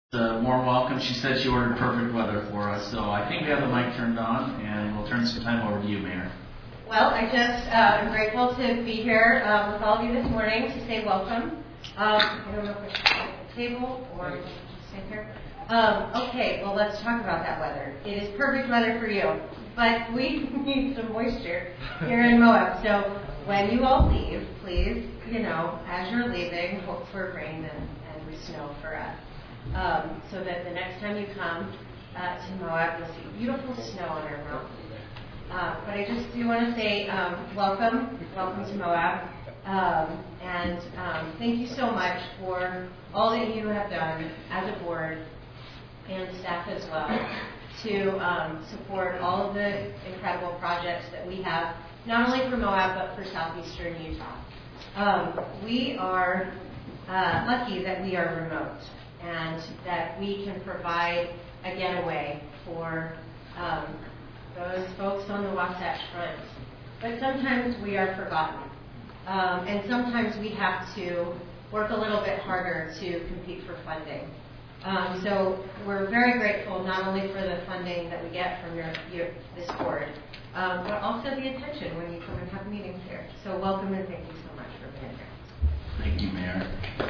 Warm welcome. She said she ordered perfect weather for us, so I think we have the mic turned on, and we'll turn some time over to you, Mayor. Well, I just am grateful to be here with all of you this morning to say welcome. I don't know if I should sit at the table or just sit here. Okay, well, let's talk about that weather. It is perfect weather for you, but we need some moisture here in Moab. So when you all leave, please, as you're leaving, hope for rain and snow for us. So that the next time you come to Moab, you'll see beautiful snow on our mountains. But I just do want to say welcome to Moab, and thank you so much for all that you have done as a board and staff as well to support all of the incredible projects that we have, not only for Moab but for southeastern Utah. We are lucky that we are remote, and that we can provide a getaway for those folks on the Wasatch Front. But sometimes we are forgotten, and sometimes we have to work a little bit harder to compete for funding. So we're very grateful not only for the funding that we get from this board, but also the attention when you come and have meetings here. So welcome, and thank you so much for being here. Thank you, Mayor.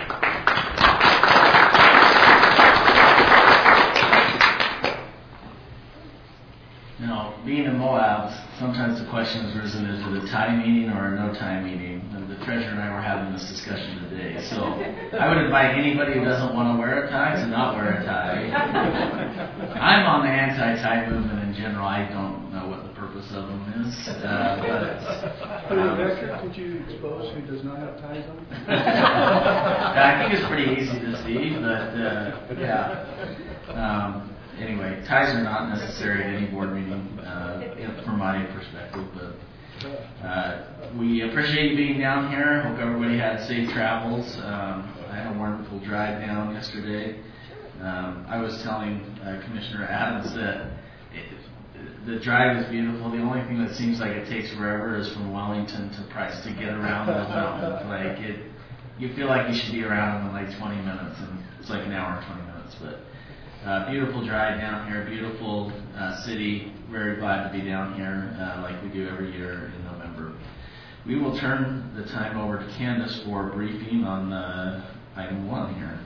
Being in Moab, sometimes the question has risen, is it a tie meeting or a no tie meeting? And the treasurer and I were having this discussion today. So I would invite anybody who doesn't want to wear a tie to not wear a tie. I'm on the anti-tie movement in general. I don't know what the purpose of them is. For the record, could you expose who does not have ties on? I think it's pretty easy to see, but yeah. Anyway, ties are not necessary at any board meeting from my perspective, but we appreciate you being down here. Hope everybody had safe travels. I had a wonderful drive down yesterday. I was telling Commissioner Adams that the drive is beautiful. The only thing that seems like it takes forever is from Wellington to Price to get around those mountains. You feel like you should be around in like 20 minutes, and it's like an hour and 20 minutes, but beautiful drive down here, beautiful city. Very glad to be down here like we do every year in November. We will turn the time over to Candace for a briefing on item 1 here.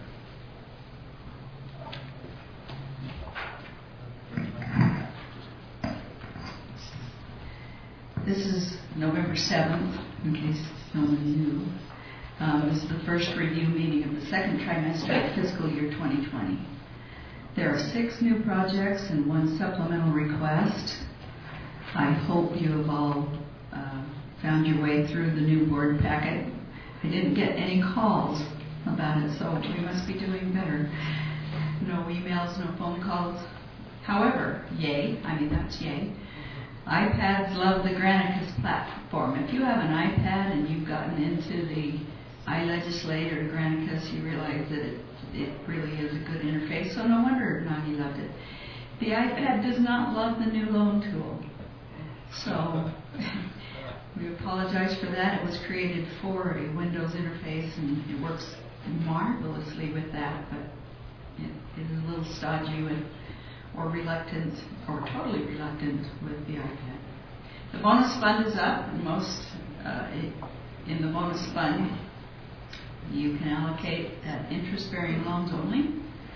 This is November 7th, in case no one knew. This is the first review meeting of the second trimester of fiscal year 2020. There are 6 new projects and 1 supplemental request. I hope you have all found your way through the new board packet. I didn't get any calls about it, so we must be doing better. No emails, no phone calls. However, that's yay. iPads love the Granicus platform. If you have an iPad and you've gotten into the iLegislate or Granicus, you realize that it really is a good interface, so no wonder Nagi loved it. The iPad does not love the new loan tool. So we apologize for that. It was created for a Windows interface, and it works marvelously with that, but it is a little stodgy or reluctant, or totally reluctant with the iPad. The bonus fund is up, and in the bonus fund, you can allocate interest-bearing loans only.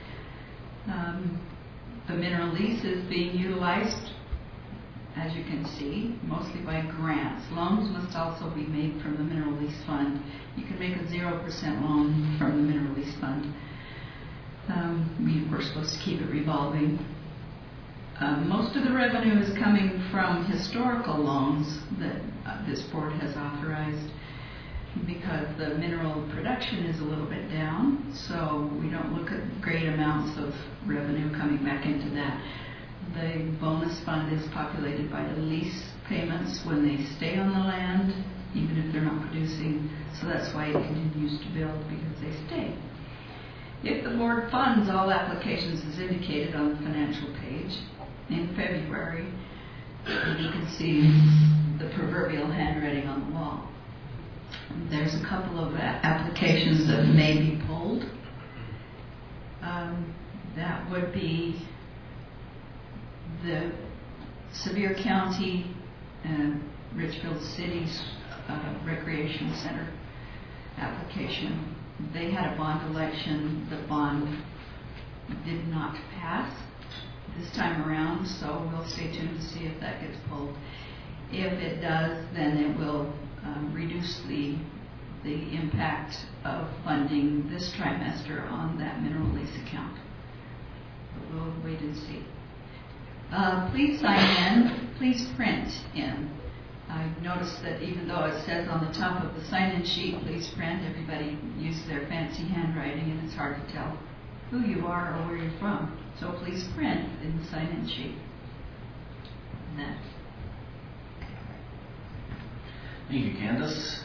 The mineral lease is being utilized, as you can see, mostly by grants. Loans must also be made from the mineral lease fund. You can make a 0% loan from the mineral lease fund. We're supposed to keep it revolving. Most of the revenue is coming from historical loans that this board has authorized, because the mineral production is a little bit down, so we don't look at great amounts of revenue coming back into that. The bonus fund is populated by the lease payments when they stay on the land, even if they're not producing, so that's why it continues to build, because they stay. If the board funds all applications as indicated on the financial page in February, you can see the proverbial handwriting on the wall. There's a couple of applications that may be pulled. would be the Sevier County and Richfield City's recreation center application. They had a bond election. The bond did not pass this time around, so we'll stay tuned to see if that gets pulled. If it does, then it will reduce the impact of funding this trimester on that mineral lease account. But we'll wait and see. Please sign in. Please print in. I noticed that even though it says on the top of the sign-in sheet, please print, everybody uses their fancy handwriting and it's hard to tell who you are or where you're from. So please print in the sign-in sheet. And that. Thank you, Candace.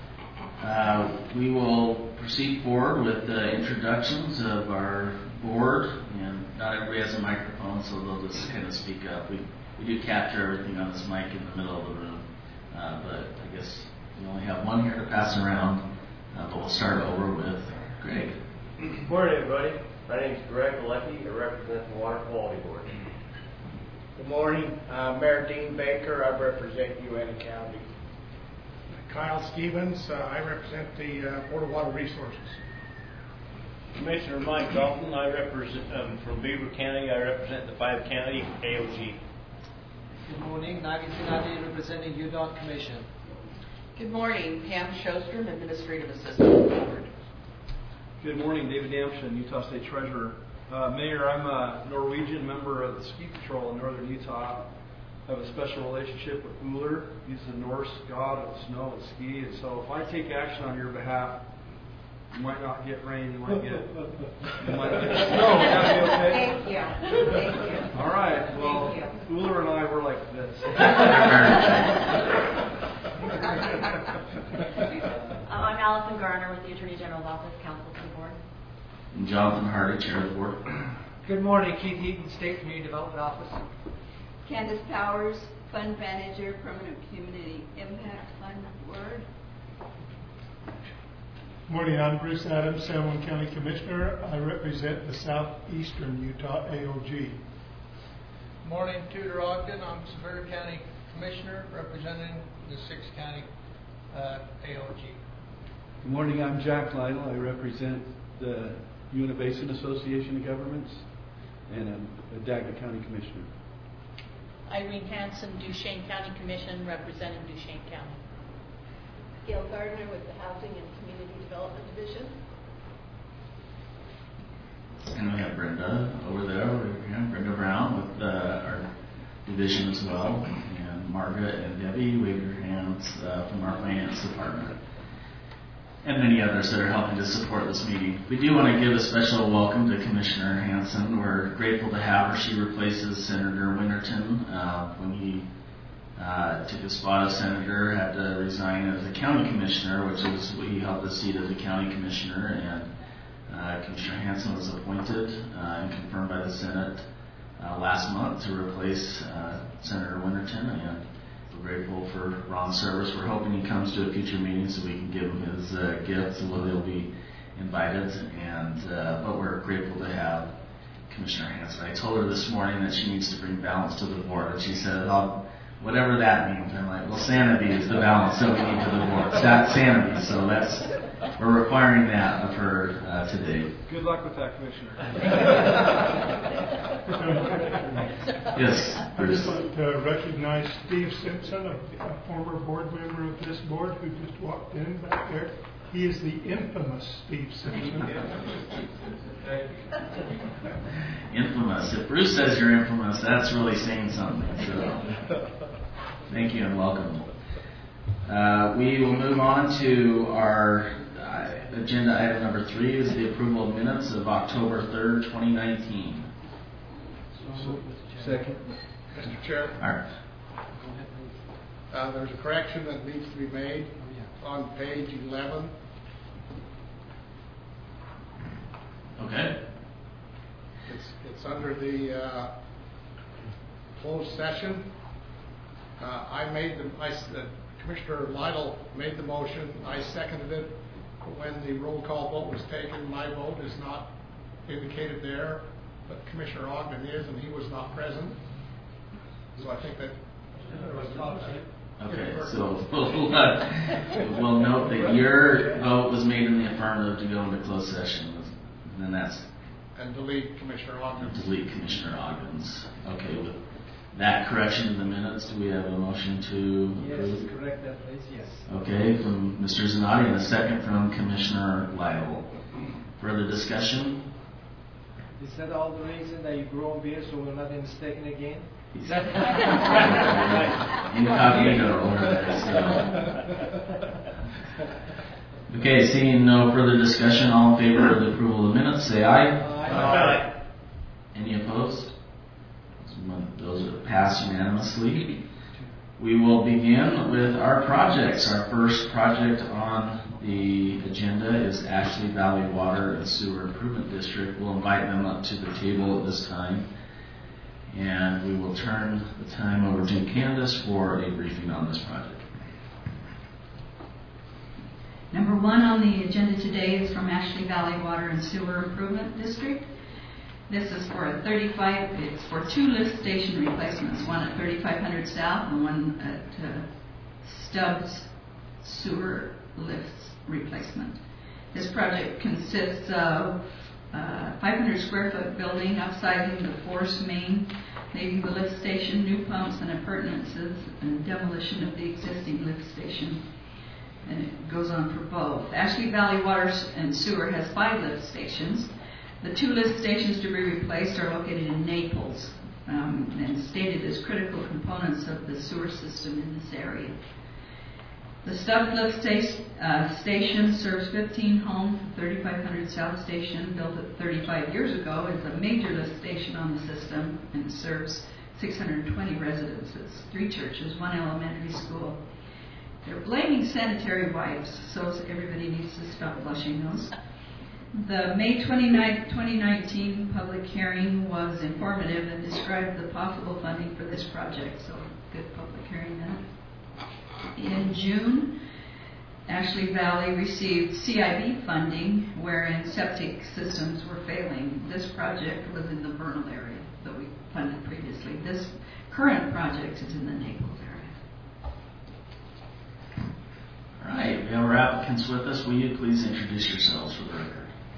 We will proceed forward with the introductions of our board, and not everybody has a microphone, so they'll just kind of speak up. We do capture everything on this mic in the middle of the room, but I guess we only have one here to pass around, but we'll start over with Greg. Good morning, everybody. My name is Greg Galecki. I represent the Water Quality Board. Good morning. Mayor Dean Baker. I represent UNT County. Kyle Stevens, I represent the Board of Water Resources. Commissioner Mike Dalton, I represent from Beaver County. I represent the 5-county AOG. Good morning, Nagi Sinati, representing UDOT Commission. Good morning, Pam Shostrom, Administrative Assistant Board. Good morning, David Damshin, Utah State Treasurer. Mayor, I'm a Norwegian member of the Ski Patrol in northern Utah. I have a special relationship with Uller. He's the Norse god of snow and ski, and so if I take action on your behalf, you might not get rain, you might get snow. Would that be okay? Thank you. Thank you. All right. Well, Uller and I were like this. I'm Allison Garner with the Attorney General's Office, Counsel to the Board. And Jonathan Hardy, Chair of the Board. Good morning, Keith Eaton, State Community Development Office. Candace Powers, Fund Manager, Permanent Community Impact Fund Board. Morning, I'm Bruce Adams, San Juan County Commissioner. I represent the Southeastern Utah AOG. Morning, Tudor Ogden. I'm Sevier County Commissioner representing the 6-county AOG. Good morning, I'm Jack Lytle. I represent the Uinta Basin Association of Governments, and I'm a Daggett County Commissioner. Irene Hansen, Duchesne County Commission, representing Duchesne County. Gail Gardner with the Housing and Community Development Division. And we have Brenda over there. We have Brenda Brown with our division as well. And Margaret and Debbie, wave your hands from our finance department. And many others that are helping to support this meeting. We do want to give a special welcome to Commissioner Hansen. We're grateful to have her. She replaces Senator Winterton when he took the spot of senator, had to resign as a county commissioner, which is he held the seat as a county commissioner, and Commissioner Hansen was appointed and confirmed by the Senate last month to replace Senator Winterton, and we're grateful for Ron's service. We're hoping he comes to a future meeting so we can give him his gifts, although he'll be invited, and but we're grateful to have Commissioner Hansen. I told her this morning that she needs to bring balance to the board, and she said, whatever that means. I'm like, well, sanity is the balance that we need to the board. It's not sanity, so we're requiring that of her today. Good luck with that, Commissioner. Yes, I just want to recognize Steve Simpson, a former board member of this board who just walked in back there. He is the infamous Steve Simpson. Infamous. If Bruce says you're infamous, that's really saying something. So, thank you and welcome. We will move on to our agenda item number 3 is the approval of minutes of October 3rd, 2019. Second. Mr. Chair. All right. There's a correction that needs to be made on page 11. Okay. It's under the closed session. Commissioner Lytle made the motion. I seconded it. When the roll call vote was taken, my vote is not indicated there. but Commissioner Ogden is, and he was not present. So I think that Okay, so we'll note that your vote was made in the affirmative to go into closed session, and then that's and delete Commissioner Ogden's. delete Commissioner Ogden's. Okay, with that correction in the minutes, do we have a motion to approve? Yes, correct that, please. Yes. Okay, from Mr. Zanotti, and a second from Commissioner Lytle. Further discussion? Is that all the reason that you grow beer so we're not mistaken again? Incognito. Okay, seeing no further discussion, all in favor of the approval of the minutes, say aye. Aye. Any opposed? Those are passed unanimously. We will begin with our projects. Our first project on the agenda is Ashley Valley Water and Sewer Improvement District. We'll invite them up to the table at this time, and we will turn the time over to Candace for a briefing on this project. Number one on the agenda today is from Ashley Valley Water and Sewer Improvement District. This is for it's for 2 lift station replacements, one at 3500 South and one at Stubbs Sewer Lifts replacement. This project consists of 500 square foot building, upsizing the force main, paving the lift station, new pumps and appurtenances, and demolition of the existing lift station. And it goes on for both. Ashley Valley Water and Sewer has 5 lift stations. The 2 lift stations to be replaced are located in Naples and stated as critical components of the sewer system in this area. The Stubbs Lift Station serves 15 homes. The 3500 South Station, built 35 years ago, is a major lift station on the system and serves 620 residences, 3 churches, 1 elementary school. They're blaming sanitary wipes, so everybody needs to stop flushing those. The May 29, 2019 public hearing was informative and described the possible funding for this project, so good public hearing then. In June, Ashley Valley received CIB funding wherein septic systems were failing. This project was in the Vernal area that we funded previously. This current project is in the Naples area. All right, we have our applicants with us. Will you please introduce yourselves for the record?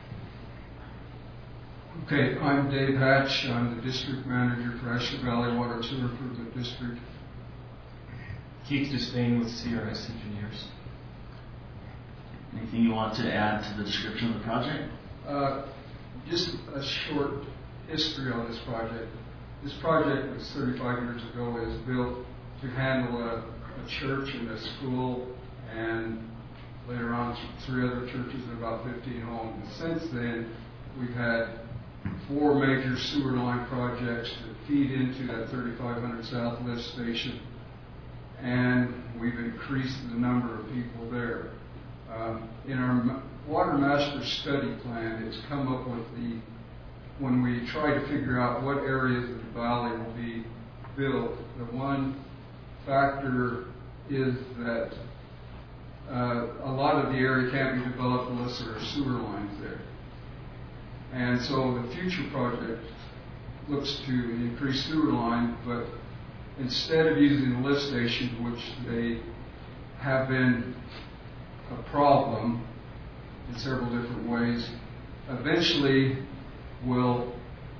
Okay, I'm Dave Hatch. I'm the district manager for Ashley Valley Water and Sewer Improvement District. Keith Destain with CRS Engineers. Anything you want to add to the description of the project? Just a short history on this project. This project was 35 years ago. It was built to handle a church and a school, and later on 3 other churches and about 15 homes. And since then, we've had 4 major sewer line projects that feed into that 3500 South lift station, and we've increased the number of people there. In our water master study plan, it's come up with when we try to figure out what areas of the valley will be built, the one factor is that a lot of the area can't be developed unless there are sewer lines there. And so the future project looks to increase sewer line, but instead of using the lift station, which they have been a problem in several different ways, eventually will,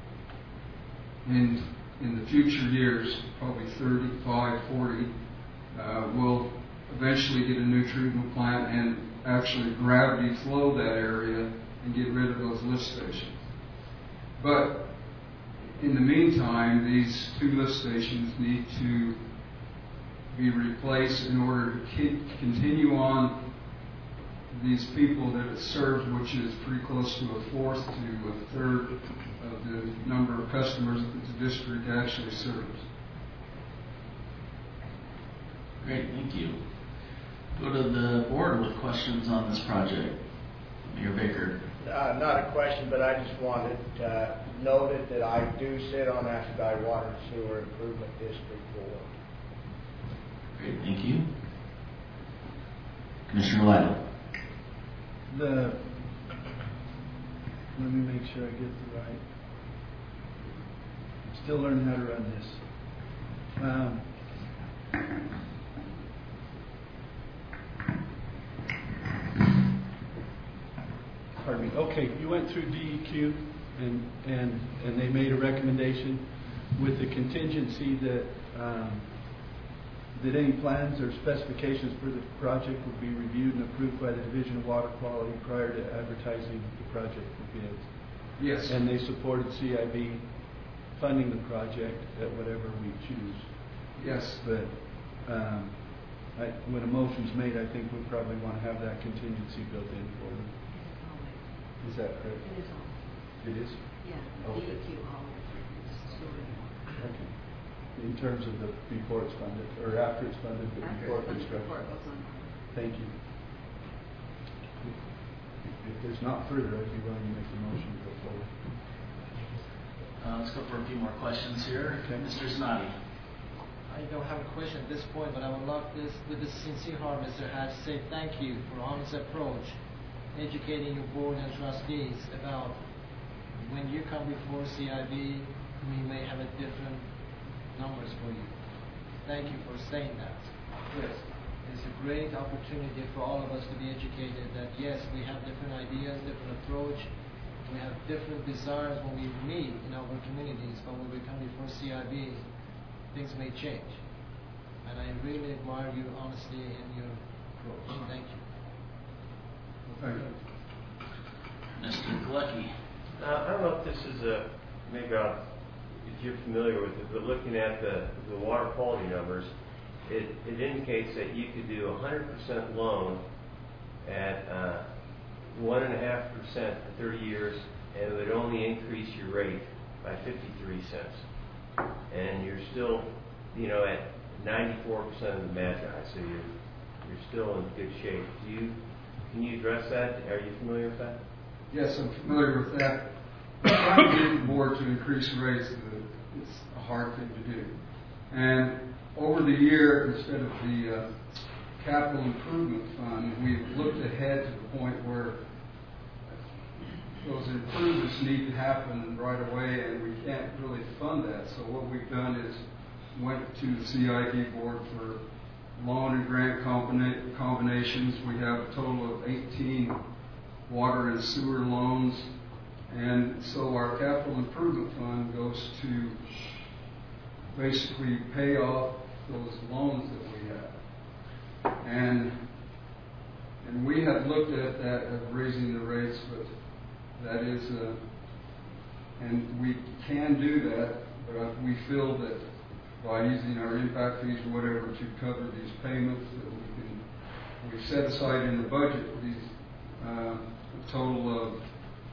in the future years, probably 35, 40, will eventually get a new treatment plant and actually gravity flow that area and get rid of those lift stations. But in the meantime, these 2 lift stations need to be replaced in order to continue on these people that it serves, which is pretty close to 1/4 to 1/3 of the number of customers that the district actually serves. Great, thank you. Go to the board with questions on this project. Mayor Baker. Not a question, but I just wanted to note it that I do sit on Ashley Valley Water and Sewer Improvement District Board. Great, thank you. Commissioner Lytle. Let me make sure I get the right. Still learning how to run this. Pardon me. Okay, you went through DEQ, and they made a recommendation with the contingency that that any plans or specifications for the project would be reviewed and approved by the Division of Water Quality prior to advertising the project for bids. Yes. And they supported CIB funding the project at whatever we choose. Yes. But when a motion's made, I think we probably want to have that contingency built in for them. Is that correct? It is all. It is? Yeah, Okay. DEQ always. Okay. In terms of the before it's funded, or after it's funded, but before construction. Before it goes on. Thank you. If there's not further, I'd be willing to make the motion to go forward. Let's go for a few more questions here. Okay. Mr. Snoddy. I don't have a question at this point, but I would love this, with this sincere heart, Mr. Hatch, to say thank you for honest approach, educating your board and trustees about when you come before CIB, we may have a different numbers for you. Thank you for saying that. Yes. It's a great opportunity for all of us to be educated that yes, we have different ideas, different approach, we have different desires when we meet in our communities, but when we come before CIB, things may change. And I really admire your honesty and your approach. Thank you. Thank you. Mr. Glucky. I don't know if this is if you're familiar with it, but looking at the water quality numbers, it indicates that you could do 100% loan at 1.5% for 30 years, and it would only increase your rate by 53 cents. And you're still, at 94% of the magi, so you're still in good shape. Can you address that? Are you familiar with that? Yes, I'm familiar with that. Trying to get the board to increase rates, it's a hard thing to do. And over the year, instead of the capital improvement fund, we've looked ahead to the point where those improvements need to happen right away, and we can't really fund that. So what we've done is went to the CID board for loan and grant combinations. We have a total of 18 water and sewer loans. And so our capital improvement fund goes to basically pay off those loans that we have. And we have looked at that of raising the rates, but that is, and we can do that, but we feel that by using our impact fees or whatever to cover these payments, that we've set aside in the budget these a total of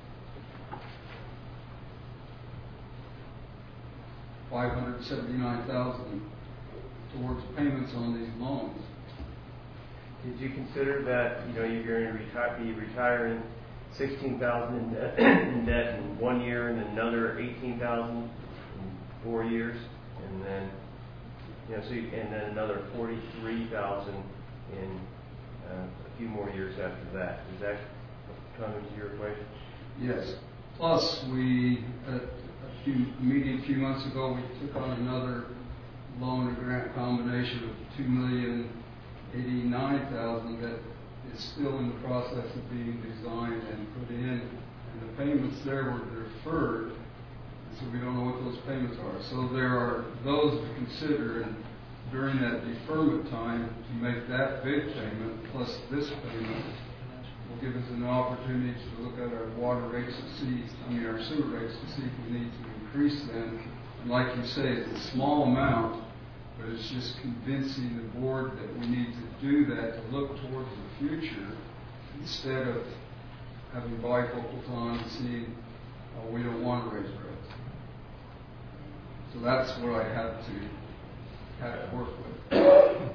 $579,000 towards payments on these loans. Did you consider that you're going to be retiring $16,000 in debt in 1 year, and another $18,000 in 4 years, and then and then another $43,000 in a few more years after that? Does that come into your equation? Yes. Plus, we at a meeting a few months ago, we took on another loan and grant combination of $2,089,000 that is still in the process of being designed and put in, and the payments there were deferred, so we don't know what those payments are. So there are those to consider, and during that deferment time, to make that big payment plus this payment will give us an opportunity to look at our water rates and our sewer rates to see if we need to increase them. And like you say, it's a small amount, but it's just convincing the board that we need to do that to look towards the future instead of having bifocals on and seeing, oh, we don't want to raise rates. So that's what I have to work with.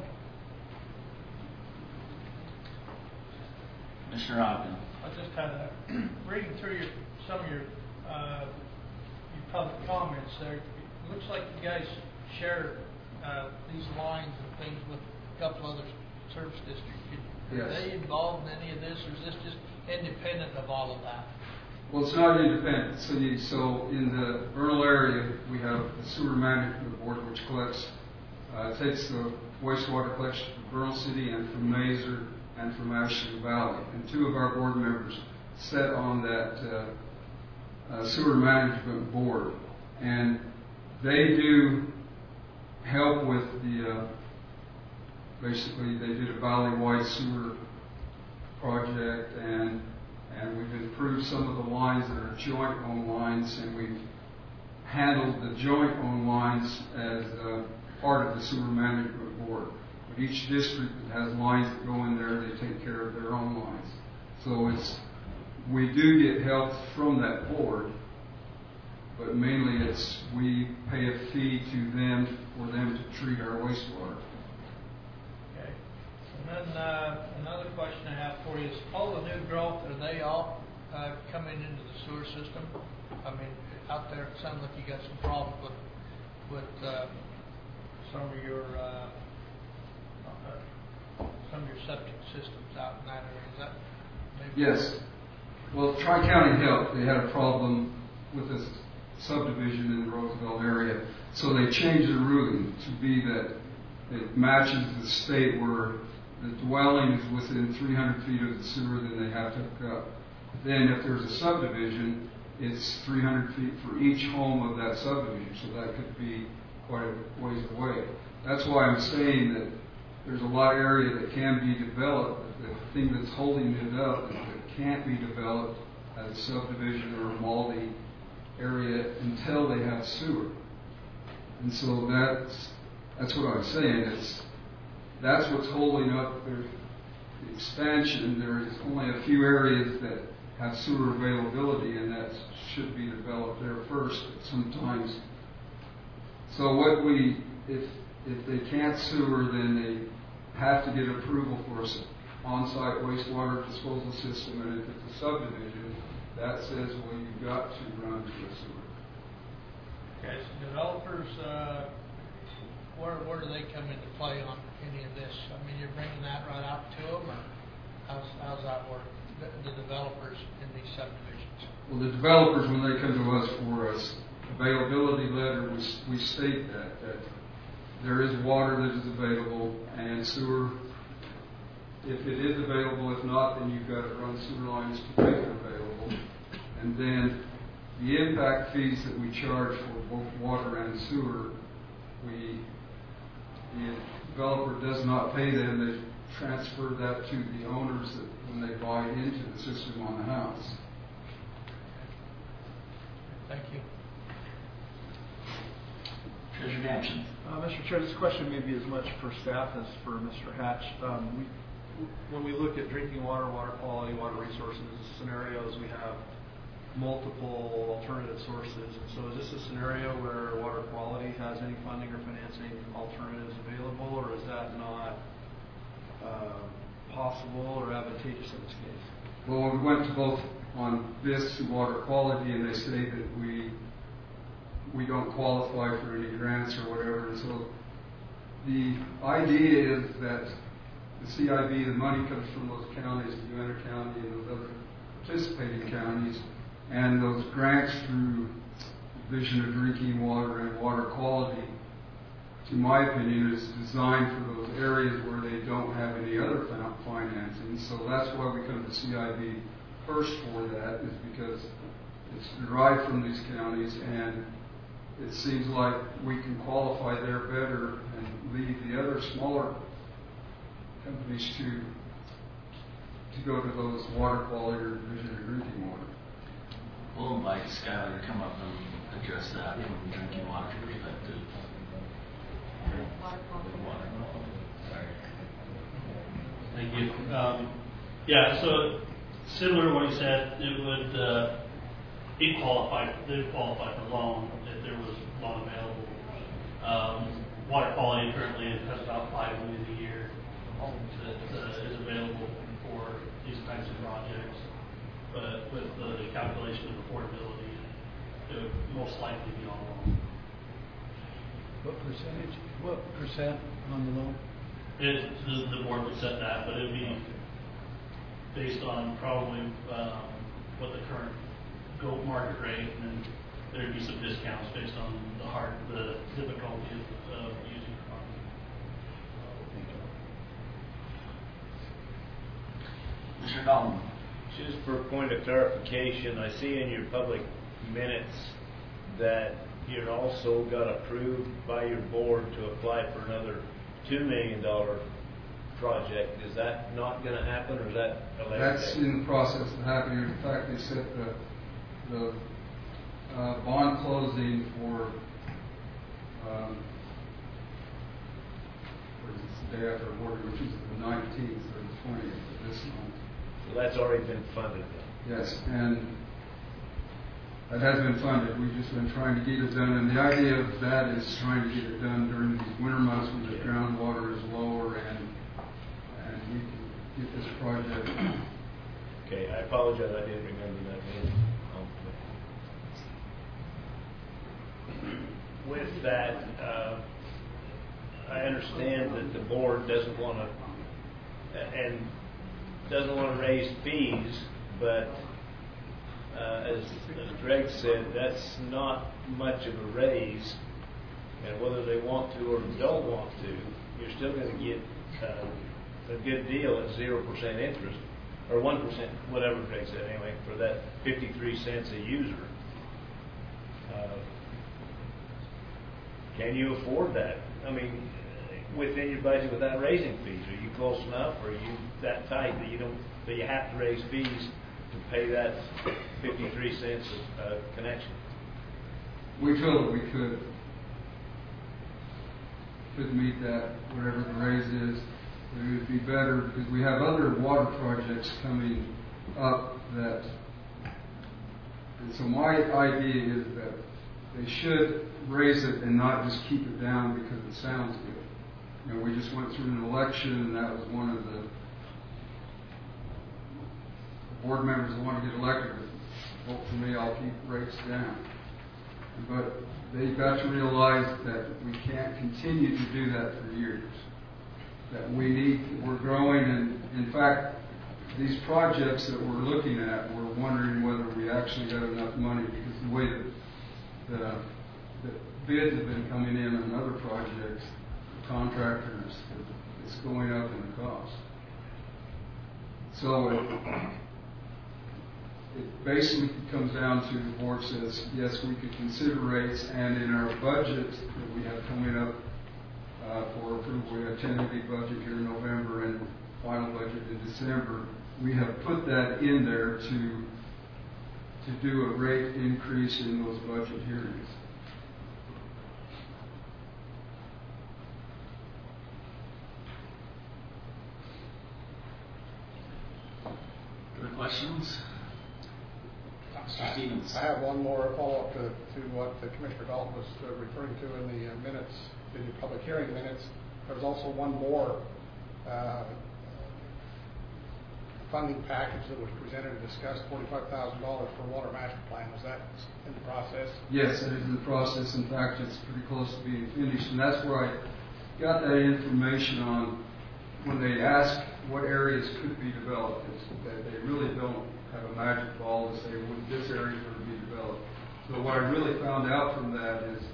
Mr. Ogden. I was just kind of reading through some of your public comments there. It looks like you guys share these lines and things with a couple other service districts. Yes. Are they involved in any of this, or is this just independent of all of that? Well, it's not independent. So in the Vernal area, we have the Sewer Management Board, which collects, takes the wastewater collection from Vernal City and from Mazer and from Ashley Valley. And two of our board members sit on that Sewer Management Board. And they do help with the, basically they did a valley-wide sewer project, and we've improved some of the lines that are joint-owned lines, and we've handled the joint-owned lines as part of the Sewer Management Board. But each district that has lines that go in there, they take care of their own lines. So we do get help from that board, but mainly we pay a fee to them for them to treat our wastewater. Okay. And then another question I have for you is, all the new growth, are they all coming into the sewer system? I mean, out there, it sounds like you got some problems with some of your septic systems out in that area. Is that maybe? Yes. Well, Tri-County Health, they had a problem with this subdivision in the Roosevelt area, so they changed the ruling to be that it matches the state where the dwelling is within 300 feet of the sewer, then they have to hook up. Then if there's a subdivision, it's 300 feet for each home of that subdivision, so that could be quite a ways away. That's why I'm saying that there's a lot of area that can be developed, but the thing that's holding it up is that it can't be developed as a subdivision or a multi area until they have sewer. And so that's what I'm saying. That's what's holding up the expansion. There is only a few areas that have sewer availability, and that should be developed there first. But sometimes, so if they can't sewer, then they have to get approval for an on-site wastewater disposal system, and if it's a subdivision, that says, well, you've got to run to a sewer. Okay, so developers, where do they come into play on any of this? I mean, you're bringing that right out to them, or how's that work? The developers in these subdivisions? Well, the developers, when they come to us for a availability letter, we state that there is water that is available, and sewer, if it is available. If not, then you've got to run sewer lines to make it available. And then the impact fees that we charge for both water and sewer, the developer does not pay them. They transfer that to the owners when they buy into the system on the house. Thank you. Treasurer Damson. Mr. Chair, this question may be as much for staff as for Mr. Hatch. When we look at drinking water, water quality, water resources scenarios, we have multiple alternative sources. And so is this a scenario where water quality has any funding or financing alternatives available, or is that not possible or advantageous in this case? Well, we went to both on this and water quality, and they say that we don't qualify for any grants or whatever. And so the idea is that the CIB, the money comes from those counties, Uinta County and those other participating counties, and those grants through Division of Drinking Water and Water Quality, to my opinion, is designed for those areas where they don't have any other financing. So that's why we come to CIB first for that, is because it's derived from these counties, and it seems like we can qualify there better and leave the other smaller companies to go to those water quality or Division of Drinking Water. We'll invite Skylar to come up and address that from the drinking water perspective. Thank you. Yeah, so similar to what he said, it would they qualify for loan if there was loan available. Water quality currently has about $5 million a year that is available for these types of projects. But with the calculation of affordability, it would most likely be on loan. What percent on the loan? The board would set that, but it would be based on probably what the current go market rate, and then there'd be some discounts based on the difficulty of using the farm. Mr. Dalton. Just for a point of clarification, I see in your public minutes that you also got approved by your board to apply for another $2 million project. Is that not going to happen, or is that a later That's date? in the process of happening. In fact, they set the bond closing for what is this, the day after award, which is the 19th or the 20th of this month. So that's already been funded then? Yes, and that has been funded. We've just been trying to get it done, and the idea of that is trying to get it done during these winter months when the groundwater is lower and we can get this project. Okay, I apologize, I didn't remember that meeting. With that, I understand that the board doesn't want to raise fees, but as Greg said, that's not much of a raise, and whether they want to or don't want to, you're still going to get a good deal at 0% interest, or 1%, whatever Greg said anyway, for that 53 cents a user. Can you afford that? I mean, within your budget without raising fees, are you close enough, or are you that tight that you have to raise fees to pay that 53 cents connection? We feel that we could meet that, whatever the raise is. It would be better because we have other water projects coming up and so my idea is that they should raise it and not just keep it down because it sounds good. You know, we just went through an election, and that was one of the board members that want to get elected. Vote for me, I'll keep rates down. But they've got to realize that we can't continue to do that for years. That we're growing, and in fact, these projects that we're looking at, we're wondering whether we actually got enough money because the way that the bids have been coming in on other projects, the contractors, it's going up in the cost. So it basically comes down to the board says, yes, we could consider rates, and in our budget that we have coming up for approval, we have tentative budget here in November and final budget in December. We have put that in there to do a rate increase in those budget hearings. Other questions? Mr. Stevens. I have one more follow-up to what Commissioner Dalton was referring to in the minutes, in the public hearing minutes. There was also one more funding package that was presented and discussed, $45,000 for water master plan. Was that in the process? Yes, it is in the process. In fact, it's pretty close to being finished, and that's where I got that information on when they ask what areas could be developed. That they really don't have a magic ball to say, well, this area is going to be developed. So what I really found out from that is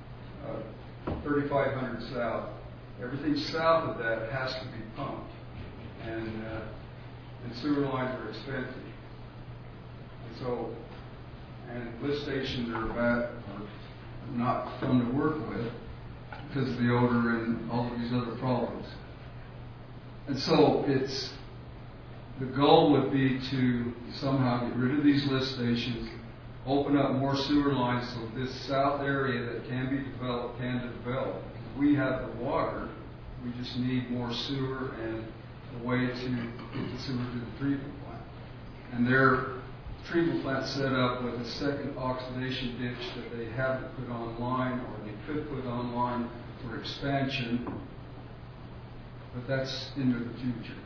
3,500 south. Everything south of that has to be pumped, and sewer lines are expensive. And so, and lift stations are not fun to work with because of the odor and all of these other problems. And so the goal would be to somehow get rid of these lift stations, open up more sewer lines so this south area that can be developed can develop. We have the water, we just need more sewer and a way to get the sewer to the treatment plant. And their treatment plant set up with a second oxidation ditch that they haven't put online, or they could put online for expansion, but that's into the future.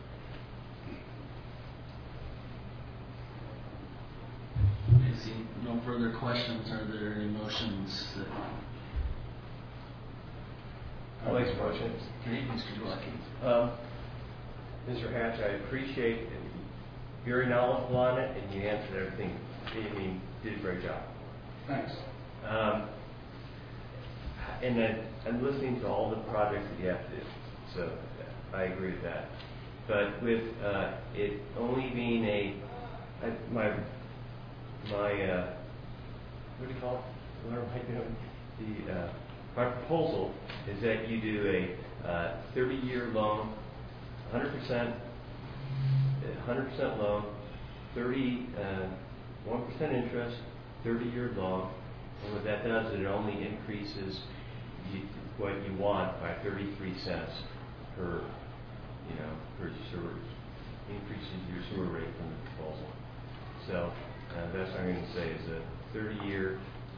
I see no further questions. Are there any motions that... I'll make some motions. Okay, Mr. Dwelke. Mr. Hatch, I appreciate you're knowledgeable on it, and you answered everything did a great job. Thanks. And then I'm listening to all the projects that you have to do, so I agree with that. But with it only being my what do you call it? What am I doing? My proposal is that you do a 30-year loan, 100% loan, 1% interest, 30-year loan, and what that does is it only increases what you want by 33 cents per sewer, increases your sewer rate from the proposal. So that's what I'm going to say is a 30-year,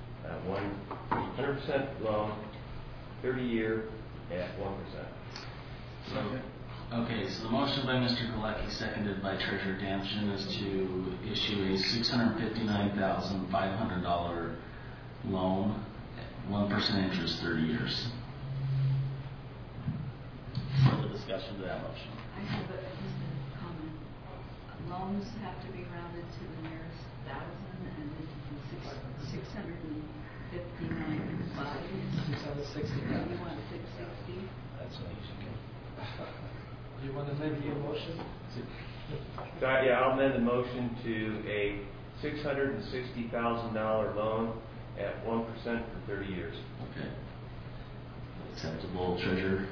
100% loan, 30-year at 1%. Okay, so the motion by Mr. Galecki, seconded by Treasurer Damshin, is to issue a $659,500 loan, 1% interest, 30 years. Further discussion to that motion. I have just a comment. Loans have to be rounded to the nearest thousand, and this is 659.5. 660. You want 660? That's an easy game. Do you want to amend your motion? Yeah, I'll amend the motion to a $660,000 loan at 1% for 30 years. Okay. Acceptable, Treasurer?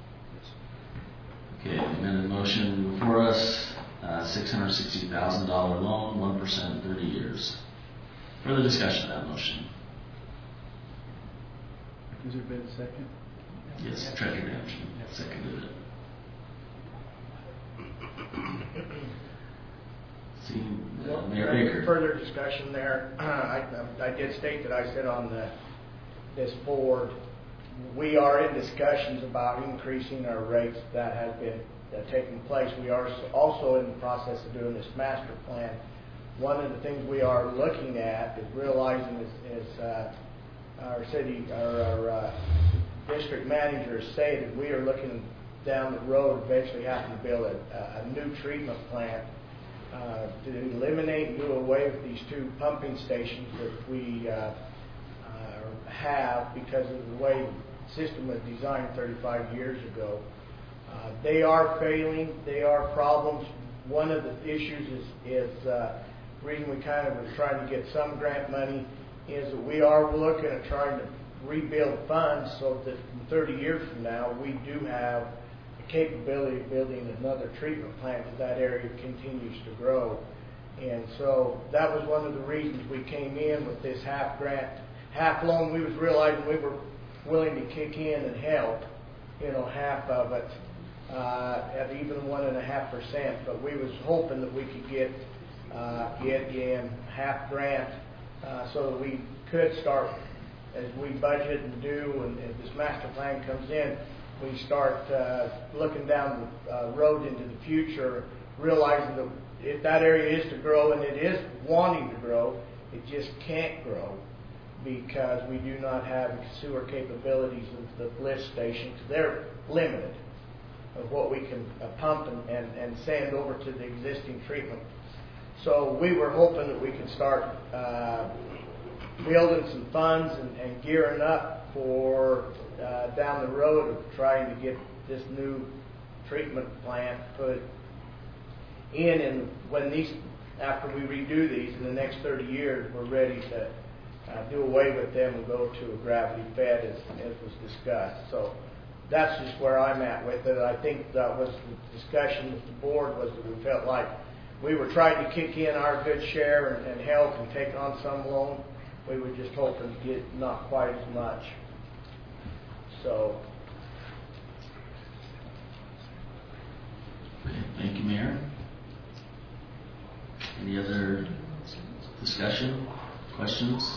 Okay, amended motion before us, $660,000 loan, 1%, 30 years. Further discussion of that motion? Has there been a second? Yes, Treasurer Damshin seconded it. Mayor Baker. Further discussion there. I did state that I sit on this board. We are in discussions about increasing our rates. That has been taking place. We are also in the process of doing this master plan. One of the things we are looking at is realizing our district manager has stated we are looking down the road eventually having to build a new treatment plant to eliminate and do away with these two pumping stations that we have because of the way the system was designed 35 years ago. They are failing. They are problems. One of the issues is the reason we kind of are trying to get some grant money is that we are looking at trying to rebuild funds so that 30 years from now we do have the capability of building another treatment plant as that area continues to grow. And so that was one of the reasons we came in with this half grant, half loan. We was realizing we were willing to kick in and help, half of it at even 1.5%. But we was hoping that we could get in half grant so that we could start as we budget and do, and as this master plan comes in, we start looking down the road into the future, realizing that if that area is to grow, and it is wanting to grow, it just can't grow because we do not have the sewer capabilities of the lift stations. They're limited of what we can pump and send over to the existing treatment. So we were hoping that we could start building some funds and gearing up for down the road of trying to get this new treatment plant put in. And when after we redo these in the next 30 years, we're ready to do away with them and go to a gravity fed as was discussed. So that's just where I'm at with it. I think that was the discussion with the board was that we felt like we were trying to kick in our good share and help and take on some loan. We were just hoping to get not quite as much. So. Thank you, Mayor. Any other discussion, questions?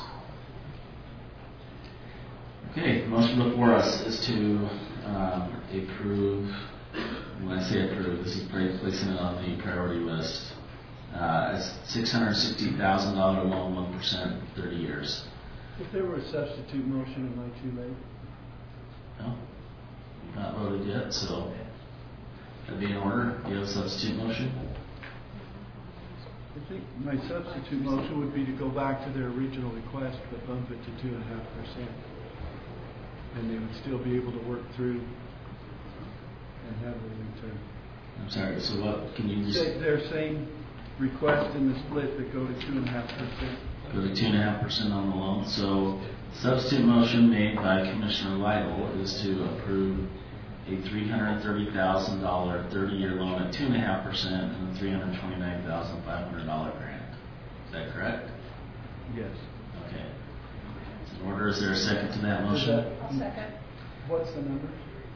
Okay, the motion before us is to approve. When I say approve, this is placing it on the priority list. As $660,000 loan, 1%, 30 years. If there were a substitute motion, am I too late? No, not voted yet, so that'd be in order. Do you have a substitute motion? I think my substitute motion would be to go back to their original request, but bump it to 2.5%. And they would still be able to work through and have a return. I'm sorry, so what, can you just... Their same request in the split that go to 2.5%. Go to 2.5% on the loan. So substitute motion made by Commissioner Lytle is to approve a $330,000 30-year loan at 2.5% and a $329,500 grant. Is that correct? Yes. Okay. In order, is there a second to that motion? I'll second. What's the number?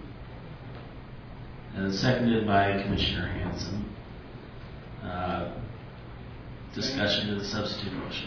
Seconded by Commissioner Hanson. Discussion to the substitute motion.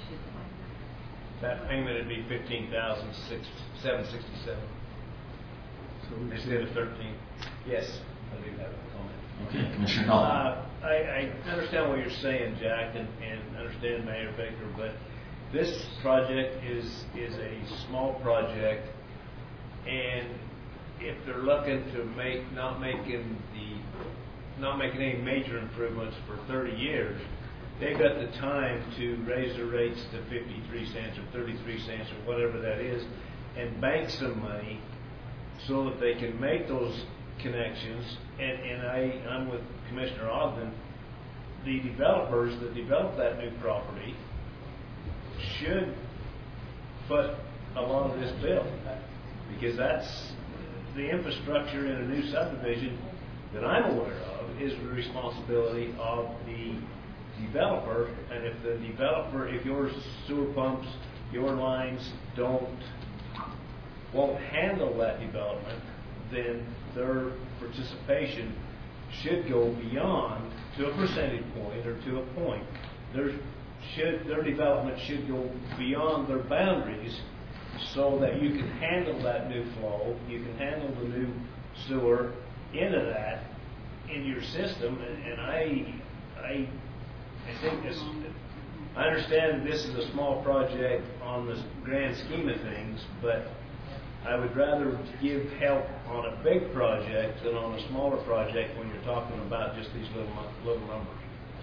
That payment would be $15,767 instead of 13. Yes, I do have a comment. Okay, Commissioner Dalton. I understand what you're saying, Jack, and understand Mayor Baker, but this project is a small project, and if they're looking to not making any major improvements for 30 years, they've got the time to raise their rates to 53 cents or 33 cents or whatever that is, and bank some money so that they can make those connections. And I'm with Commissioner Ogden. The developers that develop that new property should foot a lot of this bill, because that's the infrastructure in a new subdivision that I'm aware of is the responsibility of the developer. And if the developer, if your sewer pumps, your lines won't handle that development, then their participation should go beyond to a percentage point or to a point. Their development should go beyond their boundaries so that you can handle that new flow, you can handle the new sewer into that in your system. And I think this, I understand this is a small project on the grand scheme of things, but I would rather give help on a big project than on a smaller project when you're talking about just these little numbers.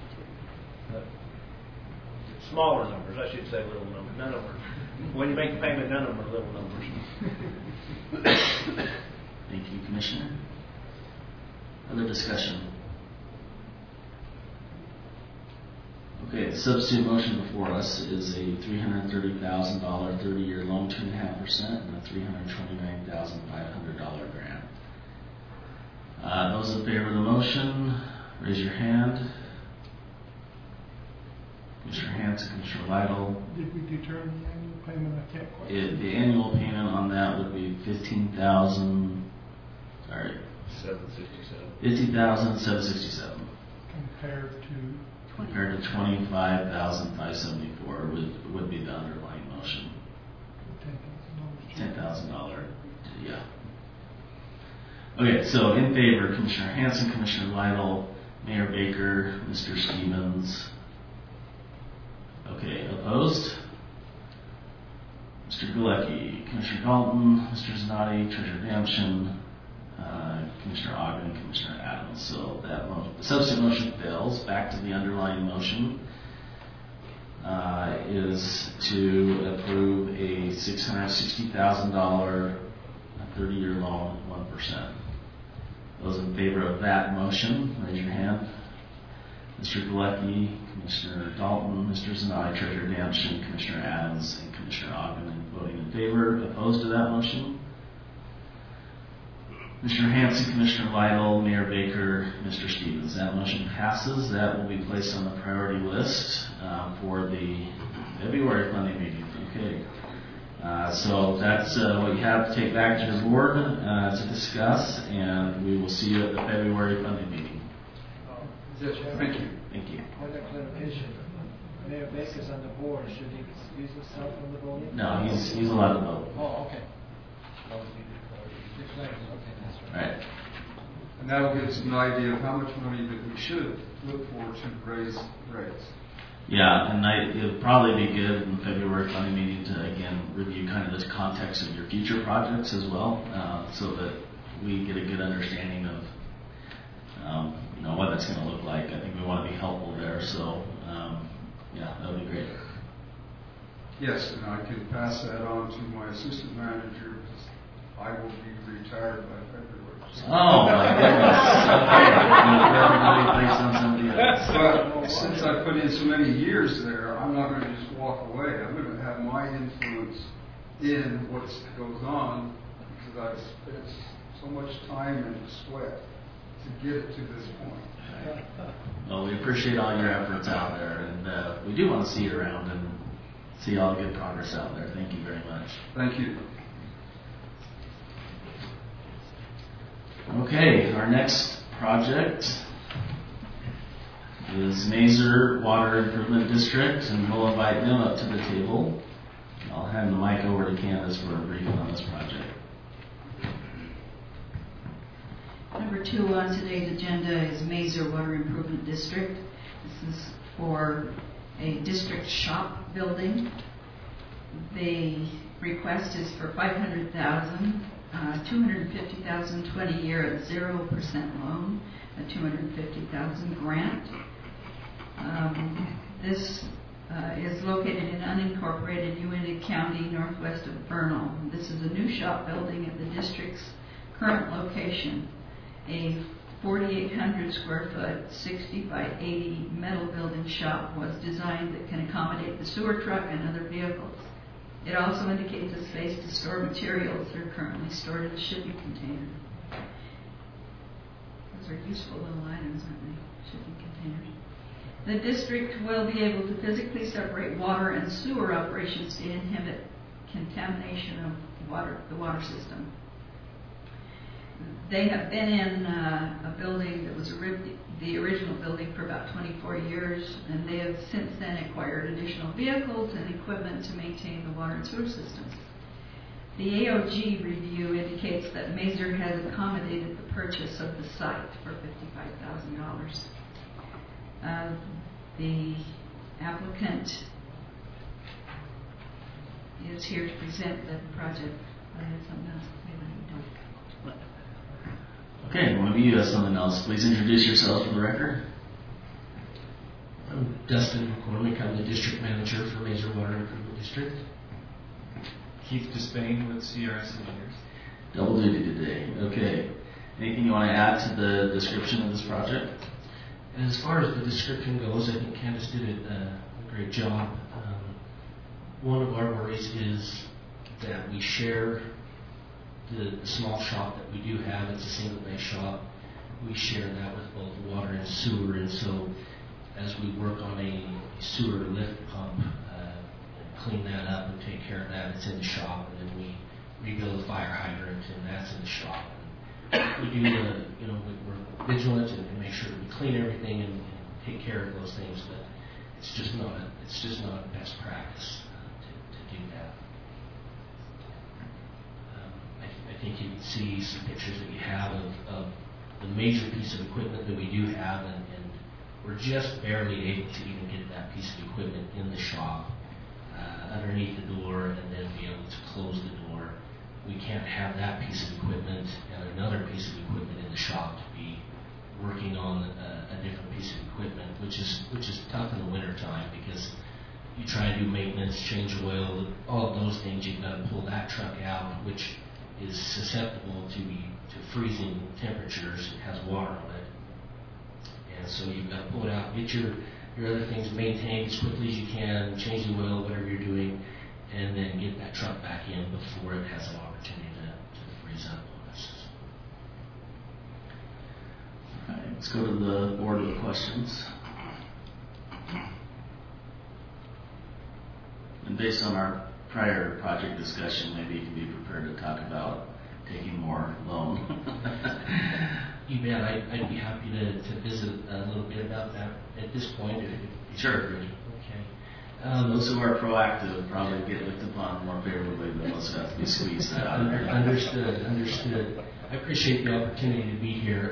Smaller numbers, I should say little numbers. None of them. When you make the payment, none of them are little numbers. Thank you, Commissioner. Other discussion? Okay, the substitute motion before us is a $330,000 30-year loan, 2.5%, and a $329,500 grant. Those in favor of the motion, raise your hand. Commissioner Hanson, Commissioner Lytle. Did we determine the annual payment? I can't quite. The annual payment on that would be $15,767. Compared to $25,574 would be the underlying motion. $10,000. Yeah. Okay, so in favor, Commissioner Hanson, Commissioner Lytle, Mayor Baker, Mr. Stevens. Okay, opposed? Mr. Galecki, Commissioner Dalton, Mr. Zanotti, Treasurer Damshin, Commissioner Ogden, Commissioner Adams. So that the substitute motion fails. Back to the underlying motion is to approve a $660,000 30-year loan at 1%. Those in favor of that motion, raise your hand. Mr. Galecki, Commissioner Dalton, Mr. Zanotti, Treasurer Damshin, Commissioner Adams, and Commissioner Ogden voting in favor. Opposed to that motion? Commissioner Hanson, Commissioner Lytle, Mayor Baker, Mr. Stevens. That motion passes. That will be placed on the priority list for the February funding meeting. Okay. So that's what you have to take back to the board to discuss, and we will see you at the February funding meeting. Thank you. Thank you. Point of clarification. Mayor Baker's on the board. Should he excuse himself from the voting? No, he's allowed to vote. Oh, okay. Right. And that'll give us an idea of how much money that we should look for to raise rates. Yeah, and it'll probably be good in the February funding meeting to again review kind of the context of your future projects as well, so that we get a good understanding of what that's going to look like. I think we want to be helpful there. So Yeah, that would be great. Yes, and I can pass that on to my assistant manager, because I will be retired by February. So. Oh my goodness. Okay. On somebody else. But since I put in so many years there, I'm not going to just walk away. I'm going to have my influence in what goes on, because I've spent so much time and sweat to get it to this point. Well, we appreciate all your efforts out there, and we do want to see you around and see all the good progress out there. Thank you very much. Thank you. Okay, our next project is Mazer Water Improvement District, and we'll invite them up to the table. I'll hand the mic over to Candace for a briefing on this project. Number 2 on today's agenda is Mazer Water Improvement District. This is for a district shop building. The request is for $500,000, $250,000 20-year at 0% loan, a $250,000 grant. This is located in unincorporated Uintah County, northwest of Vernal. This is a new shop building at the district's current location. A 4,800 square foot, 60 by 80 metal building shop was designed that can accommodate the sewer truck and other vehicles. It also indicates a space to store materials that are currently stored in the shipping container. Those are useful little items, aren't they? Shipping containers. The district will be able to physically separate water and sewer operations to inhibit contamination of the water system. They have been in a building that was the original building for about 24 years, and they have since then acquired additional vehicles and equipment to maintain the water and sewer systems. The AOG review indicates that Mazer has accommodated the purchase of the site for $55,000. The applicant is here to present the project. I have something else to say about it. Okay, one of you has something else. Please introduce yourself for the record. I'm Dustin McCormick. I'm the district manager for Mazer Water Improvement District. Keith Despain with CRS Engineers. Double duty today. Okay. Anything you want to add to the description of this project? As far as the description goes, I think Candace did a great job. One of our worries is that we share the small shop that we do have. It's a single bay shop. We share that with both water and sewer, and so as we work on a sewer lift pump, clean that up and take care of that, it's in the shop, and then we rebuild a fire hydrant, and that's in the shop. And we do we're vigilant and make sure that we clean everything and take care of those things, but it's just not best practice to do that. I think you can see some pictures that you have of the major piece of equipment that we do have, and we're just barely able to even get that piece of equipment in the shop, underneath the door, and then be able to close the door. We can't have that piece of equipment and another piece of equipment in the shop to be working on a different piece of equipment, which is tough in the wintertime, because you try and do maintenance, change oil, all of those things. You've got to pull that truck out, which is susceptible to freezing temperatures. It has water on it, and so you've got to pull it out, get your other things maintained as quickly as you can, change the oil, whatever you're doing, and then get that truck back in before it has an opportunity to freeze up on us. All right, let's go to the board with questions. And based on our prior project discussion, maybe you can be prepared to talk about taking more loan. You bet. I'd be happy to visit a little bit about that at this point. Sure. Okay. Those who are proactive probably get looked upon more favorably than those who have to be squeezed out. Understood. I appreciate the opportunity to be here.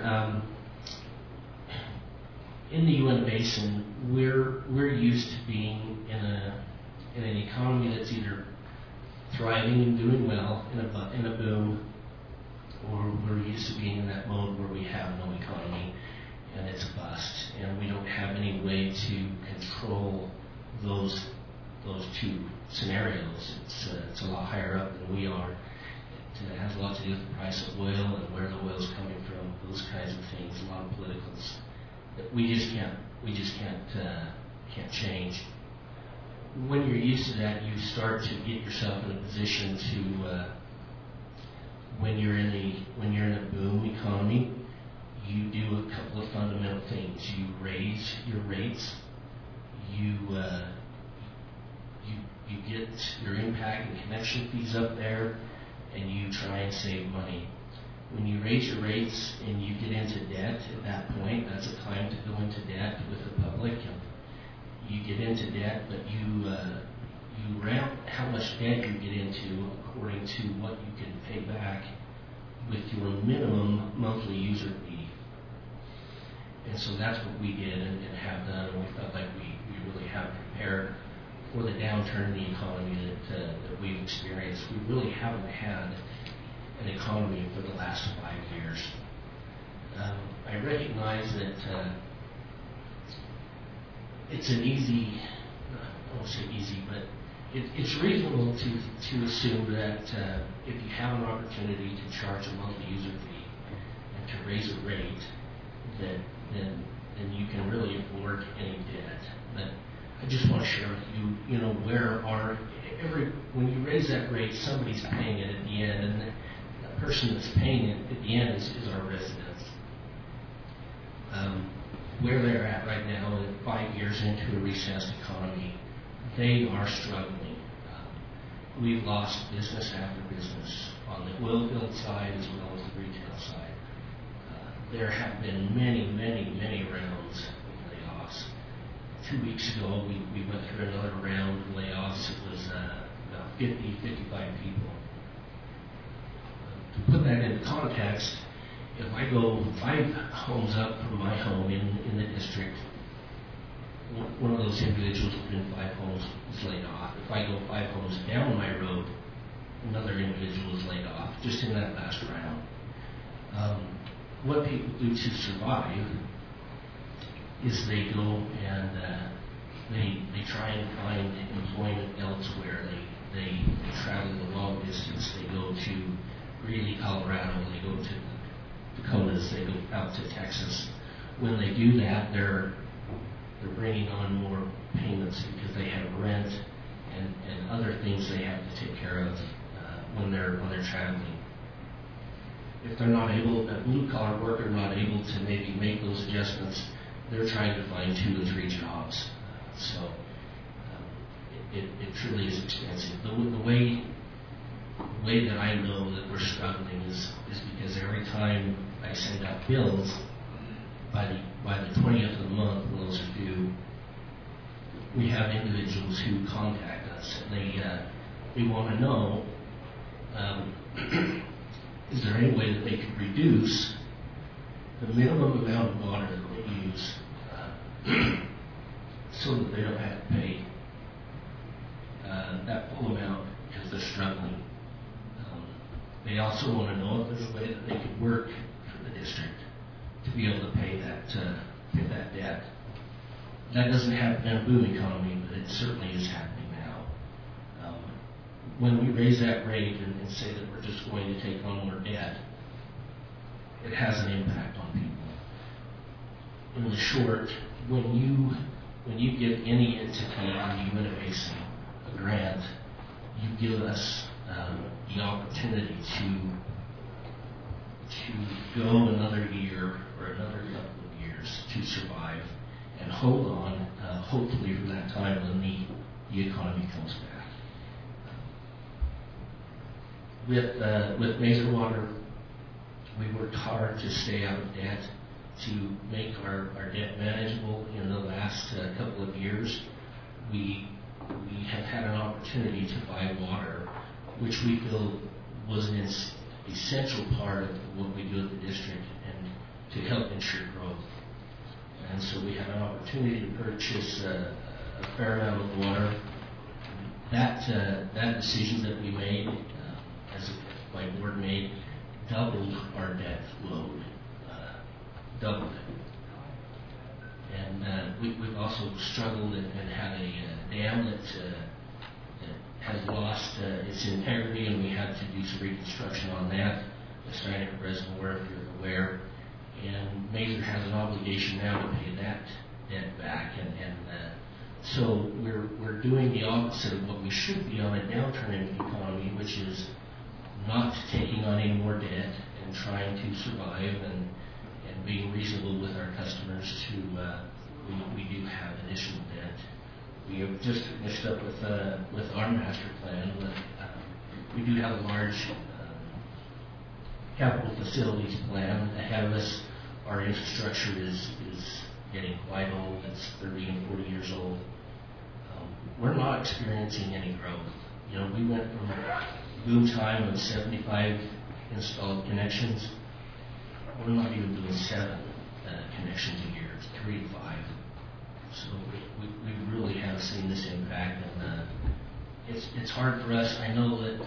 In the Uintah Basin, we're used to being in an economy that's either thriving and doing well in a boom, or we're used to being in that mode where we have no economy and it's a bust, and we don't have any way to control those two scenarios. It's a lot higher up than we are. It has a lot to do with the price of oil and where the oil is coming from, those kinds of things, a lot of politicals that we just can't change. When you're used to that, you start to get yourself in a position to when you're in a boom economy, you do a couple of fundamental things. You raise your rates. You get your impact and connection fees up there, and you try and save money. When you raise your rates and you get into debt at that point, that's a time to go into debt with the public. And you get into debt, but you ramp how much debt you get into according to what you can pay back with your minimum monthly user fee. And so that's what we did and have done, and we felt like we really have prepared for the downturn in the economy that we've experienced. We really haven't had an economy for the last 5 years. I recognize that it's an easy, I won't say easy, but it's reasonable to assume that if you have an opportunity to charge a monthly user fee and to raise a rate, then you can really afford any debt. But I just want to share with you, when you raise that rate, somebody's paying it at the end, and the person that's paying it at the end is our residents. Where they're at right now, 5 years into a recessed economy, they are struggling. We've lost business after business on the oil field side as well as the retail side. There have been many rounds of layoffs. 2 weeks ago, we went through another round of layoffs. It was about 55 people. To put that into context, if I go 5 homes up from my home in the district, one of those individuals within 5 homes is laid off. If I go 5 homes down my road, another individual is laid off, just in that last round. What people do to survive is they go and they try and find employment elsewhere. They travel the long distance. They go to Greeley, Colorado. They go to Dakotas. They go out to Texas. When they do that, they're bringing on more payments because they have rent and other things they have to take care of when they're traveling. If they're not able, a blue-collar worker not able to maybe make those adjustments, they're trying to find 2 or 3 jobs. So it truly is expensive. The way that I know that we're struggling is because every time I send out bills, by the 20th of the month, when those are due, we have individuals who contact us, and they want to know, is there any way that they could reduce the minimum amount of water that they use so that they don't have to pay that full amount because they're struggling. They also want to know if there's a way that they could work for the district to be able to pay that debt. That doesn't happen in a boom economy, but it certainly is happening now. When we raise that rate and say that we're just going to take on more debt, it has an impact on people. In the short, when you give any entity in the Uinta Basin a grant, you give us the opportunity to go another year or another couple of years to survive and hold on, hopefully from that time when the economy comes back. With Mesa Water, we worked hard to stay out of debt, to make our debt manageable. In the last couple of years, we have had an opportunity to buy water, which we feel was an essential part of what we do at the district and to help ensure growth. And so we had an opportunity to purchase a fair amount of water. That decision that we made, as my board made, doubled our debt load. Doubled it. We've also struggled and had a dam that has lost its integrity, and we had to do some reconstruction on that, the Steinecker Reservoir, if you're aware. And Mazer has an obligation now to pay that debt back, and so we're doing the opposite of what we should be on a downturn in the economy, which is not taking on any more debt and trying to survive and being reasonable with our customers. We do have additional debt. We have just finished up with our master plan. We do have a large capital facilities plan ahead of us. Our infrastructure is getting quite old. It's 30 and 40 years old. We're not experiencing any growth. You know, we went from boom time of 75 installed connections. We're not even doing 7 connections a year. It's 3 to 5. So we really have seen this impact, and it's hard for us. I know that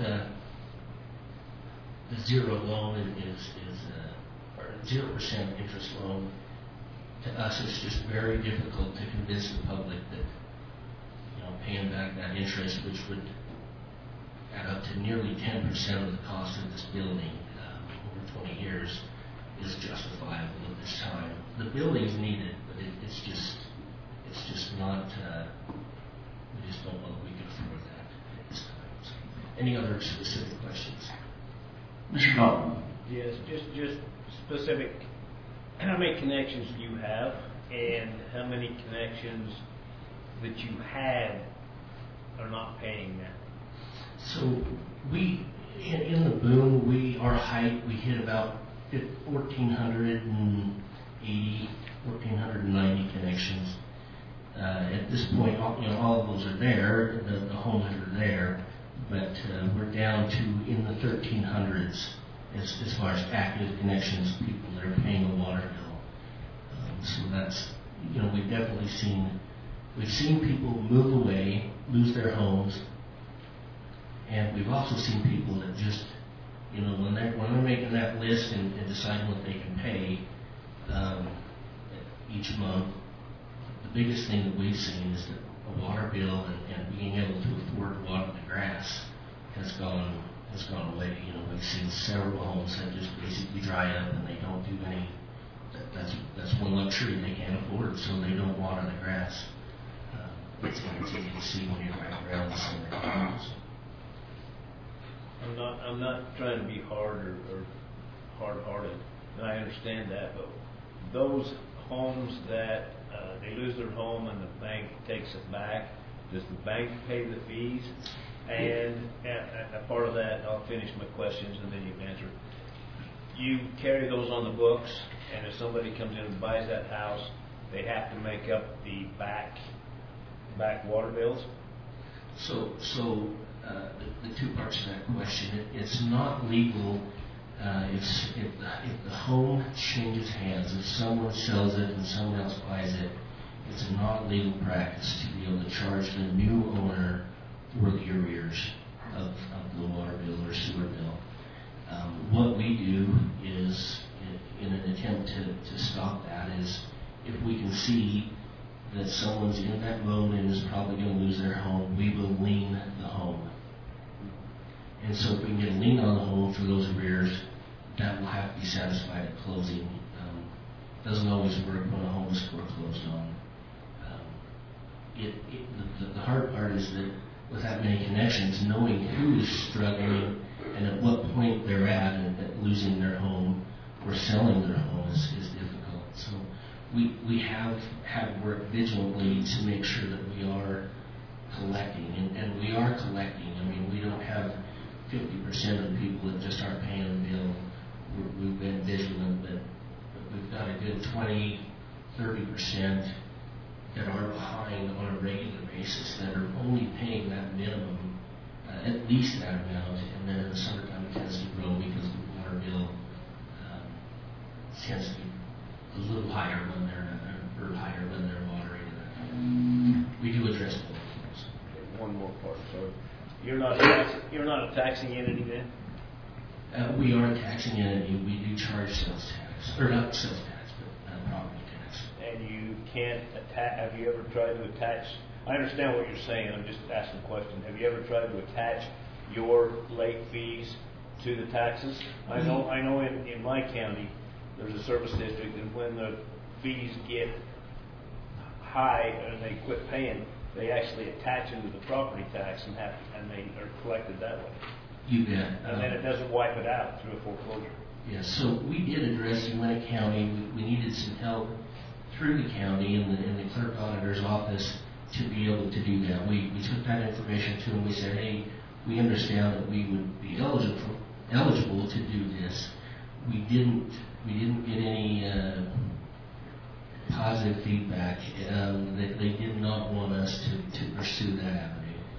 the zero loan is or 0% interest loan. To us, it's just very difficult to convince the public that, you know, paying back that interest, which would add up to nearly 10% of the cost of this building over 20 years, is justifiable at this time. The building's needed, but it's just not. We just don't know that we can afford that at this time. So, any other specific questions? Mr. Dalton. Yes, just specific. How many connections do you have, and how many connections that you had are not paying that? So we, in the boom, our height, we hit about 1,480, 1,490 connections. At this point, all of those are there, the homes are there, but we're down to in the 1,300s as far as active connections, people that are paying a water bill. So that's, we've definitely seen people move away, lose their homes, and we've also seen people that just, when they're making that list and deciding what they can pay each month, the biggest thing that we've seen is that a water bill and being able to afford to water the grass has gone away. We've seen several homes that just basically dry up and they don't do any. That's one luxury they can't afford, so they don't water the grass. It's easy to see when you're driving around some of their homes. I'm not trying to be hard or hard-hearted, and I understand that, but those homes that they lose their home and the bank takes it back, does the bank pay the fees? And a part of that, I'll finish my questions and then you can answer. You carry those on the books, and if somebody comes in and buys that house, they have to make up the back water bills? So the two parts of that question, it's not legal if the home changes hands, if someone sells it and someone else buys it, it's a not legal practice to be able to charge the new owner for the arrears of the water bill or sewer bill. What we do is, in an attempt to stop that, is if we can see that someone's in that loan and is probably going to lose their home, we will lien the home. And so if we can get a lien on the home for those arrears, that will have to be satisfied at closing. Doesn't always work when a home is foreclosed on. The hard part is that with that many connections, knowing who is struggling and at what point they're at losing their home or selling their home is difficult. So we have worked vigilantly to make sure that we are collecting, and we are collecting. I mean, we don't have 50% of the people that just aren't paying the bill. We've been vigilant, but we've got a good 20-30% that are behind on a regular basis, that are only paying that minimum, at least that amount, and then in the summertime it tends to grow because the water bill tends to be a little higher when they're watering. We do address both of those. One more part. So you're not a taxing entity then? We are a taxing entity. We do charge sales tax, or not sales tax, but property tax. And you can't attach, have you ever tried to attach, I understand what you're saying, I'm just asking a question. Have you ever tried to attach your late fees to the taxes? I know in my county, there's a service district, and when the fees get high and they quit paying, they actually attach them to the property tax and they are collected that way. You bet. And then it doesn't wipe it out through a foreclosure. Yeah, so we did address in Gwinnett County. We needed some help through the county and the clerk auditor's office to be able to do that. We took that information to them. We said, hey, we understand that we would be eligible to do this. We didn't get any positive feedback. They did not want us to pursue that avenue.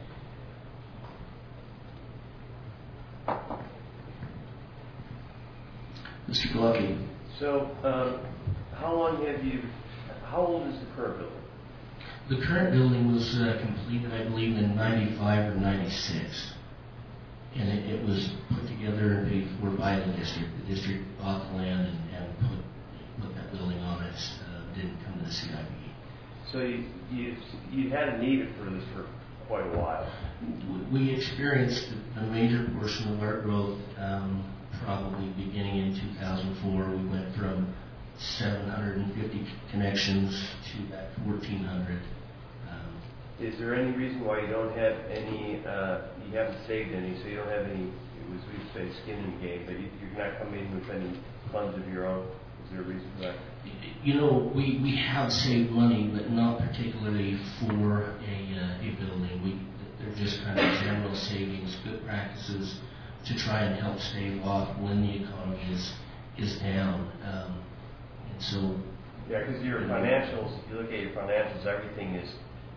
Mr. Glucky. So, how old is the current building? The current building was completed, I believe, in 95 or 96. And it was put together and paid for by the district. The district bought the land and put that building on it. Didn't come to the CIB. So you had a need for this for quite a while. We experienced a major portion of our growth probably beginning in 2004. We went from 750 connections to that 1,400. Is there any reason why you don't have any, you haven't saved any, so you don't have any, we'd say skin in the game, but you're not coming in with any funds of your own? Is there a reason for that? You know, we have saved money, but not particularly for a building. They're just kind of general savings, good practices to try and help stave off when the economy is down. And so... Yeah, because your financials, if you look at your financials, everything is,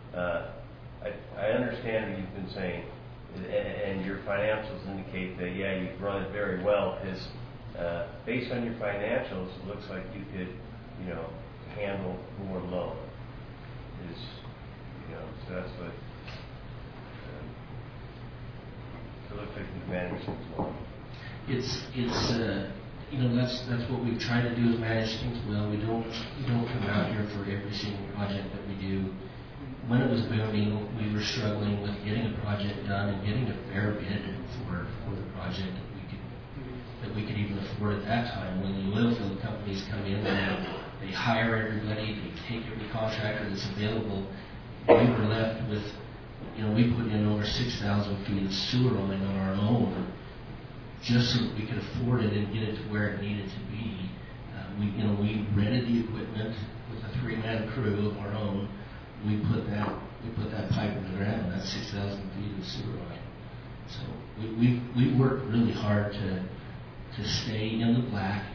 I understand what you've been saying, and your financials indicate that, yeah, you've run it very well, because based on your financials, it looks like you could, handle more loan. So that's what, it looks like you've managed things well. That's what we've tried to do is manage things well. We don't come out here for every single project that we do. When it was booming, we were struggling with getting a project done and getting a fair bid for the project that we could even afford at that time. When the oil field companies come in and they hire everybody, they take every contractor that's available, we were left with, we put in over 6,000 feet of sewer line on our own just so that we could afford it and get it to where it needed to be. We rented the equipment with a 3-man crew of our own. We put that pipe in the ground, that's 6,000 feet of sewer line. So we worked really hard to stay in the black.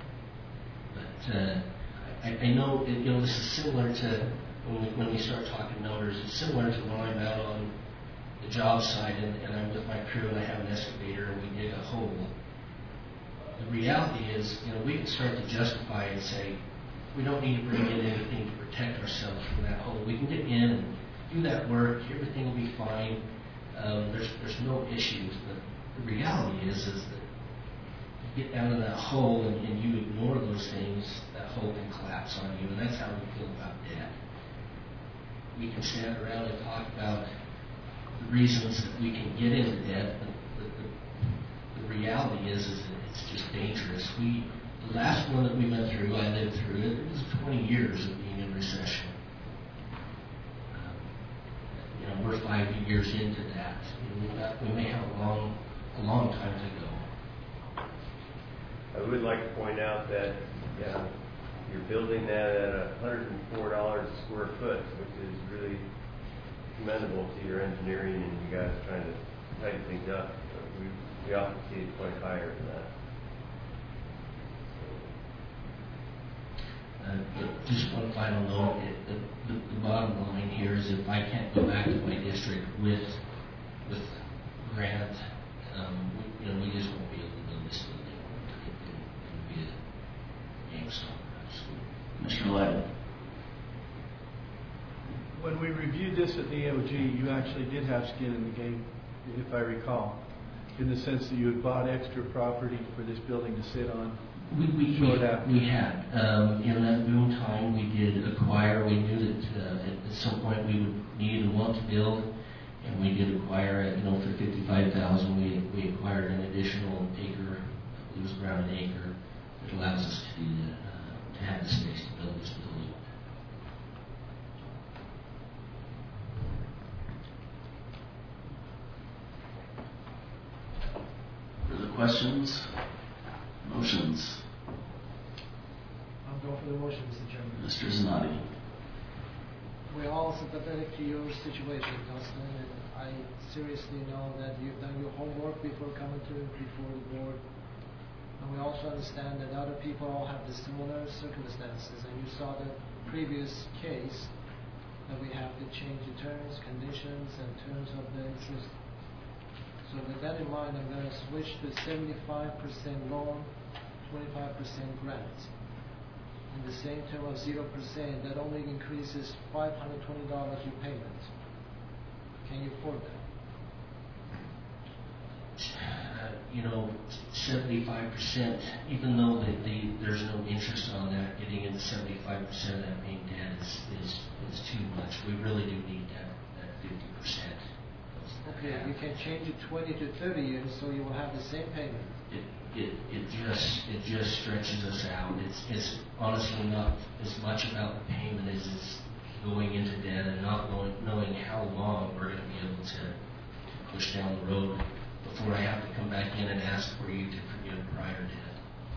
But I know this is similar to when we start talking numbers. It's similar to when I'm out on the job site and I'm with my crew and I have an excavator and we dig a hole. The reality is, we can start to justify and say, we don't need to bring in anything to protect ourselves from that hole. We can get in and do that work. Everything will be fine. There's no issues. But the reality is that you get down in that hole and you ignore those things, that hole can collapse on you. And that's how we feel about debt. We can stand around and talk about the reasons that we can get into debt, but the reality is that it's just dangerous. The last one that we went through, I lived through it. It was 20 years of being in recession. We're 5 years into that. We may have a long time to go. I would like to point out that you're building that at $104 a square foot, which is really commendable to your engineering and you guys trying to tighten things up. We often see it quite higher than that. Just one final note. The bottom line here is if I can't go back to my district with grant, we just won't be able to build this building. It would be a game stopper. Mr. Lytle. When we reviewed this at the AOG, you actually did have skin in the game, if I recall. in the sense that you had bought extra property for this building to sit on? We had. In that boom time, we did acquire. We knew that at some point we would need and want to build, and we did acquire. For $55,000, we acquired an additional acre. It was around an acre that allows us to do that, to have the space to build this building. Further questions? Motions? I'm going for the motion, Mr. Chairman. Mr. Zanotti. We're all sympathetic to your situation, Dustin, and I seriously know that you've done your homework before coming before the board. And we also understand that other people all have the similar circumstances, and you saw the previous case that we have to change the terms, conditions, and terms of the interest. So with that in mind, I'm going to switch to 75% loan, 25% grant. In the same term of 0%, that only increases $520 in payment. Can you afford that? 75%, even though there's no interest on that, getting into 75% of that main debt is too much. We really do need that 50%. Okay, you can change it 20 to 30 years, so you will have the same payment. It just stretches us out. It's honestly not as much about the payment as it's going into debt and not knowing how long we're going to be able to push down the road before I have to come back in and ask for you to forgive prior debt.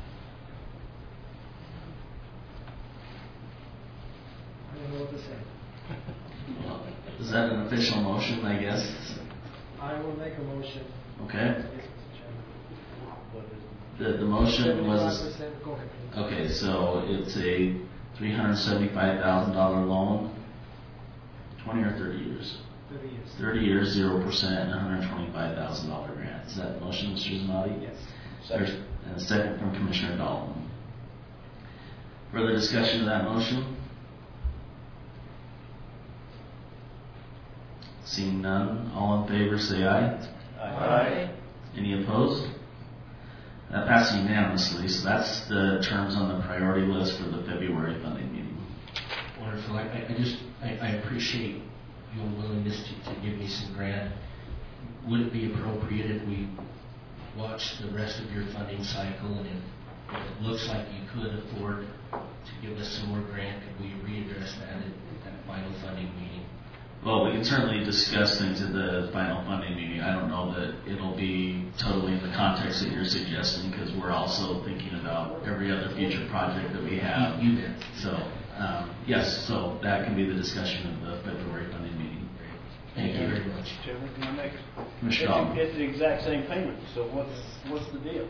I don't know what to say. Well, is that an official motion, I guess? I will make a motion. Okay. The motion was... 75%, go ahead. Okay, so it's a $375,000 loan, 20 or 30 years? 30 years. 30 years, 0%, and $125,000 grant. Is that the motion, Mr. Zanotti? Yes. Second. And a second from Commissioner Dalton. Further discussion of that motion? Seeing none, all in favor say aye. Aye. Any opposed? That passed unanimously, so that's the terms on the priority list for the February funding meeting. Wonderful. I appreciate your willingness to give me some grant. Would it be appropriate if we watch the rest of your funding cycle, and if it looks like you could afford to give us some more grant, could we readdress that at that final funding meeting? Well, we can certainly discuss things at the final funding meeting. I don't know that it'll be totally in the context that you're suggesting, because we're also thinking about every other future project that we have. You bet. So, yes, so that can be the discussion of the February funding meeting. Thank you very much. Chairman, can I make Commissioner Dalton. It's the exact same payment, so what's the deal?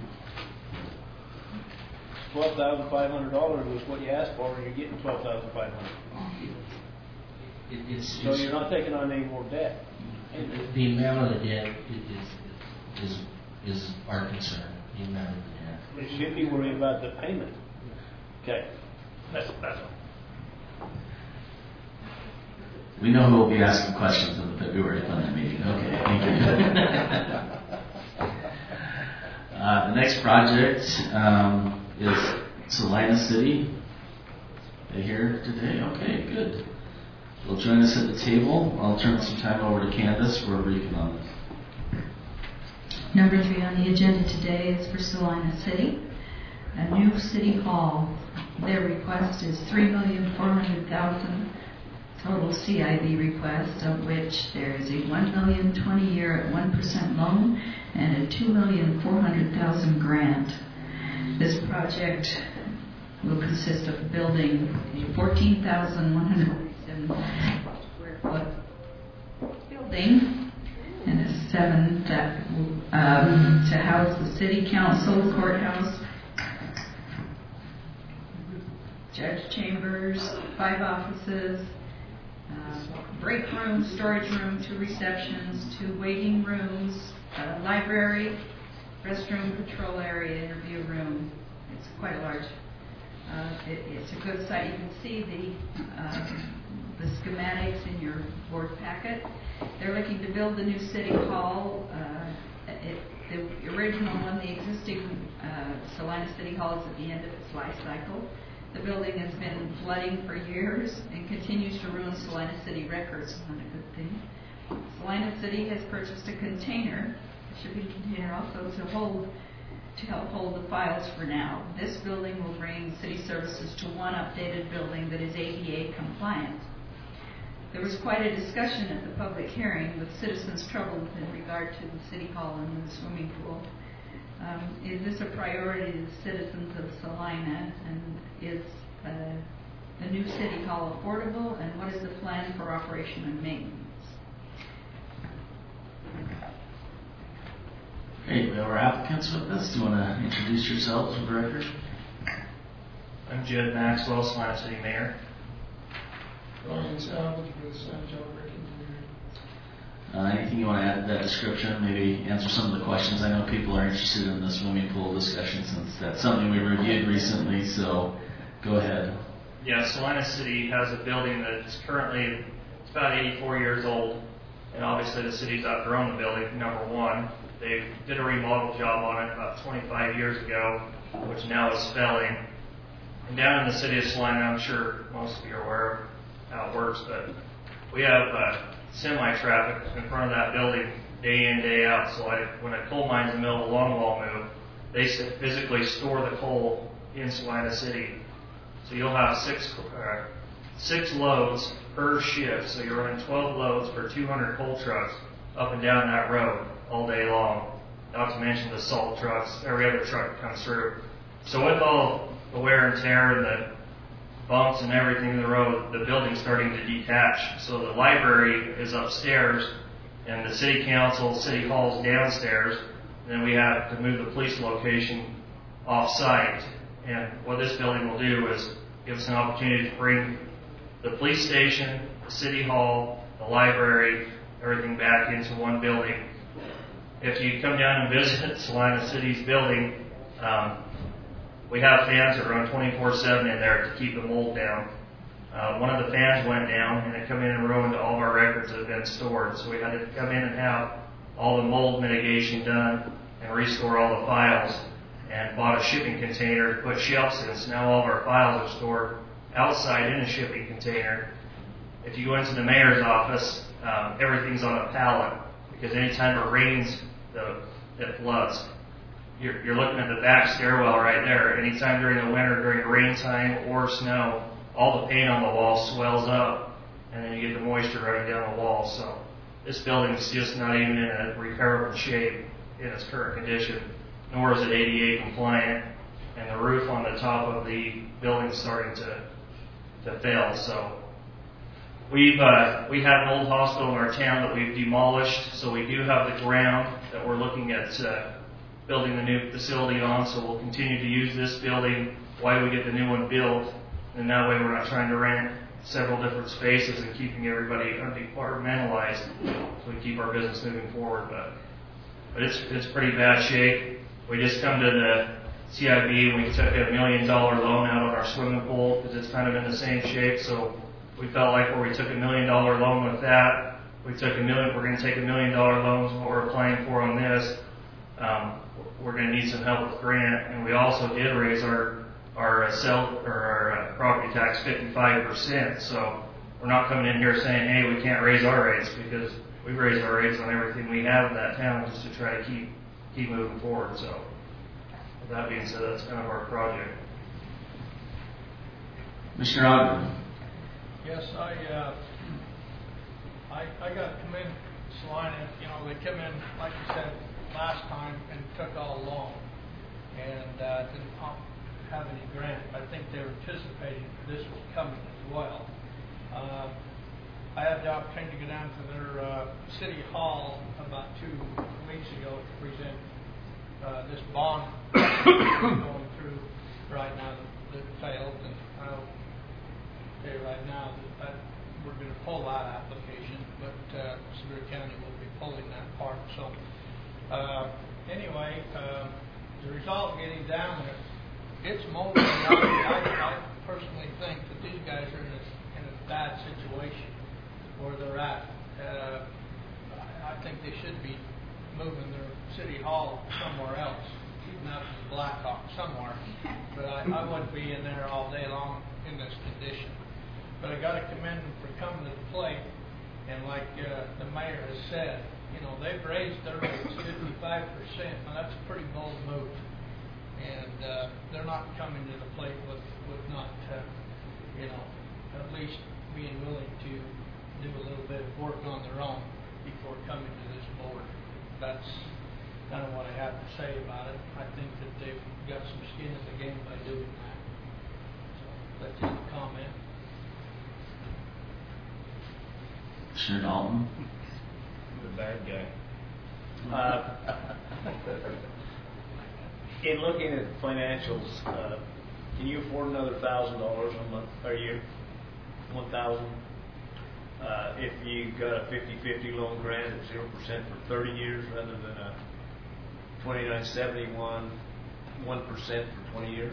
$12,500 was what you asked for, and you're getting $12,500. So you're not taking on any more debt. The amount of the debt is our concern. The amount of the debt. You should be worried about the payment. Okay, that's all. We know who will be asking questions in the February funding meeting. Okay, thank you. The next project is Salina City. Are they here today? Okay, good. They'll join us at the table. I'll turn some time over to Candace for a briefing on this. Number 3 on the agenda today is for Salina City, a new city hall. Their request is $3,400,000 total CIB request, of which there is a $1 million 20-year at 1% loan and a $2,400,000 grant. This project will consist of building a 14,100 square foot building and a 7 that to house the city council, courthouse, judge chambers, 5 offices, break room, storage room, 2 receptions, 2 waiting rooms, library, restroom, patrol area, interview room. It's quite a large. It's a good site. You can see the schematics in your board packet. They're looking to build the new city hall The original one, the existing Salina City Hall, is at the end of its life cycle. The building has been flooding for years and continues to ruin Salina City records. Not a good thing. Salina City has purchased a container, a shipping container also, to help hold the files for now. This building will bring city services to one updated building that is ADA compliant. There was quite a discussion at the public hearing with citizens troubled in regard to the city hall and the swimming pool. Is this a priority to the citizens of Salina, and is the new city hall affordable, and what is the plan for operation and maintenance? Okay, we have our applicants with us. Do you want to introduce yourselves for the record? I'm Jed Maxwell, Salina City Mayor. Anything you want to add to that description? Maybe answer some of the questions. I know people are interested in the swimming pool discussion since that's something we reviewed recently, so go ahead. Yeah, Salina City has a building that's currently, it's about 84 years old, and obviously the city's outgrown the building, number one. They did a remodel job on it about 25 years ago, which now is failing. And down in the city of Salina, I'm sure most of you are aware of how it works, but we have semi-traffic in front of that building day in, day out. So when a coal mine's in the middle of a longwall move, they physically store the coal in Salina City. So you'll have six loads per shift. So you're running 12 loads for 200 coal trucks up and down that road all day long. Not to mention the salt trucks, every other truck that comes through. So with all the wear and tear and the bumps and everything in the road, the building's starting to detach. So the library is upstairs, and the city council, city hall's downstairs. And then we have to move the police location off-site. And what this building will do is give us an opportunity to bring the police station, the city hall, the library, everything back into one building. If you come down and visit Salina City's building, we have fans that run 24/7 in there to keep the mold down. One of the fans went down, and it come in and ruined all of our records that have been stored. So we had to come in and have all the mold mitigation done and restore all the files, and bought a shipping container to put shelves in. So now all of our files are stored outside in a shipping container. If you go into the mayor's office, everything's on a pallet, because anytime it rains, it floods. You're looking at the back stairwell right there. Anytime during the winter, during rain time or snow, all the paint on the wall swells up, and then you get the moisture running down the wall. So this building's just not even in a repairable shape in its current condition, nor is it ADA compliant, and the roof on the top of the building's starting to fail. So we have an old hospital in our town that we've demolished, so we do have the ground that we're looking at building the new facility on, so we'll continue to use this building while we get the new one built, and that way we're not trying to rent several different spaces and keeping everybody uncompartmentalized, so we keep our business moving forward. But it's pretty bad shape. We just come to the CIB and we took a $1 million loan out on our swimming pool because it's kind of in the same shape, so we felt like where we took $1 million loan with that, we're going to take $1 million loans, what we're applying for on this. We're going to need some help with grant, and we also did raise our property tax 55%. So we're not coming in here saying, hey, we can't raise our rates, because we've raised our rates on everything we have in that town just to try to keep moving forward. So with that being said, that's kind of our project. Mr. Ogden. Yes, I got to commend Salina. They come in, like you said, last time and took all along and didn't have any grant. I think they were anticipating this was coming as well. I had the opportunity to go down to their city hall about 2 weeks ago to present this bond going through right now that failed, and I'll tell you right now that we're going to pull that application, but Sevier County will be pulling that part. So anyway, the result of getting down there, it's molding. I personally think that these guys are in a bad situation where they're at. I think they should be moving their city hall somewhere else, shooting out to the Blackhawk somewhere. But I wouldn't be in there all day long in this condition. But I got to commend them for coming to the plate. And like the mayor has said, you know, they've raised their rates 55%. Now that's a pretty bold move. And they're not coming to the plate with not, you know, at least being willing to do a little bit of work on their own before coming to this board. That's kind of what I have to say about it. I think that they've got some skin in the game by doing that. So that's just a comment. Commissioner Dalton? The bad guy. In looking at financials, can you afford another $1,000 a month or year? 1,000. If you got a 50-50 loan grant at 0% for 30 years rather than a 2971 1% for 20 years.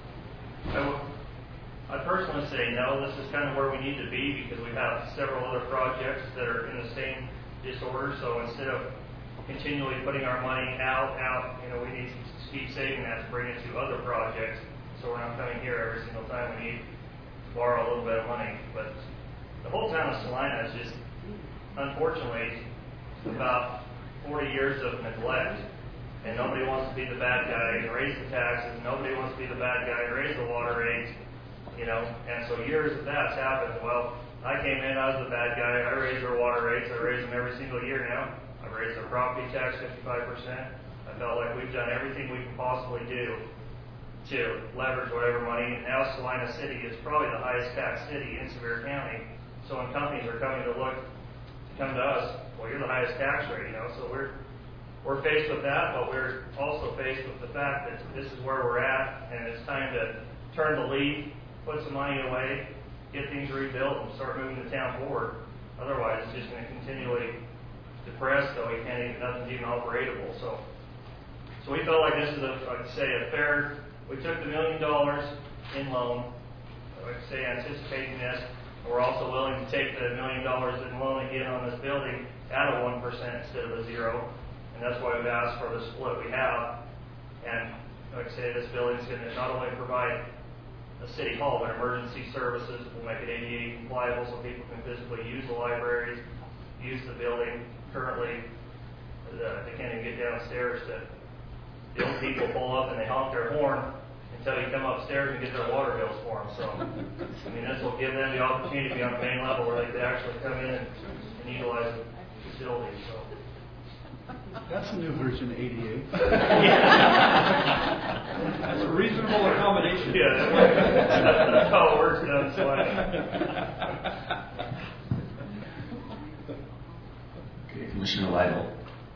I personally say no. This is kind of where we need to be because we have several other projects that are in the same disorder. So instead of continually putting our money out, you know, we need to keep saving that to bring it to other projects. So we're not coming here every single time we need to borrow a little bit of money. But the whole town of Salina is just, unfortunately, about 40 years of neglect. And nobody wants to be the bad guy and raise the taxes. Nobody wants to be the bad guy and raise the water rates. You know, and so years of that's happened. Well, I came in, I was the bad guy. I raised their water rates. I raise them every single year now. I've raised their property tax 55%. I felt like we've done everything we can possibly do to leverage whatever money. And now Salina City is probably the highest tax city in Sevier County. So when companies are coming to come to us, well, you're the highest tax rate, you know. So we're faced with that, but we're also faced with the fact that this is where we're at, and it's time to turn the leaf, put some money away, get things rebuilt, and start moving the town forward. Otherwise, it's just going to continually depress, so nothing's even operatable. So we felt like this is a fair. We took the $1 million in loan. Like I say, anticipating this. We're also willing to take the $1 million in loan again on this building at a 1% instead of a 0. And that's why we've asked for the split we have. And like I say, this building is going to not only provide a city hall, but emergency services. We'll make it ADA compliant so people can physically use the libraries, use the building. Currently, they can't even get downstairs. The old people pull up and they honk their horn until you come upstairs and get their water bills for them. So, I mean, this will give them the opportunity to be on the main level where they can actually come in and utilize the facility. So. That's a new version of ADA. That's a reasonable accommodation. Yeah, that's how it works down Okay, Commissioner Lytle.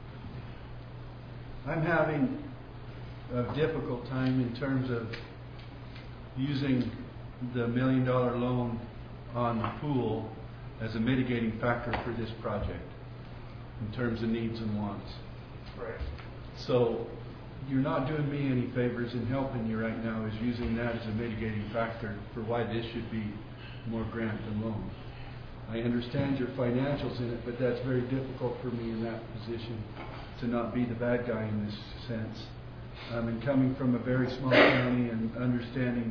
I'm having a difficult time in terms of using the $1 million loan on the pool as a mitigating factor for this project in terms of needs and wants. Right. So you're not doing me any favors in helping you right now is using that as a mitigating factor for why this should be more grant than loan. I understand your financials in it, but that's very difficult for me in that position to not be the bad guy in this sense. And coming from a very small county and understanding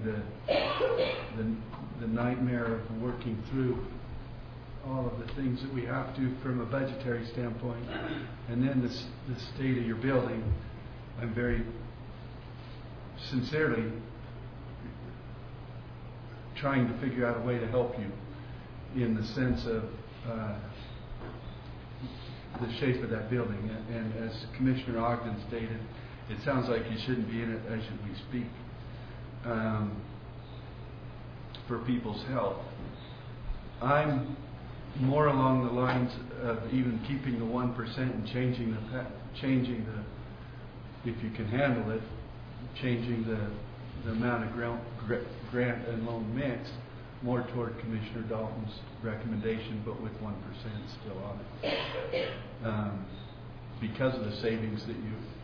the nightmare of working through all of the things that we have to from a budgetary standpoint, and then the state of your building, I'm very sincerely trying to figure out a way to help you in the sense of the shape of that building. And as Commissioner Ogden stated, it sounds like you shouldn't be in it as we speak for people's health. I'm more along the lines of even keeping the 1% and changing the, if you can handle it, changing the amount of grant and loan mix more toward Commissioner Dalton's recommendation, but with 1% still on it, because of the savings that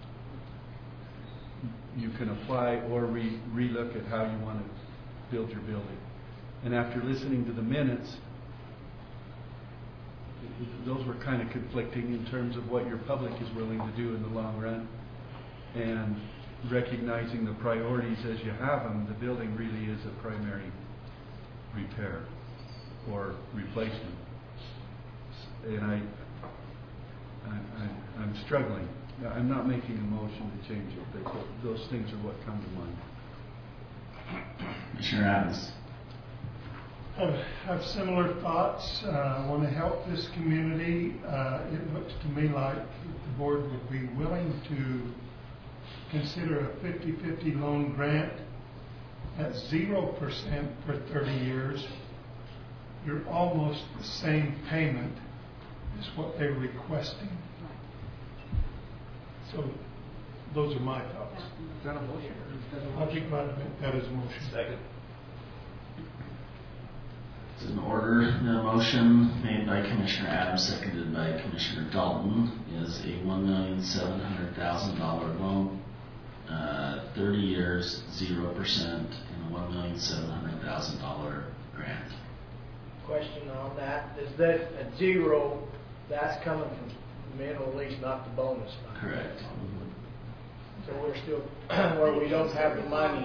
you can apply or relook at how you want to build your building. And after listening to the minutes, those were kind of conflicting in terms of what your public is willing to do in the long run. And recognizing the priorities as you have them, the building really is a primary repair or replacement. And I'm struggling. I'm not making a motion to change it, but those things are what come to mind. Commissioner Adams. I have similar thoughts. I want to help this community. It looks to me like the board would be willing to consider a 50-50 loan grant at 0% for 30 years. You're almost the same payment as what they're requesting. So those are my thoughts. Is that a motion? I'll be glad to make that as a motion. Second. It's in order. The motion made by Commissioner Adams, seconded by Commissioner Dalton, is a $1,700,000 loan, 30 years, 0%, and a $1,700,000 grant. Question on that, is that at zero, that's coming from mineral lease, not the bonus fund? Correct. So we're still, where we don't have the money.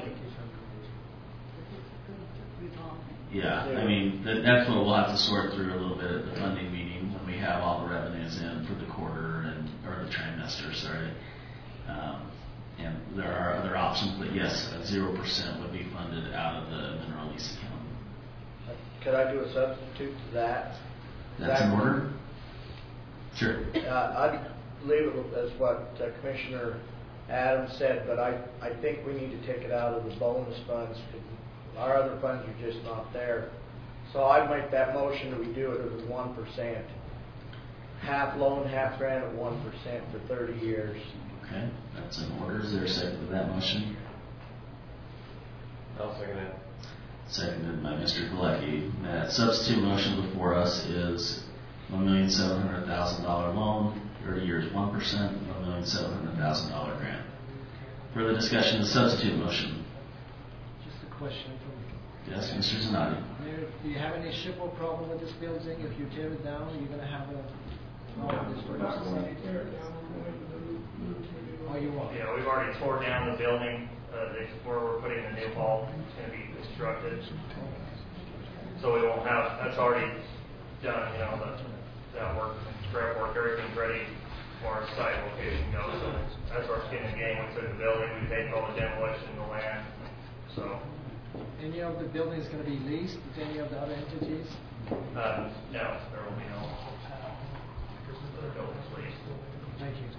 Yeah, I mean, that's what we'll have to sort through a little bit at the funding meeting when we have all the revenues in for the quarter or the trimester, sorry. And there are other options, but yes, 0% would be funded out of the mineral lease account. Could I do a substitute to that? That's in order? Sure. I'd leave it as what Commissioner Adams said, but I think we need to take it out of the bonus funds. Our other funds are just not there. So I'd make that motion that we do it at 1%. Half loan, half grant at 1% for 30 years. Okay, that's in order. Is there a second to that motion? I'll second that. Seconded by Mr. Galecki. That substitute motion before us is $1,700,000 loan, 30 years 1%, $1,700,000 grant. Further discussion of the substitute motion? Just a question from Yes, Mr. Zanotti. Mayor, do you have any SHPO problem with this building? If you tear it down, you're going to have a problem with this building? Oh, you won't? Yeah, we've already tore down the building where we're putting the new hall. It's going to be constructed. So we won't have, that's already done, that work, scrap work, everything's ready for our site location goes. So that's our skin in the game. We took the building, we paid for all the demolition, the land. So. Any of the buildings going to be leased to any of the other entities? No, there will be no other buildings leased. Thank you.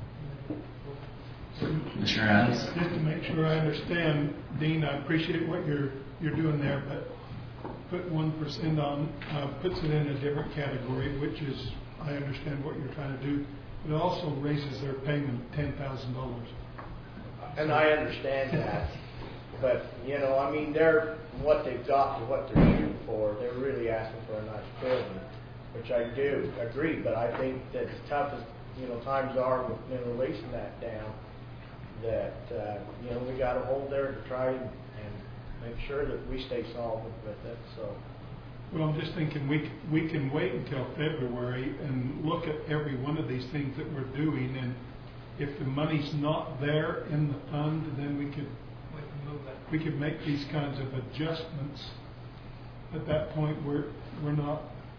Commissioner Adams. Just to make sure I understand, Dean, I appreciate what you're doing there, but put 1% on puts it in a different category, which is, I understand what you're trying to do. It also raises their payment $10,000. And I understand that. But, I mean, they're what they've got to what they're shooting for. They're really asking for a nice building, which I do agree. But I think that as tough as, times are with releasing that down, that, we got to hold there to try and make sure that we stay solvent with it. So. Well, I'm just thinking we can wait until February and look at every one of these things that we're doing. And if the money's not there in the fund, then we could make these kinds of adjustments. At that point, we're not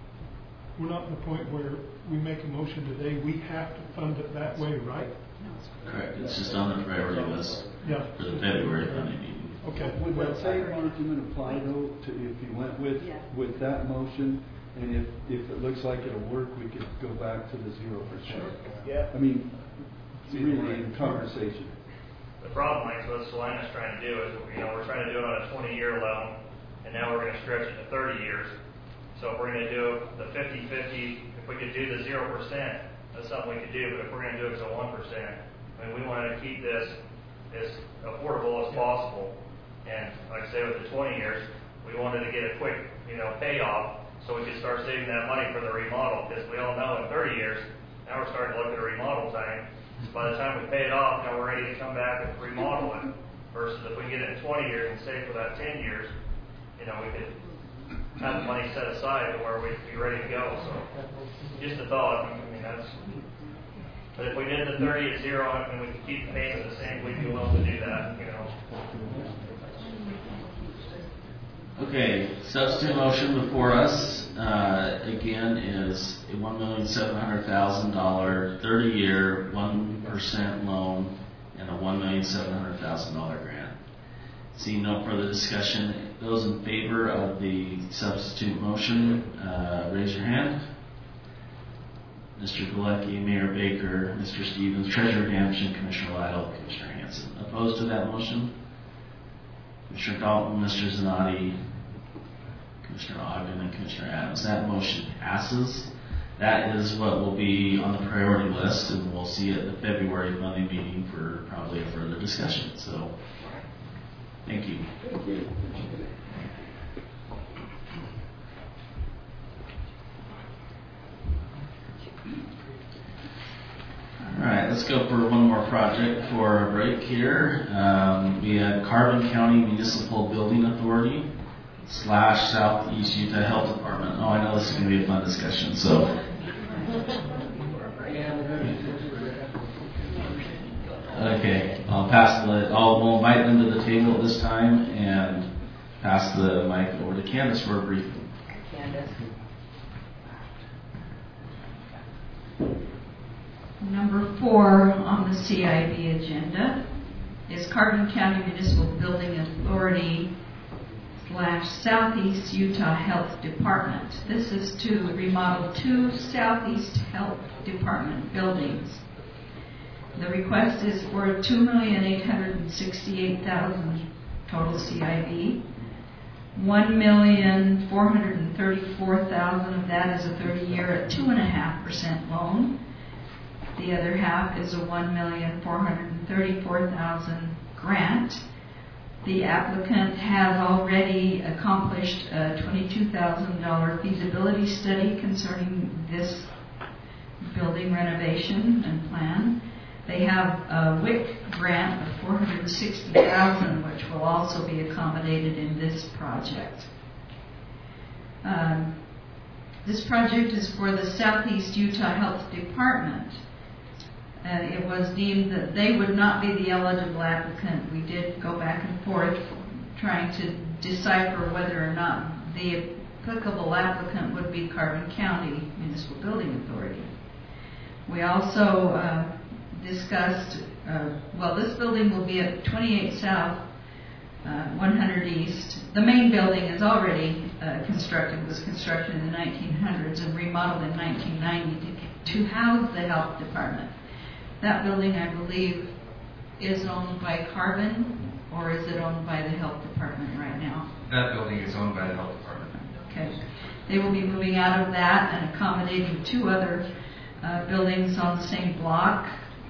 at the point where we make a motion today. We have to fund it that way, right? Correct. It's just on the priority list for the February funding meeting. Okay. Would that same argument apply though to if you went with that motion, and if it looks like it'll work, we could go back to the 0%? Yeah. I mean, really in conversation. The problem is what Salina's trying to do is, we're trying to do it on a 20-year loan, and now we're going to stretch it to 30 years. So if we're going to do the 50-50, if we could do the 0%, that's something we could do. But if we're going to do it as a 1%, I mean, we wanted to keep this as affordable as possible. And like I say, with the 20 years, we wanted to get a quick, payoff so we could start saving that money for the remodel. Because we all know in 30 years, now we're starting to look at a remodel time. By the time we pay it off, now we're ready to come back and remodel it. Versus if we get it in 20 years and save for that 10 years, we could have the money set aside to where we'd be ready to go. So just a thought. I mean, that's. But if we did the 30 at zero and we could keep the payment the same, we'd be willing to do that. You know. Okay, substitute motion before us again is a $1,700,000 30-year 1% loan and a $1,700,000 grant. Seeing no further discussion, those in favor of the substitute motion, raise your hand. Mr. Galecki, Mayor Baker, Mr. Stevens, Treasurer Damshin, Commissioner Lytle, Commissioner Hanson. Opposed to that motion? Commissioner Dalton, Mr. Zanotti, Commissioner Ogden, and Commissioner Adams. That motion passes. That is what will be on the priority list, and we'll see at the February Monday meeting for probably a further discussion. So, thank you. Thank you. All right, let's go for one more project for our break here. We had Carbon County Municipal Building Authority / Southeast Utah Health Department. Oh, I know this is going to be a fun discussion. So, okay, we'll invite them to the table at this time and pass the mic over to Candace for a briefing. Candace. Number 4 on the CIB agenda is Carbon County Municipal Building Authority / Southeast Utah Health Department. This is to remodel 2 Southeast Health Department buildings. The request is for $2,868,000 total CIB. $1,434,000 of that is a 30-year at 2.5% loan. The other half is a $1,434,000 grant. The applicant has already accomplished a $22,000 feasibility study concerning this building renovation and plan. They have a WIC grant of $460,000, which will also be accommodated in this project. This project is for the Southeast Utah Health Department. It was deemed that they would not be the eligible applicant. We did go back and forth trying to decipher whether or not the applicable applicant would be Carbon County Municipal Building Authority. We also discussed, this building will be at 28 South, 100 East. The main building is already was constructed in the 1900s and remodeled in 1990 to house the health department. That building, I believe, is owned by Carbon, or is it owned by the health department right now? That building is owned by the health department. Okay. They will be moving out of that and accommodating 2 other buildings on the same block.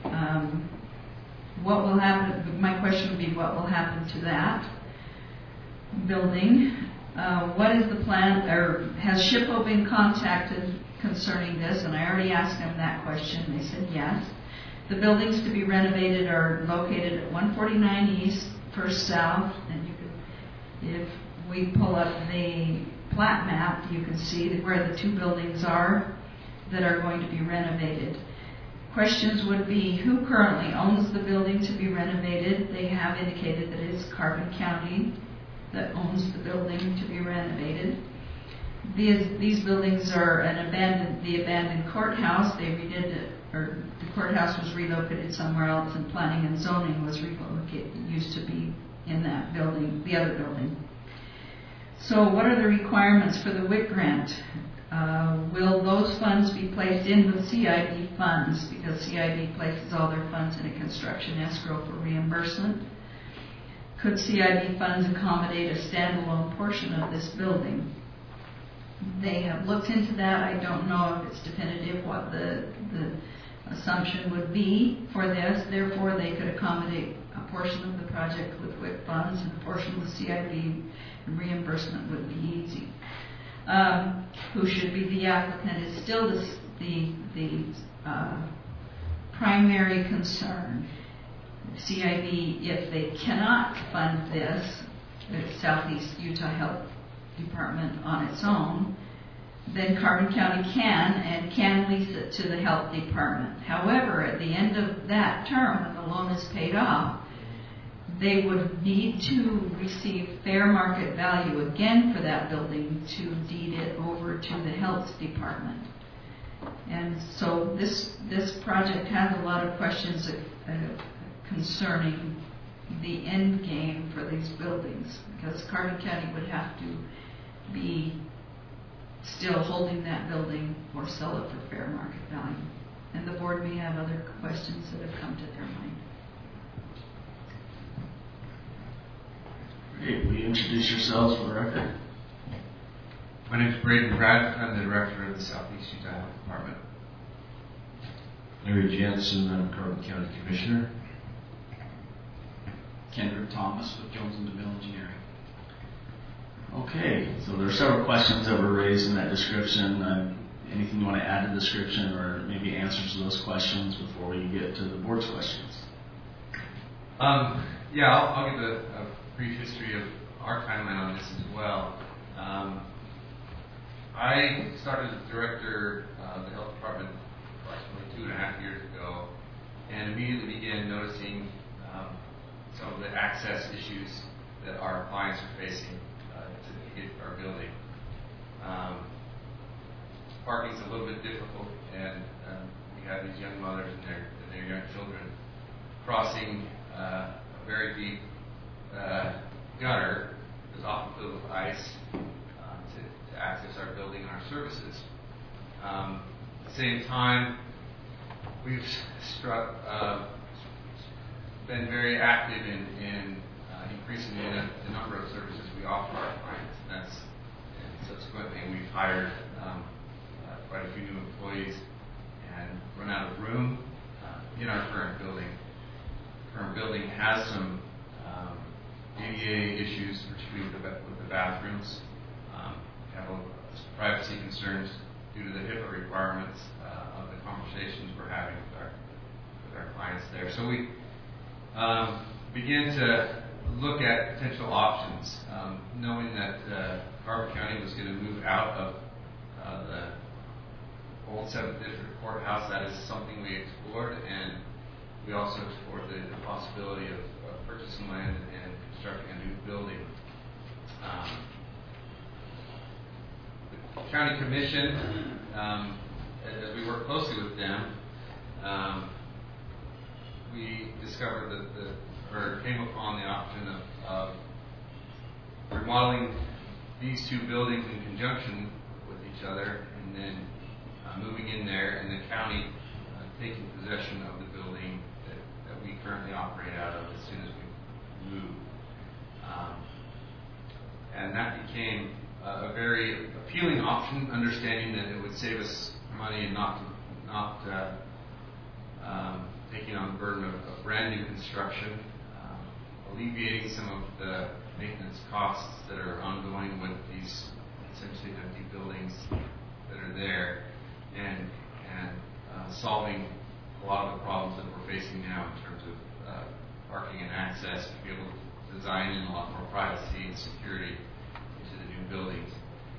What will happen? My question would be, what will happen to that building? What is the plan, or has SHPO been contacted concerning this? And I already asked them that question. They said yes. The buildings to be renovated are located at 149 East, 1st South, and you can, if we pull up the plat map, you can see where the 2 buildings are that are going to be renovated. Questions would be, who currently owns the building to be renovated? They have indicated that it's Carbon County that owns the building to be renovated. These buildings are the abandoned courthouse. They redid it, or the courthouse was relocated somewhere else, and planning and zoning was relocated. It used to be in that building, the other building. So what are the requirements for the WIC grant? Will those funds be placed in the CIB funds, because CIB places all their funds in a construction escrow for reimbursement? Could CIB funds accommodate a standalone portion of this building? They have looked into that. I don't know if it's definitive what the assumption would be for this. Therefore, they could accommodate a portion of the project with WIC funds, and a portion of the CIB and reimbursement would be easy. Who should be the applicant is still the primary concern. CIB, if they cannot fund this, the Southeast Utah Health department on its own, then Carbon County can lease it to the health department. However, at the end of that term, when the loan is paid off, they would need to receive fair market value again for that building to deed it over to the health department. And so this project has a lot of questions concerning the end game for these buildings, because Carbon County would have to be still holding that building or sell it for fair market value. And the board may have other questions that have come to their mind. Great. Will you introduce yourselves for the record? My name is Braden Bradford. I'm the director of the Southeast Utah Health Department. Larry Jensen, I'm Carbon County Commissioner. Kendrick Thomas with Jones and DeMille Engineering. Okay, so there are several questions that were raised in that description. Anything you want to add to the description, or maybe answers to those questions before we get to the board's questions? Yeah, I'll give a brief history of our timeline on this as well. I started as director of the health department approximately 2.5 years ago, and immediately began noticing some of the access issues that our clients are facing to get our building. Parking is a little bit difficult, and we have these young mothers and their young children crossing a very deep gutter that's often filled with ice to access our building and our services. At the same time, we've been very active in increasing the number of services we offer our clients. And subsequently, we've hired quite a few new employees and run out of room in our current building. The current building has some ADA issues, particularly with the bathrooms. We have some privacy concerns due to the HIPAA requirements of the conversations we're having with our clients there. So we begin to look at potential options, knowing that Carbon County was going to move out of the old 7th District Courthouse. That is something we explored, and we also explored the possibility of purchasing land and constructing a new building. The County Commission, as we work closely with them, we discovered or came upon the option of remodeling these two buildings in conjunction with each other, and then moving in there, and the county taking possession of the building that we currently operate out of as soon as we move. And that became a very appealing option, understanding that it would save us money and not taking on the burden of brand new construction, alleviating some of the maintenance costs that are ongoing with these essentially empty buildings that are there, and solving a lot of the problems that we're facing now in terms of parking and access, to be able to design in a lot more privacy and security into the new buildings.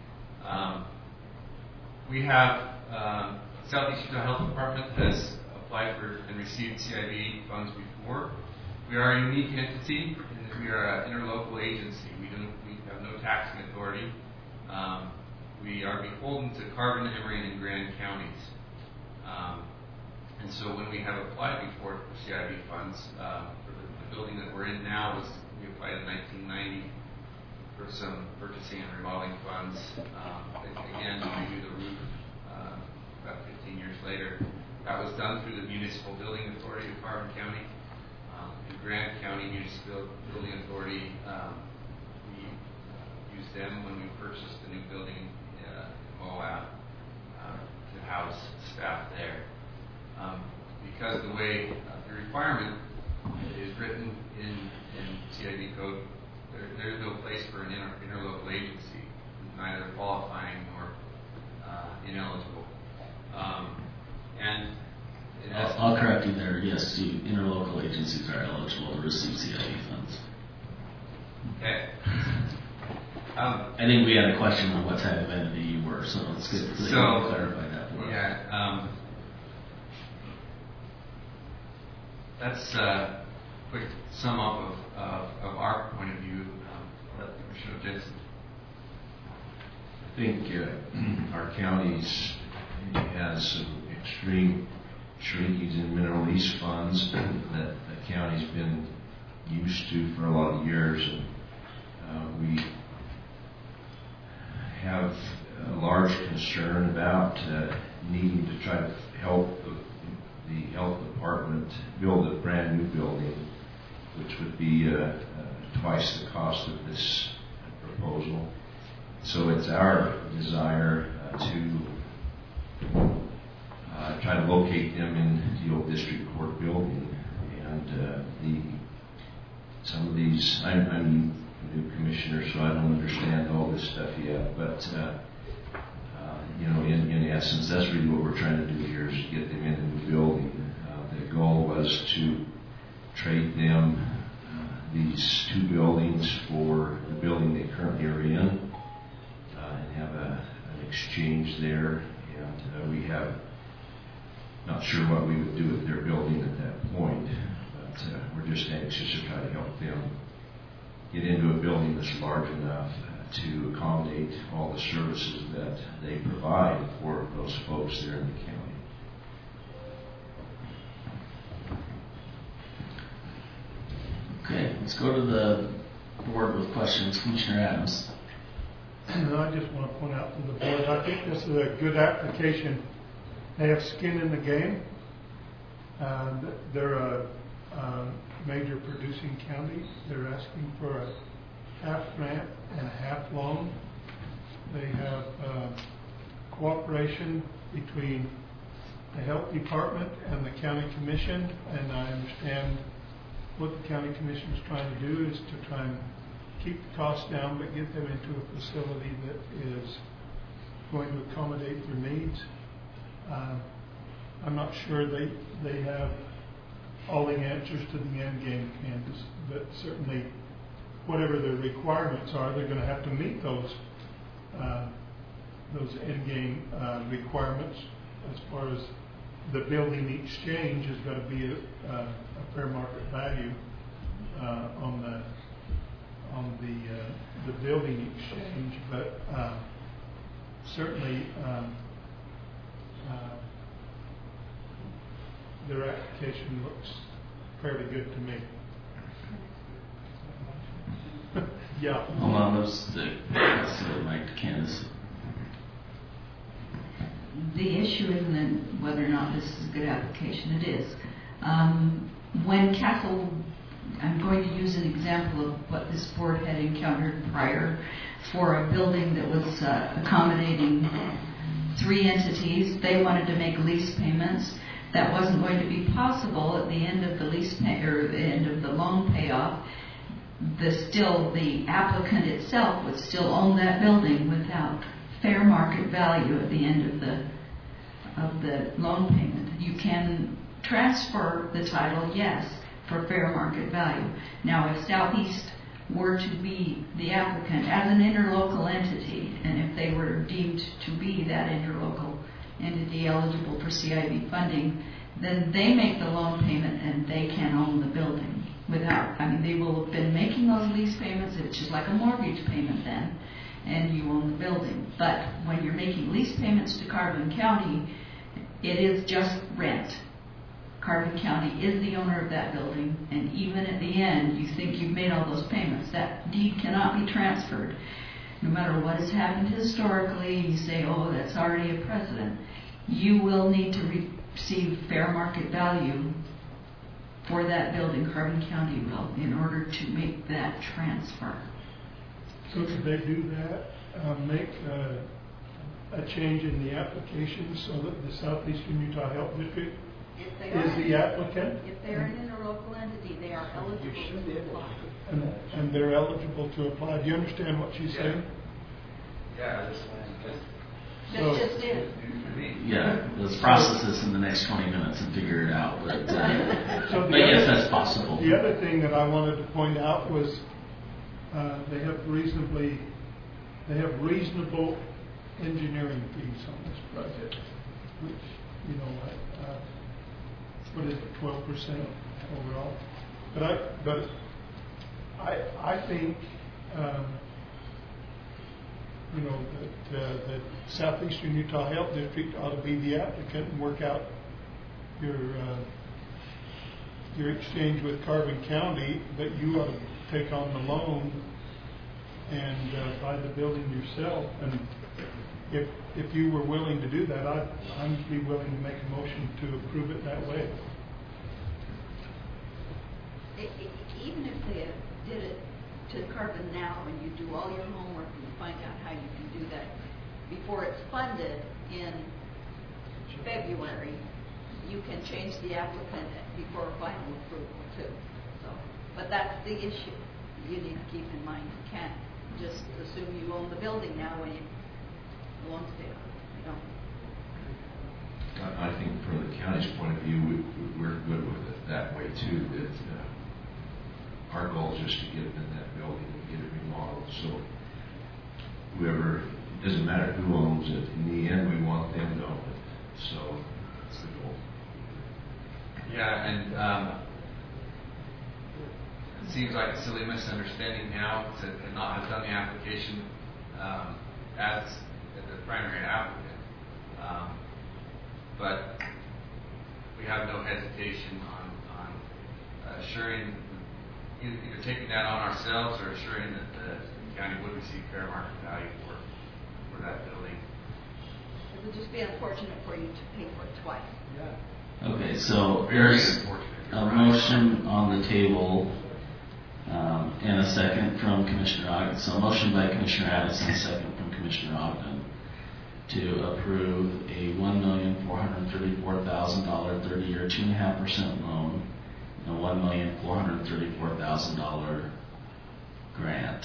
We have Southeast Utah Health Department has applied for and received CIB funds before. We are a unique entity in that we are an interlocal agency. We have no taxing authority. We are beholden to Carbon, Emory, and Grand counties. And so when we have applied before for CIB funds, for the building that we're in now, we applied in 1990 for some purchasing and remodeling funds. Again, we do the roof about 15 years later. That was done through the Municipal Building Authority of Carbon County. In Grand County Municipal Building Authority, we used them when we purchased the new building in Moab to house staff there. Because the way the requirement is written in CIB code, there is no place for an interlocal agency, neither qualifying nor ineligible. And I'll correct you there. Yes, the interlocal agencies are eligible to receive CIB funds. Okay. I think we had a question on what type of entity you were, so it's good to clarify that for us. Yeah, that's a quick sum up of our point of view. Commissioner Jensen. I think our counties has some extreme shrinkage in mineral lease funds that the county's been used to for a lot of years. And we have a large concern about needing to try to help the health department build a brand new building, which would be twice the cost of this proposal. So it's our desire to try to locate them in the old district court building. And some of these, I'm a new commissioner, so I don't understand all this stuff yet, but in essence, that's really what we're trying to do here, is to get them in the new building. The goal was to trade them these two buildings for the building they currently are in, and have an exchange there. And we have not sure what we would do with their building at that point, but we're just anxious to try to help them get into a building that's large enough to accommodate all the services that they provide for those folks there in the county. Okay, let's go to the board with questions. Commissioner Adams. And I just want to point out to the board, I think this is a good application. They have skin in the game. They're a major producing county. They're asking for a half grant and a half loan. They have cooperation between the health department and the county commission, and I understand what the county commission is trying to do is to try and keep the costs down, but get them into a facility that is going to accommodate their needs. I'm not sure they have all the answers to the end game, Candace, but certainly whatever their requirements are, they're going to have to meet those end game requirements. As far as the building exchange has got to be a fair market value on the building exchange, but certainly their application looks fairly good to me. Yeah. Hold on, let's Mike to Candace. The issue isn't whether or not this is a good application. It is. When Castle, I'm going to use an example of what this board had encountered prior for a building that was accommodating 3 entities. They wanted to make lease payments. That wasn't going to be possible at the end of the or the end of the loan payoff. The applicant itself would still own that building without fair market value at the end of the loan payment. You can transfer the title, yes, for fair market value. Now, if Southeast were to be the applicant as an interlocal entity, and if they were deemed to be that interlocal entity eligible for CIB funding, then they make the loan payment and they can own the building they will have been making those lease payments. It's just like a mortgage payment then, and you own the building. But when you're making lease payments to Carbon County, it is just rent. Carbon County is the owner of that building, and even at the end, you think you've made all those payments. That deed cannot be transferred. No matter what has happened historically, you say, oh, that's already a precedent. You will need to receive fair market value for that building, Carbon County will, in order to make that transfer. So could they do that, make a change in the application so that the Southeastern Utah Health District is the applicant? If they're an interlocal entity, they are eligible to apply. And they're eligible to apply. Do you understand what she's saying? Yeah, That's just it. Yeah, let's process this in the next 20 minutes and figure it out. But yes, that's possible. The other thing that I wanted to point out was they have reasonably they have reasonable engineering fees on this project, which, you know, what is it, 12% overall? But I think, you know, that Southeastern Utah Health District ought to be the applicant and work out your exchange with Carbon County, but you ought to take on the loan and buy the building yourself. And if you were willing to do that, I'd be willing to make a motion to approve it that way. Even if they did it to Carbon now, and you do all your homework and you find out how you can do that before it's funded in February, you can change the applicant before final approval too. So, but that's the issue you need to keep in mind. You can't just assume you own the building now when the loan's paid off. You don't. I think from the county's point of view, we're good with it that way too. That our goal is just to get it in that building and get it remodeled. So whoever, it doesn't matter who owns it. In the end, we want them to own it. So that's the goal. Yeah, and it seems like a silly misunderstanding now to not have done the application as the primary applicant. But we have no hesitation on assuring, either taking that on ourselves or assuring that the county would receive fair market value for that building. It would just be unfortunate for you to pay for it twice. Yeah. Okay, so there's a motion on the table and a second from Commissioner Ogden. So a motion by Commissioner Addison, a second from Commissioner Ogden to approve a $1,434,000 30-year 2.5% loan and a $1,434,000 grant.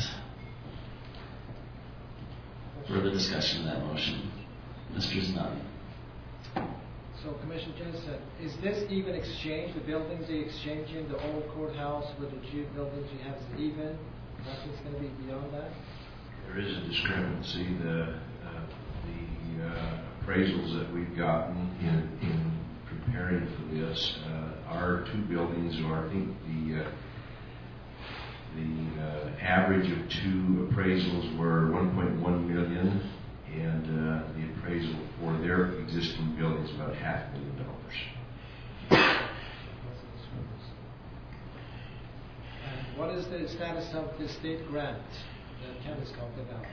Further discussion of that motion. Mr. Zanati. So, Commissioner Jensen, is this even exchange? The buildings you're exchanging, the old courthouse with the new buildings you have, is it even? Nothing's going to be beyond that? There is a discrepancy. The appraisals that we've gotten in preparing for this, our two buildings, or I think the average of two appraisals were $1.1 million. And the appraisal for their existing building is about $500,000. And what is the status of the state grant that Ken has talked about?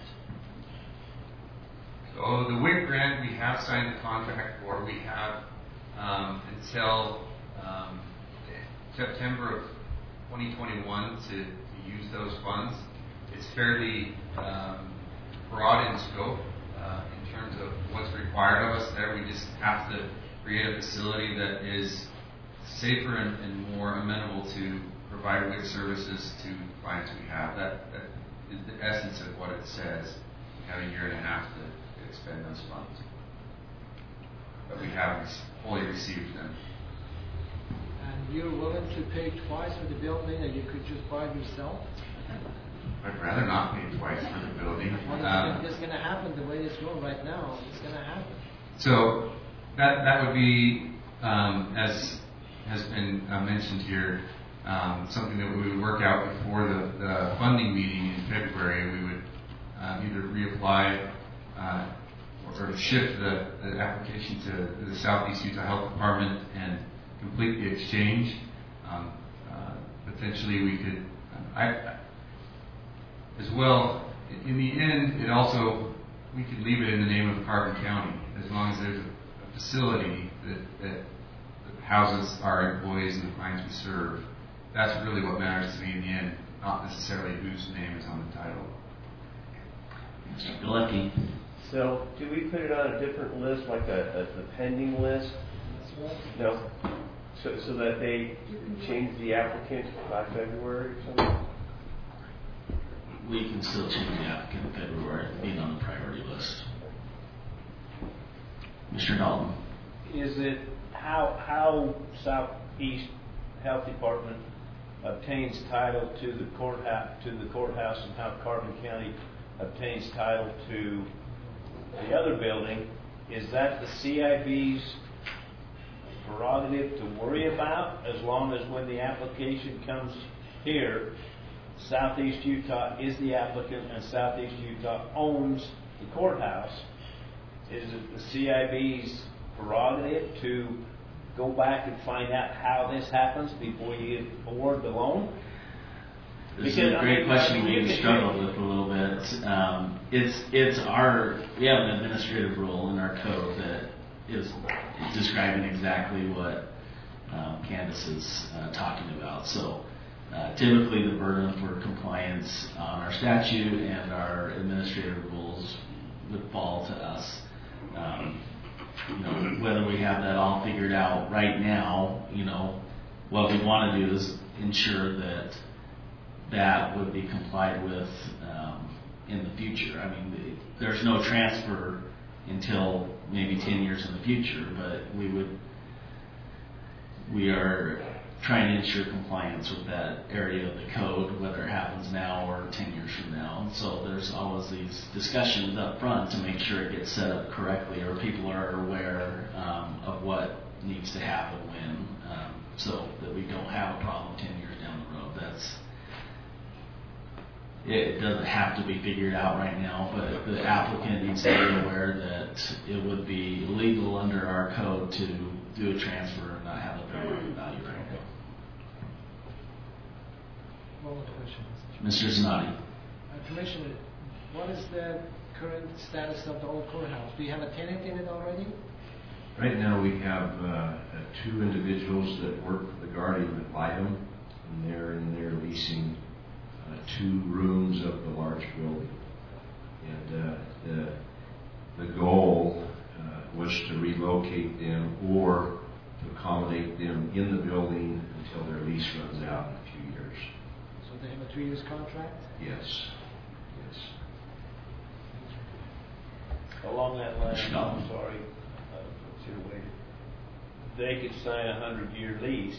So the WIC grant, we have signed the contract for. We have until September of 2021 to use those funds. It's fairly broad in scope. In terms of what's required of us there, we just have to create a facility that is safer and more amenable to provide WIC services to clients we have. That is the essence of what it says. We have a year and a half to expend those funds. But we have fully received them. And you're willing to pay twice for the building that you could just buy yourself? I'd rather not pay twice for the building. It's going to happen the way it's going right now. It's going to happen. So that would be, as has been mentioned here, something that we would work out before the funding meeting in February. We would either reapply or shift the application to the Southeast Utah Health Department and complete the exchange. Potentially we could, as well, in the end, we could leave it in the name of Carbon County, as long as there's a facility that houses our employees and the clients we serve. That's really what matters to me in the end, not necessarily whose name is on the title. Mr. Galecki. So, do we put it on a different list, like the pending list? No. So that they change the applicant by February or something? We can still change the applicant in February, being on the priority list. Mr. Dalton. Is it how Southeast Health Department obtains title to the courthouse and how Carbon County obtains title to the other building, is that the CIB's prerogative to worry about, as long as when the application comes here, Southeast Utah is the applicant and Southeast Utah owns the courthouse? Is it the CIB's prerogative to go back and find out how this happens before you award the loan? This is a great question we've struggled with a little bit. We have an administrative rule in our code that is describing exactly what Candace is talking about. So typically the burden for compliance on our statute and our administrative rules would fall to us. Whether we have that all figured out right now, what we want to do is ensure that that would be complied with in the future. I mean, there's no transfer until maybe 10 years in the future, but we are trying to ensure compliance with that area of the code, whether it happens now or 10 years from now. And so there's always these discussions up front to make sure it gets set up correctly, or people are aware of what needs to happen when, so that we don't have a problem 10 years down the road. It doesn't have to be figured out right now, but the applicant needs to be aware that it would be illegal under our code to do a transfer and not have a fair market value right now. One more question. Mr. Zanotti. Commissioner, what is the current status of the old courthouse? Do you have a tenant in it already? Right now we have 2 individuals that work for the Guardian at Lytham, and they're in there leasing 2 rooms of the large building. And the goal was to relocate them or to accommodate them in the building until their lease runs out in a few years. So they have a 2 years contract? Yes. Along that line, I'm sorry, they could sign a 100-year lease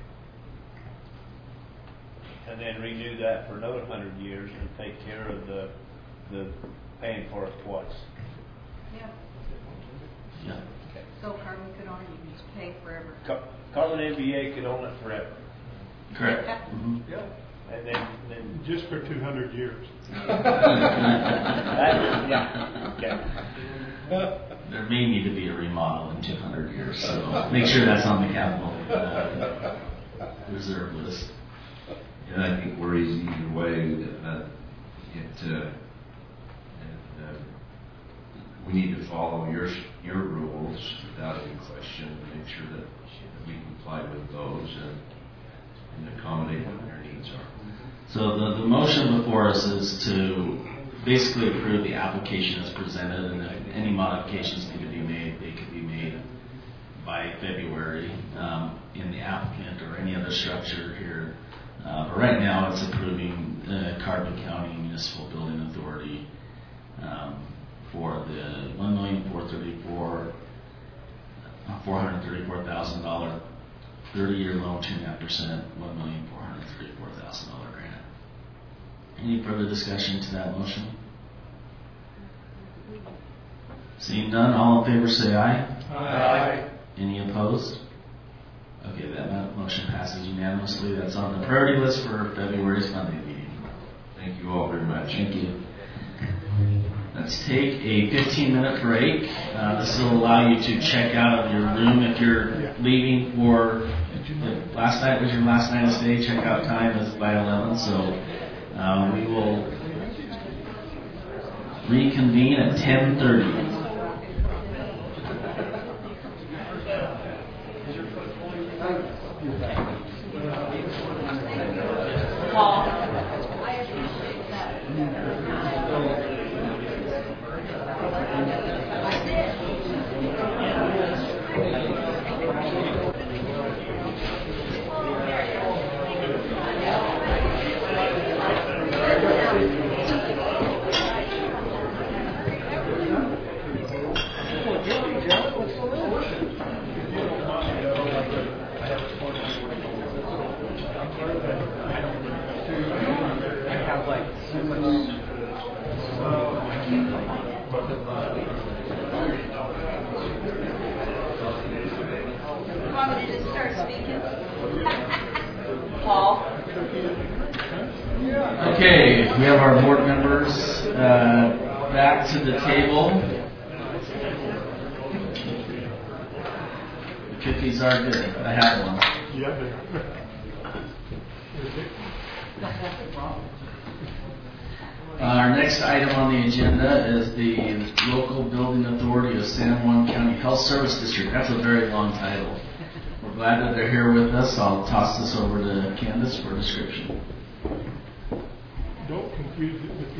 and then renew that for another 100 years and take care of the paying for it twice. Yeah. Yeah. Okay. So Carmen could own it, you can just pay forever. Carmen MBA could own it forever. Correct. Mm-hmm. Yeah. And then just for 200 years. Yeah. Okay. There may need to be a remodel in 200 years, so make sure that's on the capital reserve list. And I think worries either way. We need to follow your rules without any question to make sure that we comply with those and accommodate what their needs are. So the motion before us is to basically approve the application as presented, and if any modifications need to be made, they could be made by February in the applicant or any other structure here. But right now it's approving Carbon County Municipal Building Authority for the $434,000 30-year loan, 2.5%, $1,434,000 grant. Any further discussion to that motion? Seeing none, all in favor say aye. Aye. Any opposed? Okay, that motion passes unanimously. That's on the priority list for February's Monday meeting. Thank you all very much. Thank you. Let's take a 15-minute break. This will allow you to check out of your room if you're leaving for last night was your last night of stay. Checkout time is by 11, so we will reconvene at 10:30. I have like so much Want me to just start speaking? Paul? Okay, we have our board members back to the table. The cookies are good. I have one. Our next item on the agenda is the Local Building Authority of San Juan County Health Service District. That's a very long title. We're glad that they're here with us. I'll toss this over to Candace for a description. Don't confuse it with the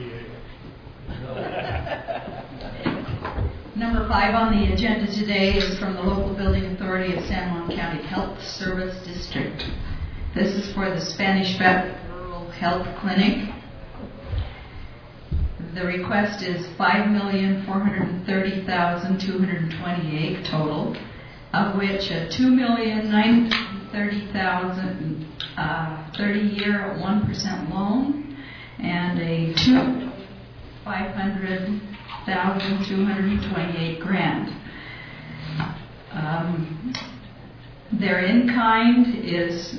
NBA. Number 5 on the agenda today is from the Local Building Authority of San Juan County Health Service District. This is for the Spanish Valley Rural Health Clinic. The request is $5,430,228 total, of which a $2,930,000 30-year at 1% loan, and a $500,228 grant. Their in-kind is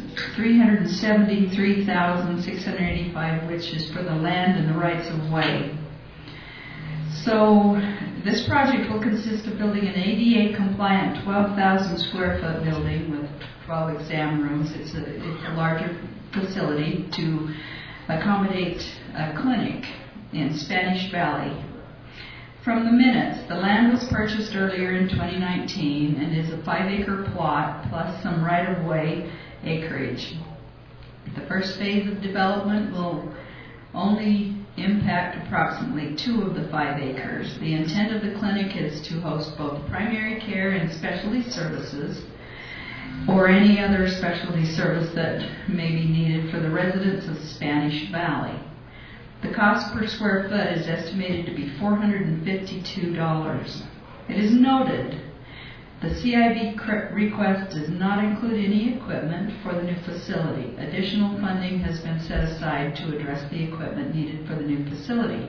$373,685, which is for the land and the rights of way. So this project will consist of building an ADA compliant 12,000 square foot building with 12 exam rooms. It's a larger facility to accommodate a clinic in Spanish Valley. From the minutes, the land was purchased earlier in 2019 and is a 5-acre plot plus some right-of-way acreage. The first phase of development will only impact approximately 2 of the 5 acres. The intent of the clinic is to host both primary care and specialty services, or any other specialty service that may be needed for the residents of Spanish Valley. The cost per square foot is estimated to be $452. It is noted the CIB request does not include any equipment for the new facility. Additional funding has been set aside to address the equipment needed for the new facility.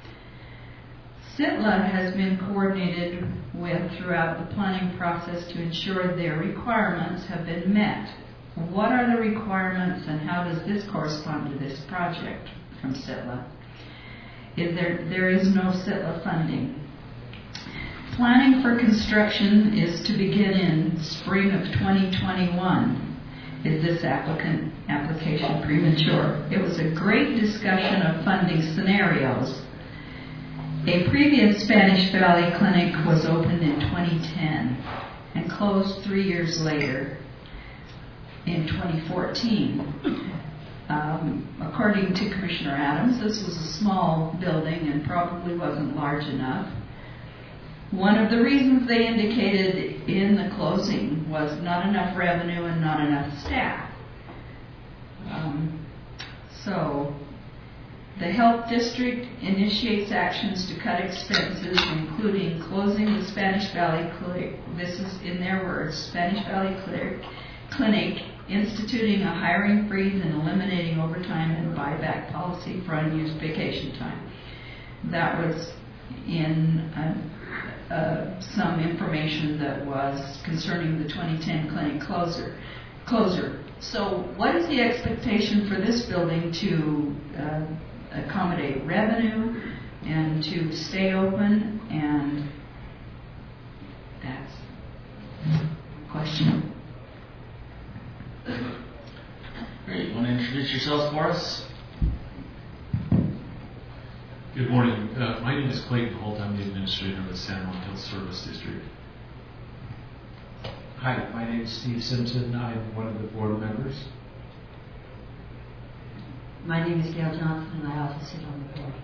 CITLA has been coordinated with throughout the planning process to ensure their requirements have been met. What are the requirements and how does this correspond to this project from CITLA? There is no CITLA funding. Planning for construction is to begin in spring of 2021. Is this application premature? It was a great discussion of funding scenarios. A previous Spanish Valley clinic was opened in 2010 and closed 3 years later in 2014. According to Commissioner Adams, this was a small building and probably wasn't large enough. One of the reasons they indicated in the closing was not enough revenue and not enough staff. So the health district initiates actions to cut expenses, including closing the Spanish Valley Clinic. This is in their words, Spanish Valley Clinic, instituting a hiring freeze and eliminating overtime and buyback policy for unused vacation time. That was in some information that was concerning the 2010 clinic closure. So what is the expectation for this building to accommodate revenue and to stay open? And that's the question. Great. You want to introduce yourselves for us? Good morning. My name is Clayton Holt. I'm the administrator of the San Juan Health Service District. Hi, my name is Steve Simpson. I'm one of the board members. My name is Gail Johnson, and I also sit on the board.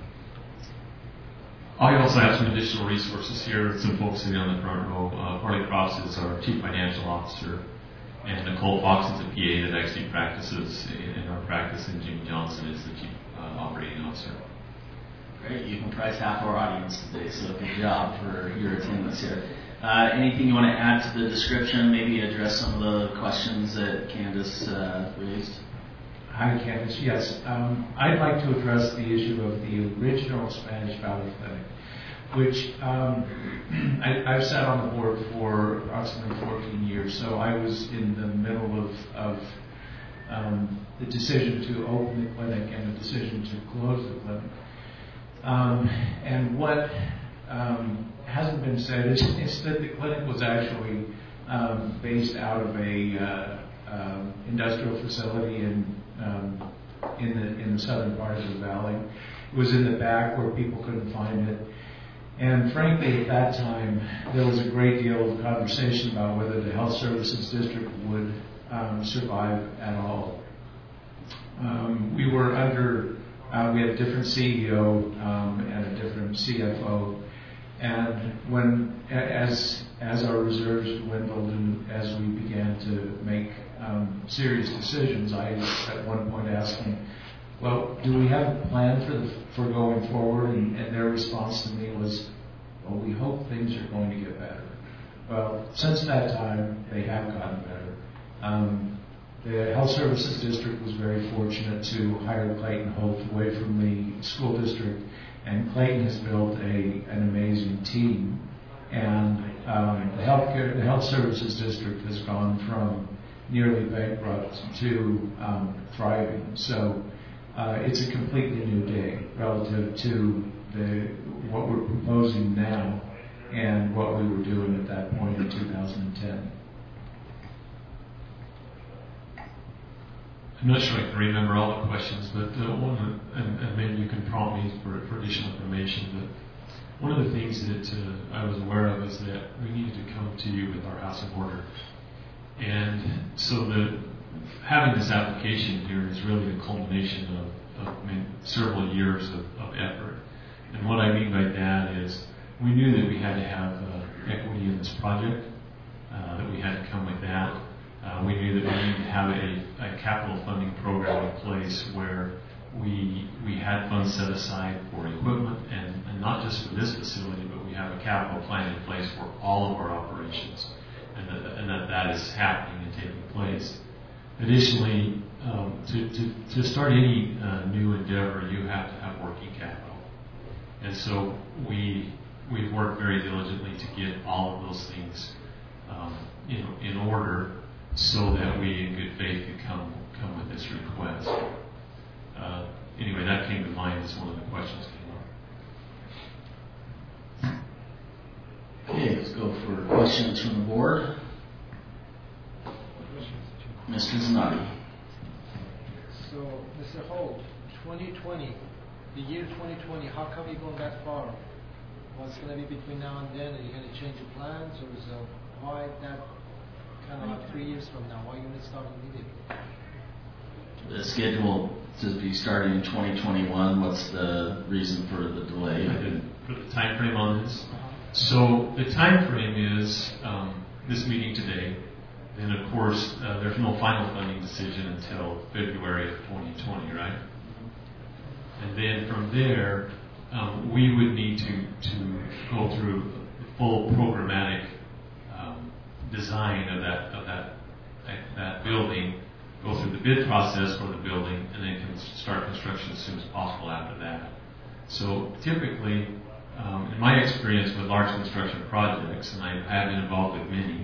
I also have some additional resources here. Some folks sitting on the front row. Harley Cross is our chief financial officer, and Nicole Fox is the PA that actually practices in our practice, and Jimmy Johnson is the chief operating officer. Great. You comprise half our audience today, so good job for your attendance here. Anything you want to add to the description? Maybe address some of the questions that Candace raised? Hi, Candace. Yes, I'd like to address the issue of the original Spanish Valley Clinic, which I've sat on the board for approximately 14 years, so I was in the middle of the decision to open the clinic and the decision to close the clinic. And what hasn't been said is that the clinic was actually based out of a industrial facility in the southern part of the valley. It was in the back where people couldn't find it. And frankly, at that time, there was a great deal of conversation about whether the health services district would survive at all. We were under, we had a different CEO and a different CFO. And when, as our reserves dwindled and as we began to make serious decisions, I at one point asked them, well, do we have a plan for going forward? And their response to me was, well, we hope things are going to get better. Well, since that time, they have gotten better. The Health Services District was very fortunate to hire Clayton Holt away from the school district, and Clayton has built an amazing team. And the Health Services District has gone from nearly bankrupt to thriving. So it's a completely new day relative to what we're proposing now and what we were doing at that point in 2010. I'm not sure I can remember all the questions, but and maybe you can prompt me for additional information, but one of the things that I was aware of is that we needed to come to you with our house of order. And so having this application here is really a culmination of several years of effort. And what I mean by that is we knew that we had to have equity in this project, that we had to come with that. We knew that we needed to have a capital funding program in place where we had funds set aside for equipment and not just for this facility, but we have a capital plan in place for all of our operations, and that is happening and taking place. Additionally, to start any new endeavor, you have to have working capital, and so we've worked very diligently to get all of those things in order, so that we, in good faith, could come with this request. Anyway, that came to mind as one of the questions came up. Okay, let's go for questions from the board. Mr. Zanotti. So, Mr. Holt, 2020, the year 2020, how come you're going that far? What's going to be between now and then? Are you going to change your plans, or is why that kind of like 3 years from now? Why are you going to start immediately? The schedule to be starting in 2021. What's the reason for the delay? For the time frame on this? So the time frame is this meeting today. And of course, there's no final funding decision until February of 2020, right? And then from there, we would need to go through the full programmatic design of that building, go through the bid process for the building, and then start construction as soon as possible after that. So typically, in my experience with large construction projects, and I have been involved with many,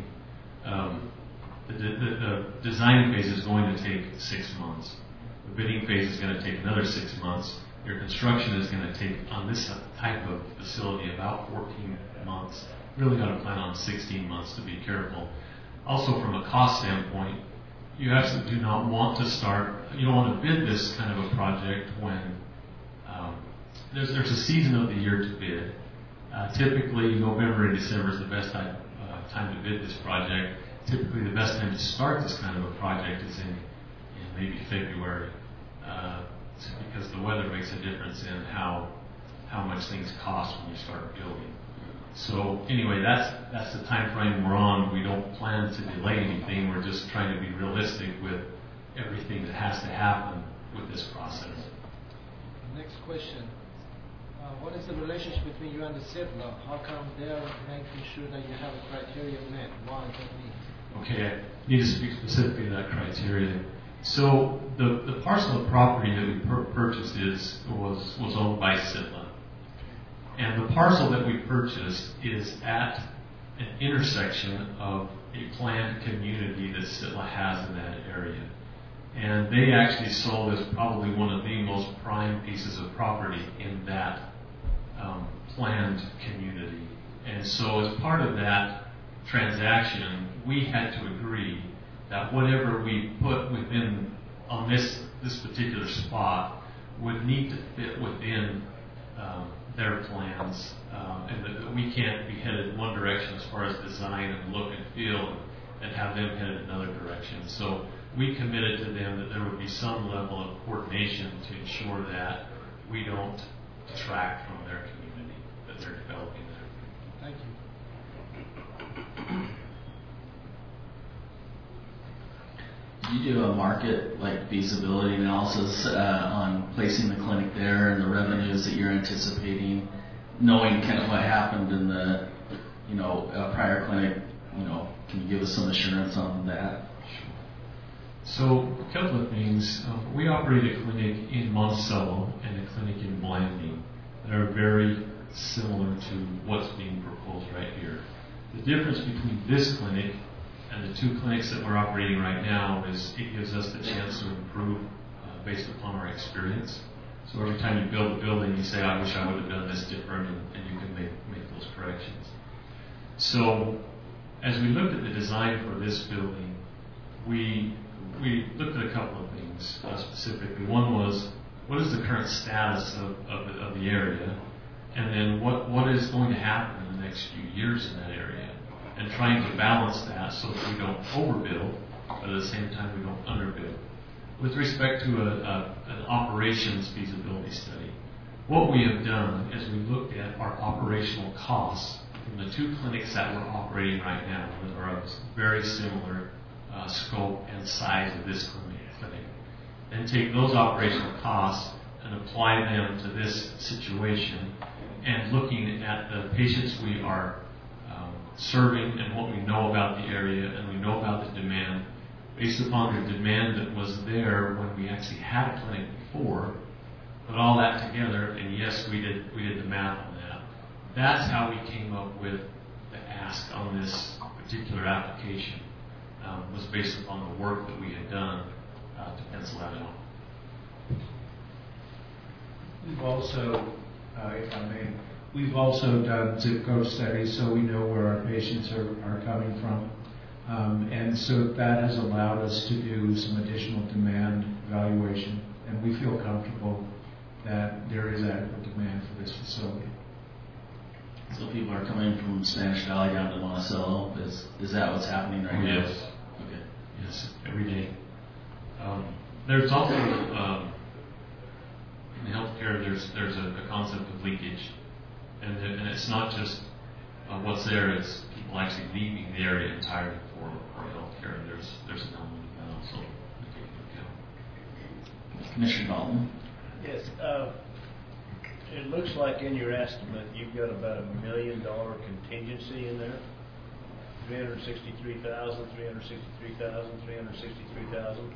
the design phase is going to take 6 months. The bidding phase is going to take another 6 months. Your construction is going to take, on this type of facility, about 14 months. Really got to plan on 16 months to be careful. Also, from a cost standpoint, you actually do not want to start, you don't want to bid this kind of a project when there's a season of the year to bid. Typically, November and December is the best time to bid this project. Typically, the best time to start this kind of a project is in maybe February, because the weather makes a difference in how much things cost when you start building. So anyway, that's the time frame we're on. We don't plan to delay anything. We're just trying to be realistic with everything that has to happen with this process. Next question. What is the relationship between you and the CIPLA? How come they're making sure that you have a criteria met? Why is that me? Okay, I need to speak specifically to that criteria. So the parcel of property that we purchased was owned by Sitla. And the parcel that we purchased is at an intersection of a planned community that Sitla has in that area. And they actually sold us probably one of the most prime pieces of property in that planned community. And so as part of that transaction, we had to agree that whatever we put within on this particular spot would need to fit within their plans, and that we can't be headed one direction as far as design and look and feel, and have them headed another direction. So we committed to them that there would be some level of coordination to ensure that we don't detract from their community that they're developing there. Thank you. Do you do a market feasibility analysis on placing the clinic there and the revenues that you're anticipating, knowing kind of what happened in the prior clinic? Can you give us some assurance on that? So a couple of things. We operate a clinic in Monticello and a clinic in Blanding that are very similar to what's being proposed right here. The difference between this clinic and the two clinics that we're operating right now is it gives us the chance to improve based upon our experience. So every time you build a building, you say, I wish I would have done this different, and you can make those corrections. So as we looked at the design for this building, we looked at a couple of things specifically. One was, what is the current status of the area? And then what is going to happen in the next few years in that area? And trying to balance that so that we don't overbuild, but at the same time we don't underbuild. With respect to an operations feasibility study, what we have done is we looked at our operational costs from the two clinics that we're operating right now that are of very similar scope and size of this clinic, and take those operational costs and apply them to this situation, and looking at the patients we are serving and what we know about the area and we know about the demand, based upon the demand that was there when we actually had a clinic before, put all that together, and yes, we did the math on that. That's how we came up with the ask on this particular application, was based upon the work that we had done to pencil that out. We've also, if I may, we've also done zip code studies so we know where our patients are coming from. And so that has allowed us to do some additional demand evaluation, and we feel comfortable that there is adequate demand for this facility. So people are coming from Spanish Valley down to Monticello. Is that what's happening right now? Yes. Okay. Yes, every day. There's also in healthcare. There's a concept of leakage, and it's not just what's there. It's people actually leaving the area entirely for healthcare. There's an element of that also to take into account. Commissioner Dalton. Yes. It looks like in your estimate you've got about $1 million contingency in there. 363,000, 363,000, 363,000.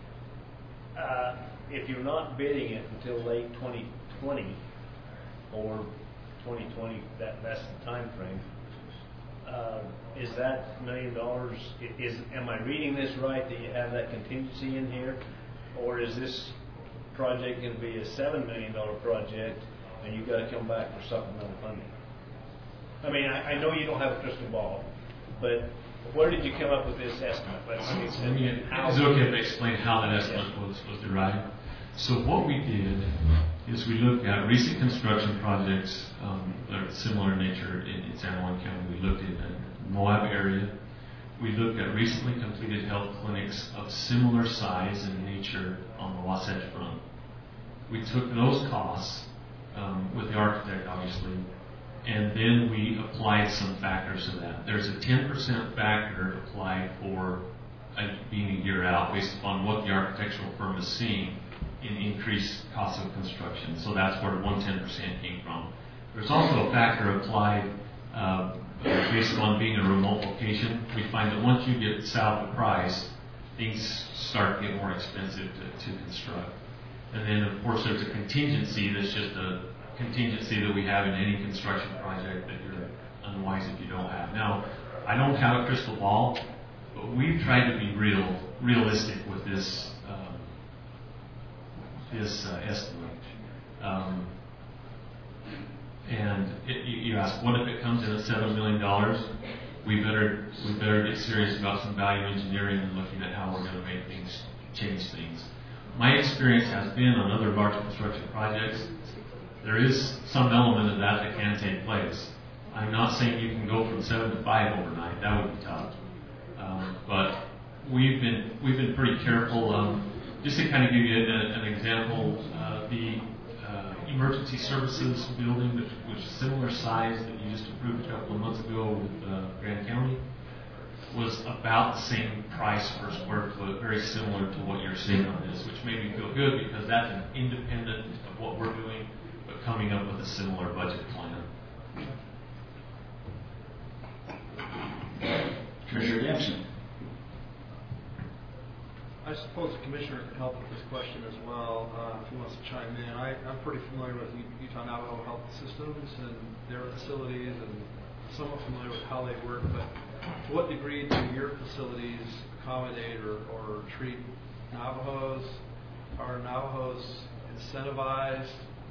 If you're not bidding it until late 2020 or 2020, that's the time frame. Is that $1 million? Am I reading this right that you have that contingency in here, or is this project going to be a $7 million project and you've got to come back for supplemental funding? I mean, I know you don't have a crystal ball, but where did you come up with this estimate? Is it okay if I explain how that estimate was derived? So what we did is we looked at recent construction projects that are similar in nature in San Juan County. We looked at the Moab area. We looked at recently completed health clinics of similar size and nature on the Wasatch Front. We took those costs with the architect, obviously, and then we applied some factors to that. There's a 10% factor applied for being a year out based upon what the architectural firm is seeing in increased cost of construction. So that's where 110% came from. There's also a factor applied based on being a remote location. We find that once you get south of Price, things start to get more expensive to construct. And then, of course, there's a contingency that's just a contingency that we have in any construction project that you're unwise if you don't have. Now, I don't have a crystal ball, but we've tried to be realistic with this estimate. You ask, what if it comes in at $7 million? We better get serious about some value engineering and looking at how we're going to change things. My experience has been on other large construction projects, there is some element of that can take place. I'm not saying you can go from 7 to 5 overnight. That would be tough. But we've been pretty careful. Just to kind of give you an example, the emergency services building, which is similar size that you just approved a couple of months ago with Grand County, was about the same price per square foot, very similar to what you're seeing on this, which made me feel good because that's an independent of what we're doing, but coming up with a similar budget plan. Commissioner Dempsey. I suppose the commissioner can help with this question as well, if he wants to chime in. I'm pretty familiar with Utah Navajo Health Systems and their facilities, and somewhat familiar with how they work, but to what degree do your facilities accommodate or treat Navajos? Are Navajos incentivized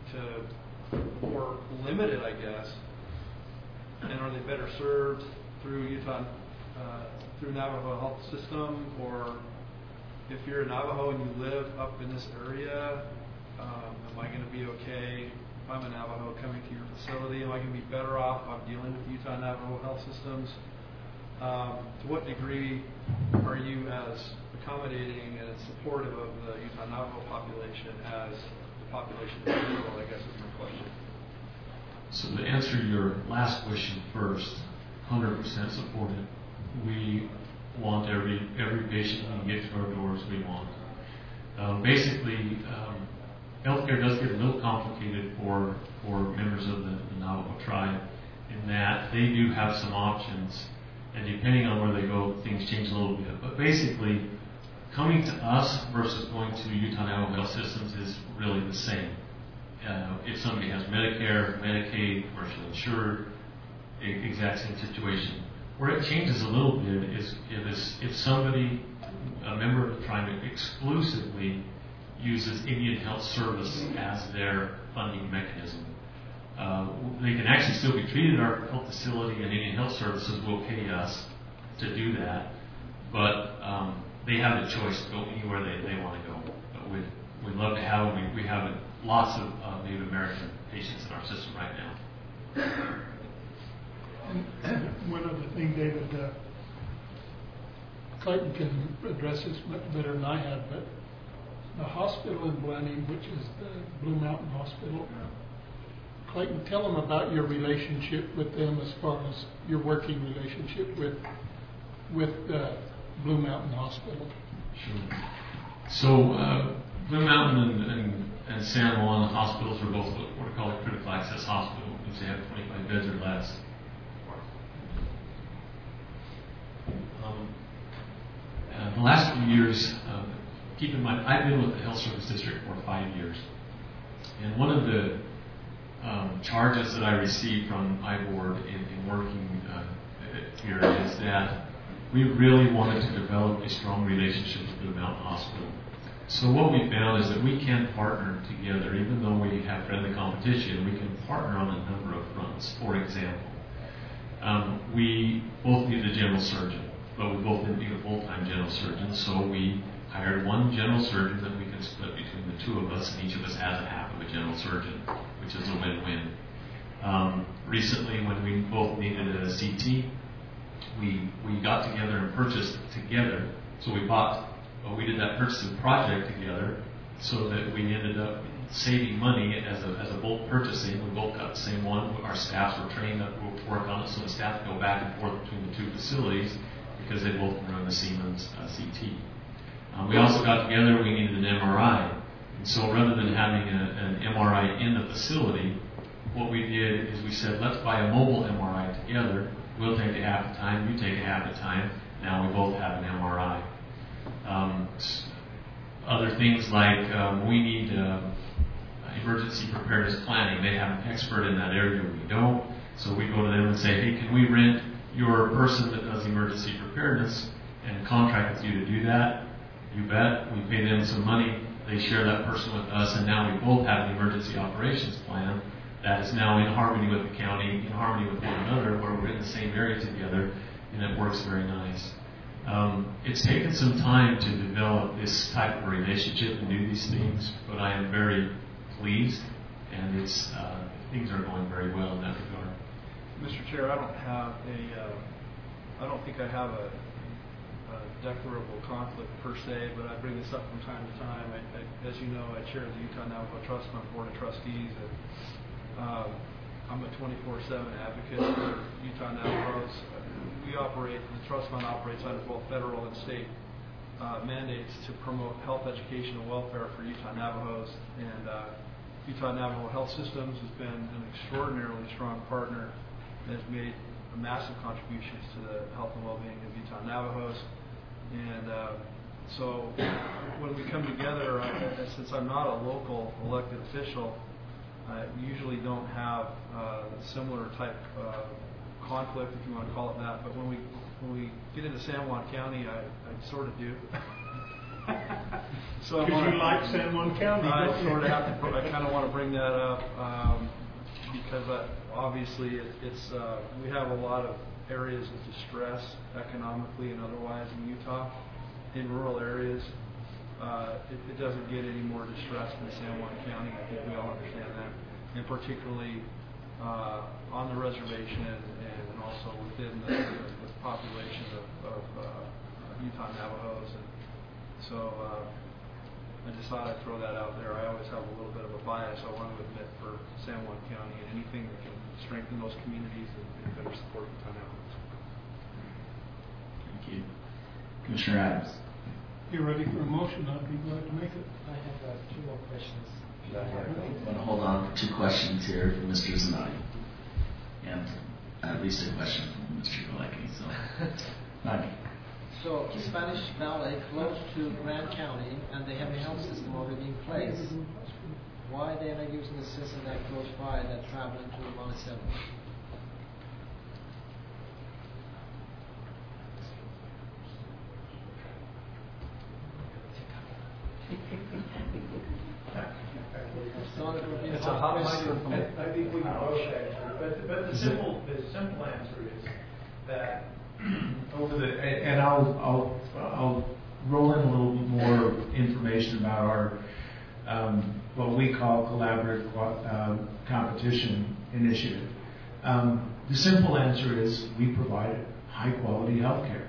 or limited, I guess, and are they better served through through Navajo Health System? Or if you're a Navajo and you live up in this area, am I going to be okay if I'm a Navajo coming to your facility? Am I going to be better off if I'm dealing with Utah Navajo Health Systems? To what degree are you as accommodating and supportive of the Utah Navajo population as the population in general, I guess is my question. So to answer your last question first, 100% supported. We want every patient we can get to our doors we want. Basically, healthcare does get a little complicated for members of the Navajo tribe in that they do have some options, and depending on where they go, things change a little bit. But basically, coming to us versus going to Utah Navajo Health Systems is really the same. If somebody has Medicare, Medicaid, commercially insured, exact same situation. Where it changes a little bit is if somebody, a member of the tribe, exclusively uses Indian Health Service as their funding mechanism. They can actually still be treated at our health facility, and Indian Health Services will pay us to do that. But they have the choice to go anywhere they want to go. But we'd love to have them. We have lots of Native American patients in our system right now. And one other thing, David, Clayton can address this much better than I have, but the hospital in Blenheim, which is the Blue Mountain Hospital, Clayton, tell them about your relationship with them as far as your working relationship with Blue Mountain Hospital. Sure. So Blue Mountain and San Juan hospitals are both what we call a critical access hospital, which they have 25 beds or less. The last few years, keep in mind, I've been with the Health Service District for 5 years. And one of the charges that I received from iBoard in working here is that we really wanted to develop a strong relationship with Blue Mountain Hospital. So what we found is that we can partner together, even though we have friendly competition, we can partner on a number of fronts. For example, we both need a general surgeon, but we both need a full-time general surgeon, so we hired one general surgeon that we can split between the two of us, and each of us has a half of a general surgeon, which is a win-win. Recently, when we both needed a CT, we got together and purchased together. So we did that purchasing project together, so that we ended up saving money as a bulk purchasing. We both got the same one. Our staffs were trained up to work on it, so the staff go back and forth between the two facilities because they both run the Siemens CT. We also got together, we needed an MRI. And so rather than having an MRI in the facility, what we did is we said, let's buy a mobile MRI together. We'll take it half the time, you take it half the time. Now we both have an MRI. Other things like we need emergency preparedness planning. They have an expert in that area. We don't. So we go to them and say, hey, can we rent your person that does emergency preparedness and contract with you to do that? You bet. We pay them some money. They share that person with us, and now we both have an emergency operations plan that is now in harmony with the county, in harmony with one another, where we're in the same area together, and it works very nice. It's taken some time to develop this type of relationship and do these things, but I am very pleased, and things are going very well in that regard. Mr. Chair, I don't think I have a declarable conflict per se, but I bring this up from time to time. As you know, I chair the Utah Navajo Trust Fund Board of Trustees, and I'm a 24/7 advocate for Utah Navajos. The trust fund operates under both federal and state mandates to promote health, education, and welfare for Utah Navajos. And Utah Navajo Health Systems has been an extraordinarily strong partner and has made massive contributions to the health and well-being of Utah Navajos. And so when we come together, since I'm not a local elected official, we usually don't have similar type conflict, if you want to call it that. But when we get into San Juan County, I sort of do. So because you like San Juan County, I sort of have to. I kind of want to bring that up because obviously we have a lot of areas of distress economically and otherwise in Utah. In rural areas, it doesn't get any more distressed than San Juan County. I think we all understand that, and particularly on the reservation and also within the population of Utah Navajos. And so I just thought I'd throw that out there. I always have a little bit of a bias, I want to admit, for San Juan County and anything that can strengthen those communities and better support Utah Navajos. Thank you. Commissioner Adams. You're ready for a motion, I'd be glad to make it. I have 2 more questions. I'm going to hold on for 2 questions here from Mr. Zanatti. And at least a question from Mr. Galecki. So, Nani. So, Spanish Valley close to Grand County, and they have a health system already in place. Why they are not using a system that close by that travel into Mount 7? It's a hot microphone. I think we can both answer, but the simple answer is that and I'll roll in a little more information about our what we call collaborative competition initiative. The simple answer is we provide high quality health care.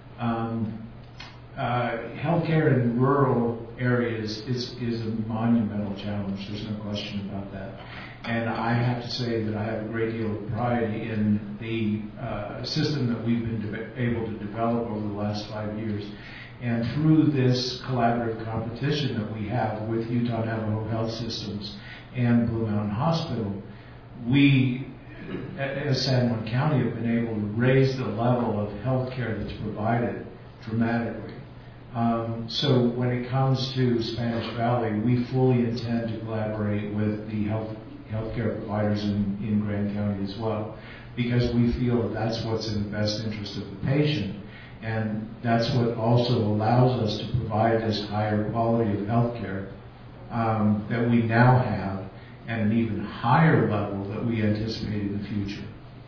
Healthcare in rural areas is a monumental challenge. There's no question about that. And I have to say that I have a great deal of pride in the system that we've been able to develop over the last 5 years. And through this collaborative competition that we have with Utah Navajo Health Systems and Blue Mountain Hospital, we, as San Juan County, have been able to raise the level of health care that's provided dramatically. So when it comes to Spanish Valley, we fully intend to collaborate with the healthcare providers in Grand County as well, because we feel that that's what's in the best interest of the patient, and that's what also allows us to provide this higher quality of healthcare that we now have at an even higher level that we anticipate in the future.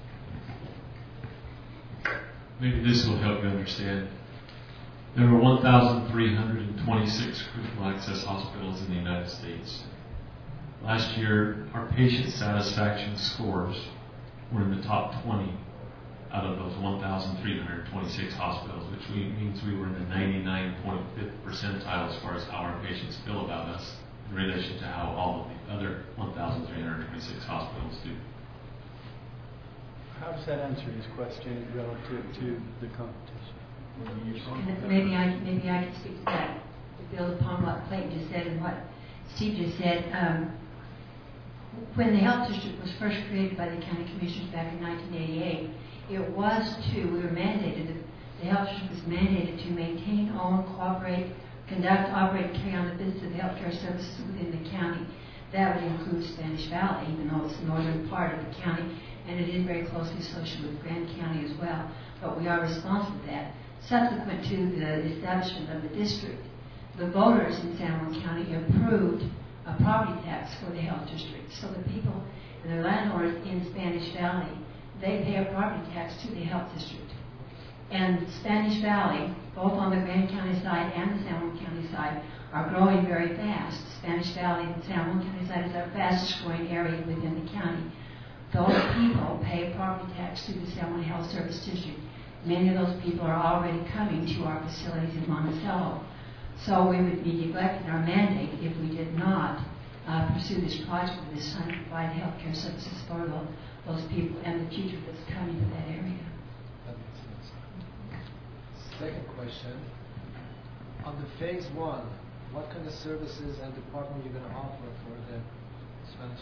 Maybe this will help you understand. There are 1,326 critical access hospitals in the United States. Last year, our patient satisfaction scores were in the top 20 out of those 1,326 hospitals, which means we were in the 99.5th percentile as far as how our patients feel about us in relation to how all of the other 1,326 hospitals do. How does that answer his question relative to the competition? Maybe I can speak to that, to build upon what Clayton just said and what Steve just said. When the health district was first created by the county commissioners back in 1988, we were mandated the health district is mandated to maintain, own, cooperate, conduct, operate, and carry on the business of healthcare services within the county. That would include Spanish Valley, even though it's the northern part of the county, and it is very closely associated with Grand County as well. But we are responsible for that. Subsequent to the establishment of the district, the voters in San Juan County approved a property tax for the health district. So the people and the landowners in Spanish Valley, they pay a property tax to the health district. And Spanish Valley, both on the Grand County side and the San Juan County side, are growing very fast. Spanish Valley and San Juan County side is our fastest growing area within the county. Those people pay property tax to the San Juan Health Service District. Many of those people are already coming to our facilities in Monticello. So we would be neglecting our mandate if we did not pursue this project with this time to provide health care services for those people and the future that's coming to that area. That makes sense. Second question. On the phase 1, what kind of services and department are you going to offer for the Spanish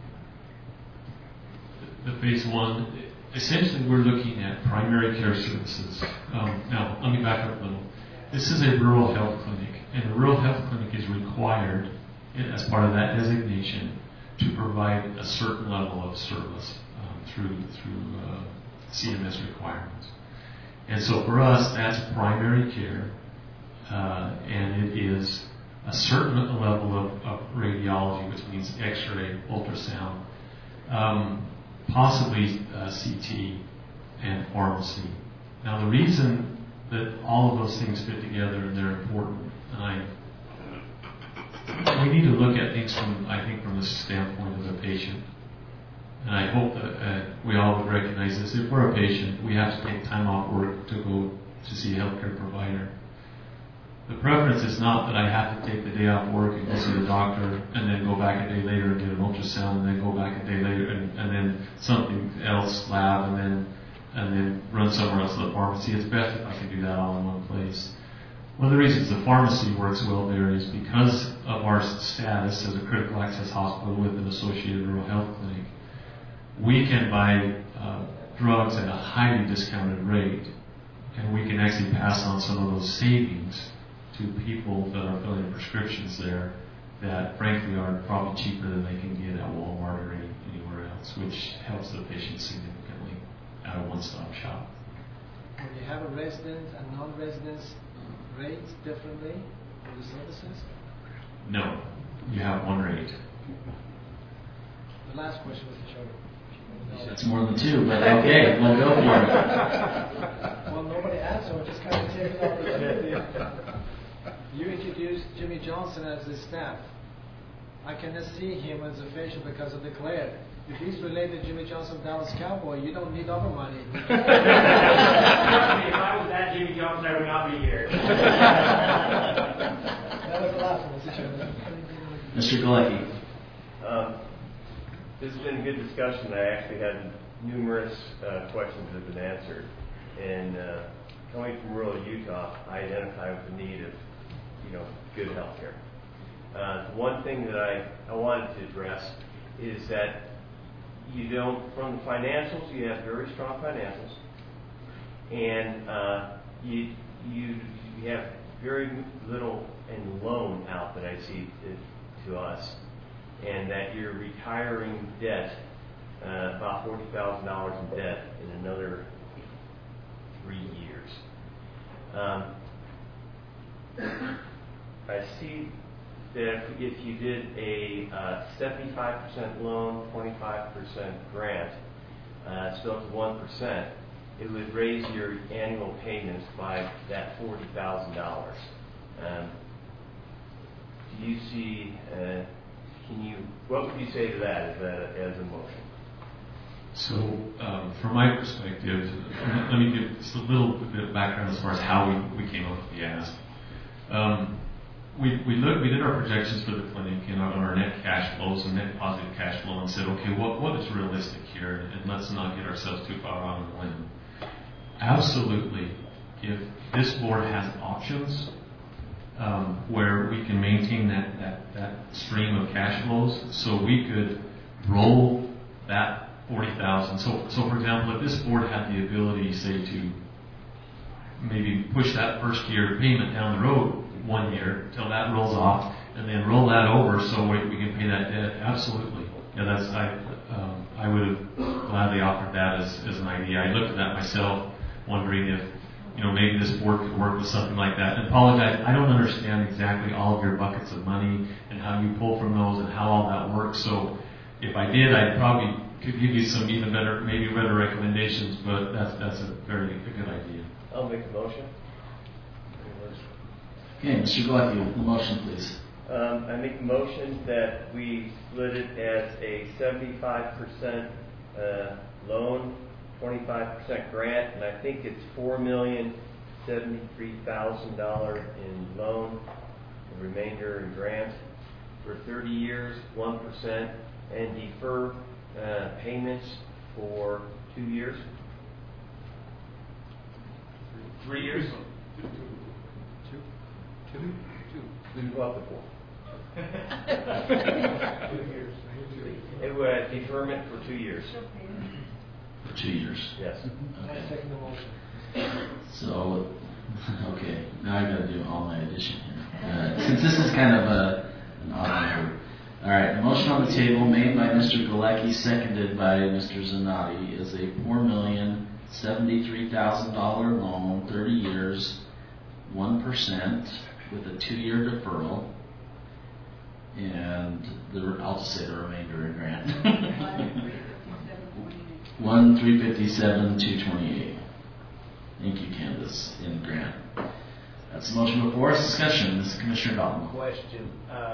Valley? The phase 1, essentially we're looking at primary care services. Now, let me back up a little. This is a rural health clinic, and a rural health clinic is required, as part of that designation, to provide a certain level of service through CMS requirements. And so for us, that's primary care, and it is a certain level of radiology, which means X-ray, ultrasound, possibly CT, and pharmacy. Now the reason that all of those things fit together and they're important, we need to look at things from the standpoint of the patient. And I hope that we all would recognize this. If we're a patient, we have to take time off work to go to see a healthcare provider. The preference is not that I have to take the day off work and go see the doctor and then go back a day later and get an ultrasound and then go back a day later and then something else lab and then run somewhere else to the pharmacy. It's best if I can do that all in one place. One of the reasons the pharmacy works well there is because of our status as a critical access hospital with an associated rural health clinic. We can buy drugs at a highly discounted rate, and we can actually pass on some of those savings to people that are filling prescriptions there that frankly are probably cheaper than they can get at Walmart or anywhere else, which helps the patient significantly at a one-stop shop. When you have a resident and non-residents rate differently for the services? No, you have one rate. The last question was the show. It's more than two, but okay, we'll go for it. Well, nobody asked, so I just kind of take the opportunity. You introduced Jimmy Johnson as the staff. I cannot see him as a facial because of the glare. If he's related to Jimmy Johnson, Dallas Cowboy, you don't need our money. If I was that Jimmy Johnson, I would not be here. Mr. Galecki. This has been a good discussion. I actually had numerous questions that have been answered. And coming from rural Utah, I identify with the need of, good health care. One thing that I wanted to address is that from the financials, you have very strong financials, and you have very little in loan out that I see to us, and that you're retiring debt, about $40,000 in debt in another 3 years. I see that if you did a 75% loan, 25% grant, still up to 1%, it would raise your annual payments by that $40,000. Do you see? What would you say to that as a motion? So, from my perspective, let me give just a little bit of background as far as how we came up with the ask. We did our projections for the clinic and on our net cash flows and net positive cash flow and said, okay, what is realistic here, and let's not get ourselves too far out on the limb. Absolutely, if this board has options where we can maintain that stream of cash flows, so we could roll that $40,000. So for example, if this board had the ability, say, to maybe push that first year payment down the road 1 year till that rolls off, and then roll that over so we can pay that debt. Absolutely. Yeah, I would have gladly offered that as an idea. I looked at that myself, wondering if maybe this board could work with something like that. And apologize, I don't understand exactly all of your buckets of money and how you pull from those and how all that works. So if I did, I probably could give you some even better, maybe better recommendations. But that's a good idea. I'll make a motion. Okay, Mr. Galecki, the motion, please. I make a motion that we split it as a 75% loan, 25% grant, and I think it's $4,073,000 in loan, the remainder in grant for 30 years, 1%, and defer payments for 2 years. 3 years? Two. We can go up to 4. 2 years. It was deferment for 2 years. For 2 years. Yes. Okay. I second the motion. So, okay, now I got to do all my addition here. Since this is kind of an odd number. All right, the motion on the table made by Mr. Galecki, seconded by Mr. Zanotti, is a $4,073,000 loan, 30 years, 1%, with a 2-year deferral, and I'll just say the remainder in grant. 1,357,228. Thank you, Candace, in grant. That's the motion before us. Discussion. This is Commissioner Dalton. Question.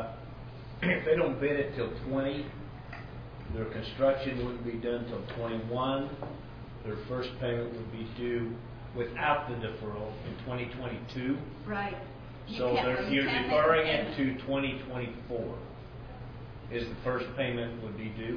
If they don't bid it till 20, their construction wouldn't be done till 21. Their first payment would be due without the deferral in 2022. Right. So you're deferring it to 2024. Is the first payment would be due?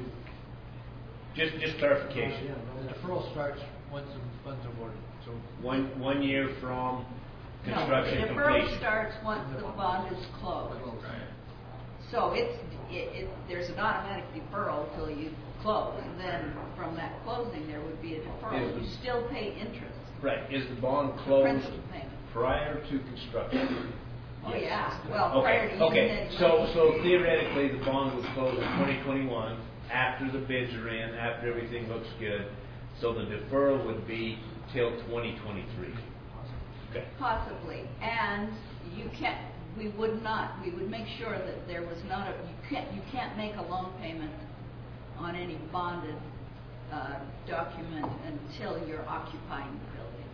Just clarification. The deferral starts once the funds are awarded. So 1 year from construction No, the deferral completion. starts once the bond is closed. So there's an automatic deferral till you close, and then from that closing there would be a deferral. You still pay interest. Right. Is the bond closed Principal payment. prior to construction? Oh yeah. Well, prior to Okay. So theoretically, the bond was closed in 2021 after the bids are in, after everything looks good. So the deferral would be till 2023. Okay. Possibly, and we would make sure that there was not you can't make a loan payment on any bonded document until you're occupying the building.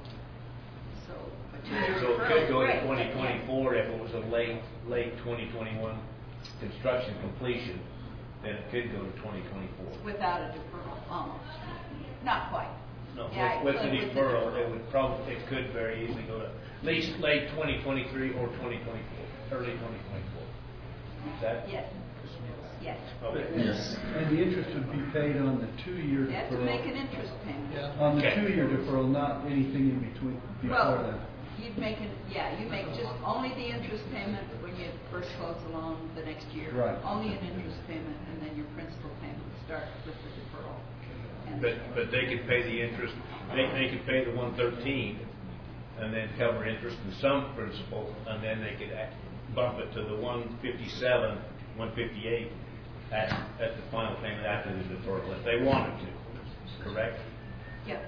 So a 2-year So it deferral could is go to great, 2024 if it was a late 2021 construction completion. Then it could go to 2024. without a deferral, almost. Not quite. No, Yeah, with the it could with the deferral, deferral. it could very easily go to at least late 2023 or 2024, early 2024. Is that? Yes. Yes. Okay. Yes. And the interest would be paid on the 2-year You have to deferral. make an interest payment. On the Okay. 2-year deferral, not anything in between before that. You make just only the interest payment when you first close the loan the next year. Right. Only an interest payment, and then your principal payment starts with the deferral. And But they could pay the interest. They could pay the 113, and then cover interest and some principal, and then they could bump it to the 157, 158 at the final payment after the deferral if they wanted to. Correct? Yep.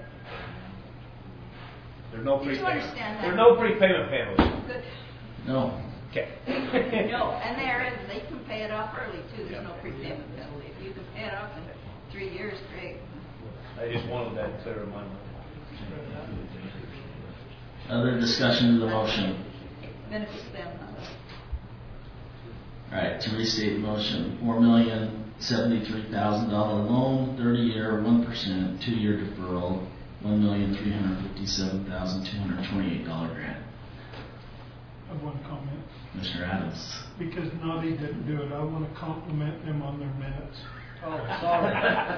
There's no Did you prepayment. understand that? There's no prepayment penalty. Good. No. Okay. No, and they can pay it off early too. There's no prepayment penalty. If you can pay it off in 3 years, great. I just wanted that clear in my mind. Other discussion of the motion. It benefits them, not us. All right, to restate the motion, $4,073,000 loan, 30-year, 1%, 2-year deferral, $1,357,228 grant. I have one comment. Mr. Adams. Because Naughty didn't do it, I want to compliment them on their minutes. Oh, sorry.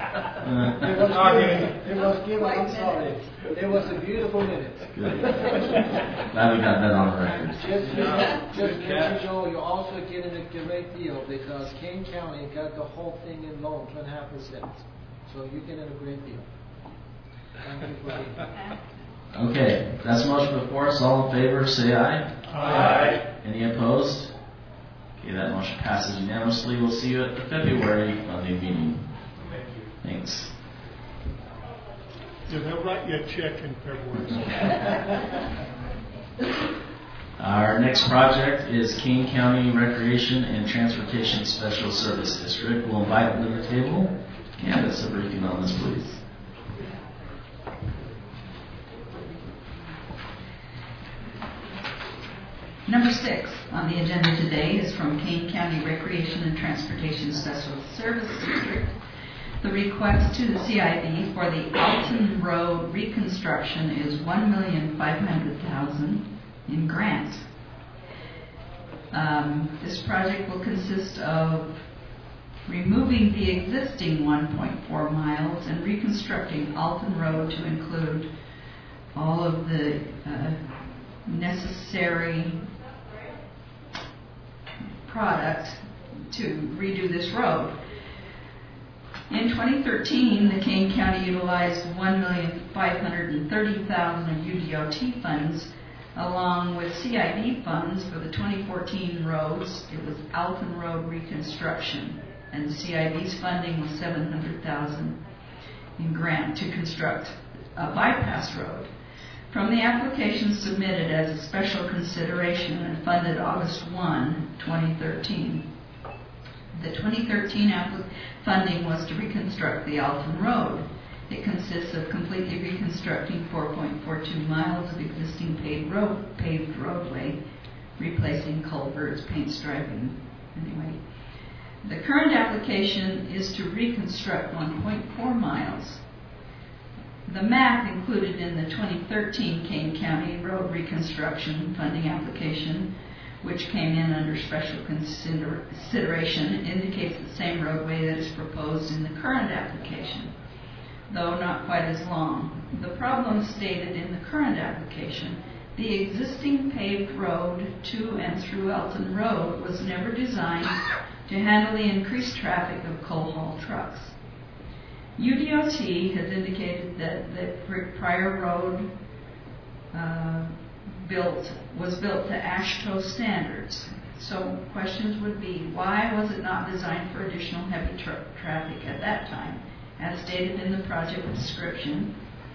It was given, I'm sorry. It was a beautiful minute. Good. Glad we got that on record. Just to let you know, you're also getting a great deal because Kane County got the whole thing in loan, 2.5%. So you're getting a great deal. Thank you for being here. Okay, that's a motion before us. All in favor, say aye. Aye. Any opposed? Okay, that motion passes unanimously. We'll see you at the February funding meeting. Thank you. Thanks. Yeah, they'll write you a check in February. Our next project is Kane County Recreation and Transportation Special Service District. We'll invite them to the table. Candace, a briefing on this, please. Number 6 on the agenda today is from Kane County Recreation and Transportation Special Service District. The request to the CID for the Alton Road reconstruction is $1,500,000 in grant. This project will consist of removing the existing 1.4 miles and reconstructing Alton Road to include all of the necessary product to redo this road. In 2013, the Kane County utilized $1,530,000 of UDOT funds along with CID funds for the 2014 roads. It was Alton Road reconstruction, and CID's funding was $700,000 in grant to construct a bypass road. From the application submitted as a special consideration and funded August 1, 2013, the 2013 funding was to reconstruct the Alton Road. It consists of completely reconstructing 4.42 miles of existing paved roadway, replacing culverts, paint striping. Anyway, the current application is to reconstruct 1.4 miles. The map included in the 2013 Kane County Road Reconstruction Funding application, which came in under special consideration, indicates the same roadway that is proposed in the current application, though not quite as long. The problem stated in the current application, the existing paved road to and through Alton Road was never designed to handle the increased traffic of coal haul trucks. UDOT has indicated that the prior road was built to AASHTO standards. So questions would be, why was it not designed for additional heavy traffic at that time? As stated in the project description.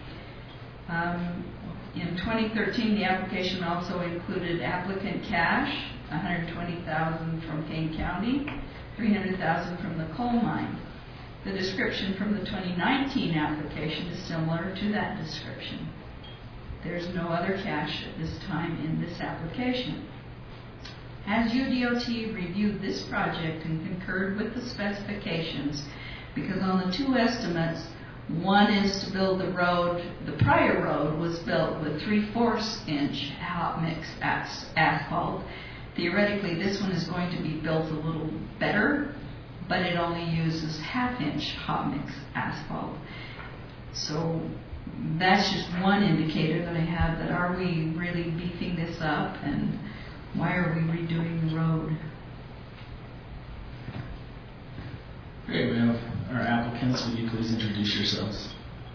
In 2013, the application also included applicant cash, $120,000 from Kane County, $300,000 from the coal mine. The description from the 2019 application is similar to that description. There's no other cash at this time in this application. As UDOT reviewed this project and concurred with the specifications, because on the two estimates, one is to build the road, the prior road was built with 3/4 inch hot mix asphalt. Theoretically, this one is going to be built a little better, but it only uses 1/2 inch hot mix asphalt. So that's just one indicator that I have that are we really beefing this up, and why are we redoing the road? Great, we have our applicants. Would you please introduce yourselves?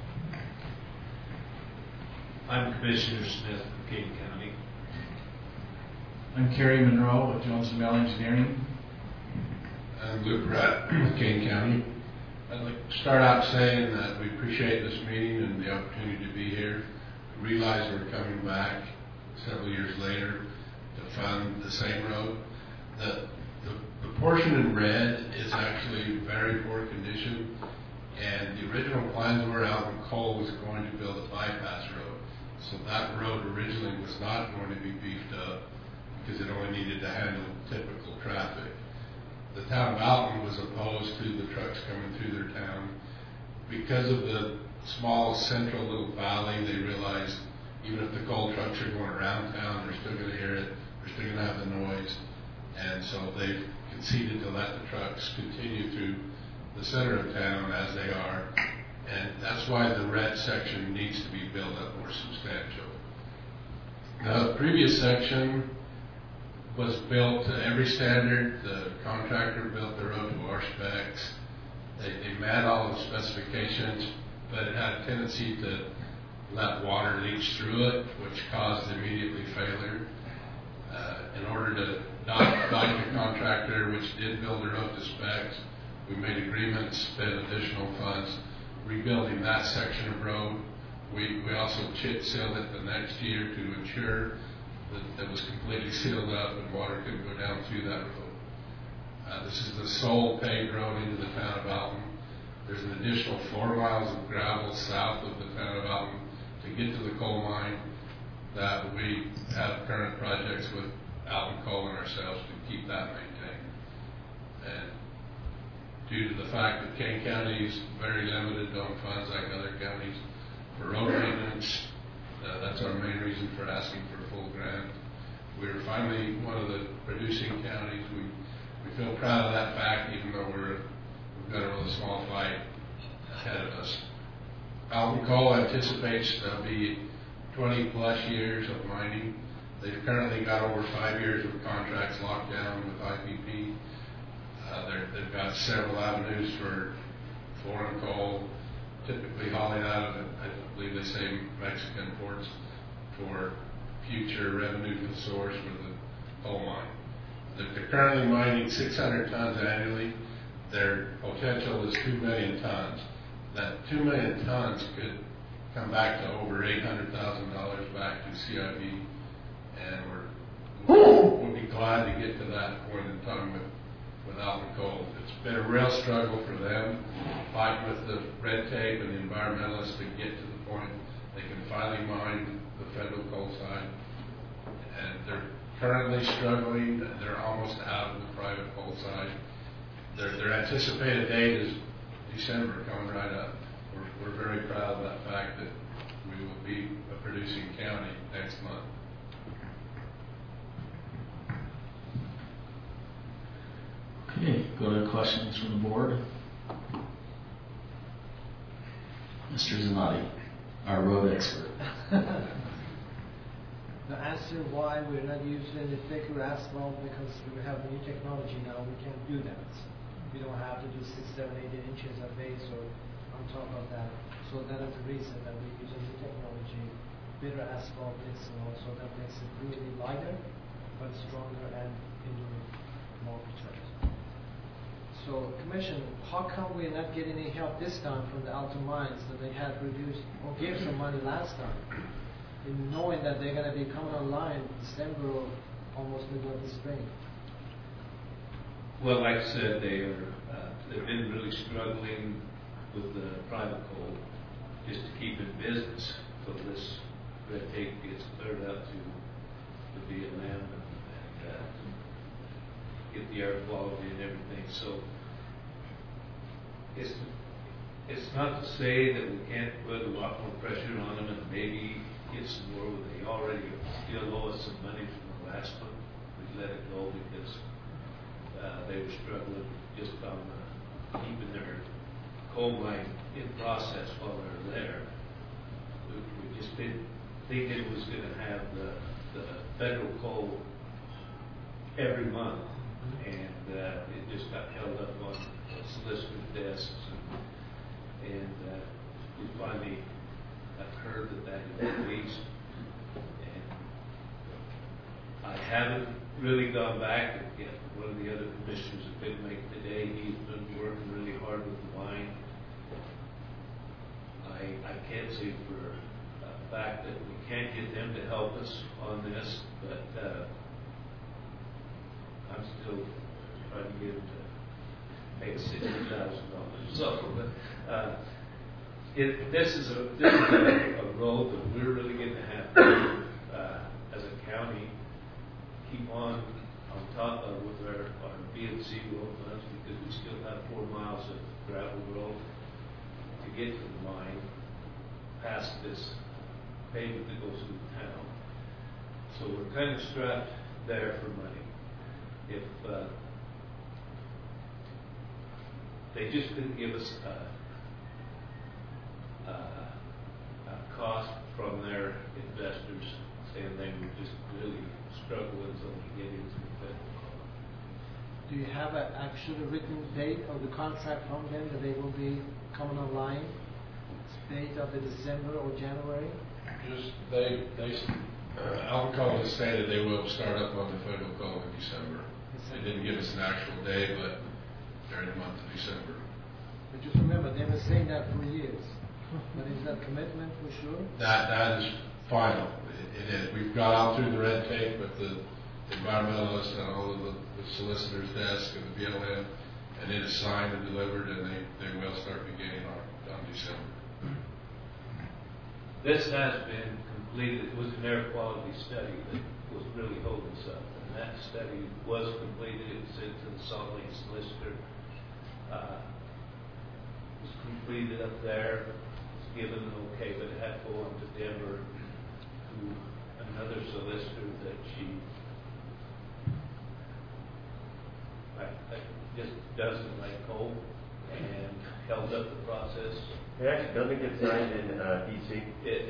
I'm Commissioner Smith from Kane County. I'm Kerry Monroe with Jones & Bell Engineering. I'm Luke Brett with Kane County. I'd like to start out saying that we appreciate this meeting and the opportunity to be here. We realize we're coming back several years later to fund the same road. The portion in red is actually very poor condition, and the original plans were Alton Coal was going to build a bypass road. So that road originally was not going to be beefed up because it only needed to handle typical traffic. The town of Alton was opposed to the trucks coming through their town. Because of the small central little valley, they realized even if the coal trucks are going around town, they're still going to hear it, they're still going to have the noise. And so they've conceded to let the trucks continue through the center of town as they are. And that's why the red section needs to be built up more substantial. The previous section was built to every standard. The contractor built the road to our specs. They met all the specifications, but it had a tendency to let water leach through it, which caused immediately failure. In order to not like the contractor, which did build the roof to specs, we made agreements, spent additional funds rebuilding that section of road. We also chip sealed it the next year to ensure that it was completely sealed up and water couldn't go down through that road. This is the sole paved road into the town of Alton. There's an additional 4 miles of gravel south of the town of Alton to get to the coal mine that we have current projects with Alton Coal and ourselves to keep that maintained. And due to the fact that Kane County is very limited on funds like other counties for road maintenance, that's our main reason for asking for a full grant. We're finally one of the producing counties. We feel proud of that fact, even though we've got a really small fight ahead of us. Alton Coal anticipates there'll be 20 plus years of mining. They've currently got over 5 years of contracts locked down with IPP. They've got several avenues for foreign coal, typically hauling out of, I believe they say, Mexican ports for future revenue source for the coal mine. They're currently mining 600 tons annually. Their potential is 2 million tons. That 2 million tons could come back to over $800,000 back to CIB, and we'll be glad to get to that point in time with Alton Coal. It's been a real struggle for them, fighting with the red tape and the environmentalists to get to the point they can finally mine the federal coal side. And they're currently struggling. They're almost out of the private coal side. Their anticipated date is December, coming right up. We're very proud of that fact that we will be a producing county next month. Okay, go to questions from the board. Mr. Zanotti, our road expert. The answer why we're not using any thicker asphalt, because we have new technology now, we can do that. We don't have to do 6, 7, 8 inches of base or on top of that. So that is the reason that we're using new technology, better asphalt mix, and also that makes it really lighter, but stronger and endure longer term. So, Commission, how come we're not getting any help this time from the Alton mines that they had reduced or gave some money last time, in knowing that they're going to be coming online December or almost middle of the spring? Well, like I said, they've been really struggling with the private coal just to keep in business until this red tape gets cleared up to BLM and get the air quality and everything. So it's not to say that we can't put a lot more pressure on them and maybe get some more. They already still owe us some money from the last one. We let it go because they were struggling just on keeping their coal mine in process while they were there. We just didn't think it was going to have the federal coal every month, and it just got held up on solicitor desks, and we finally heard that had been released. And I haven't really gone back yet. One of the other commissioners that couldn't make it today, he's been working really hard with the mine. I can't say for a fact that we can't get them to help us on this, but I'm still trying to get them to make $60,000. So, but this is a road that we're really going to have to, as a county, keep on top of with our B&C road funds, because we still have 4 miles of gravel road to get to the mine past this pavement that goes through the town. So we're kind of strapped there for money. If they just couldn't give us a cost from their investors, saying they were just really struggling until they get into the federal cost. Do you have an actual written date of the contract from them that they will be coming online? date of the December or January? Just, Alcoa has stated they will start up on the federal code in December. They didn't give us an actual day, but during the month of December. But just remember, they've been saying that for years. But is that commitment for sure? That is final. It is. We've got out through the red tape with the environmentalist and all of the solicitor's desk and the BLM, and it is signed and delivered, and they will start beginning on December. This has been completed. It was an air quality study that was really holding us up. And that study was completed. It was sent to the Salt Lake solicitor. It was completed up there. It was given an okay, but it had to go on to Denver to another solicitor that she just doesn't like coal and held up the process. It actually doesn't get signed in D.C.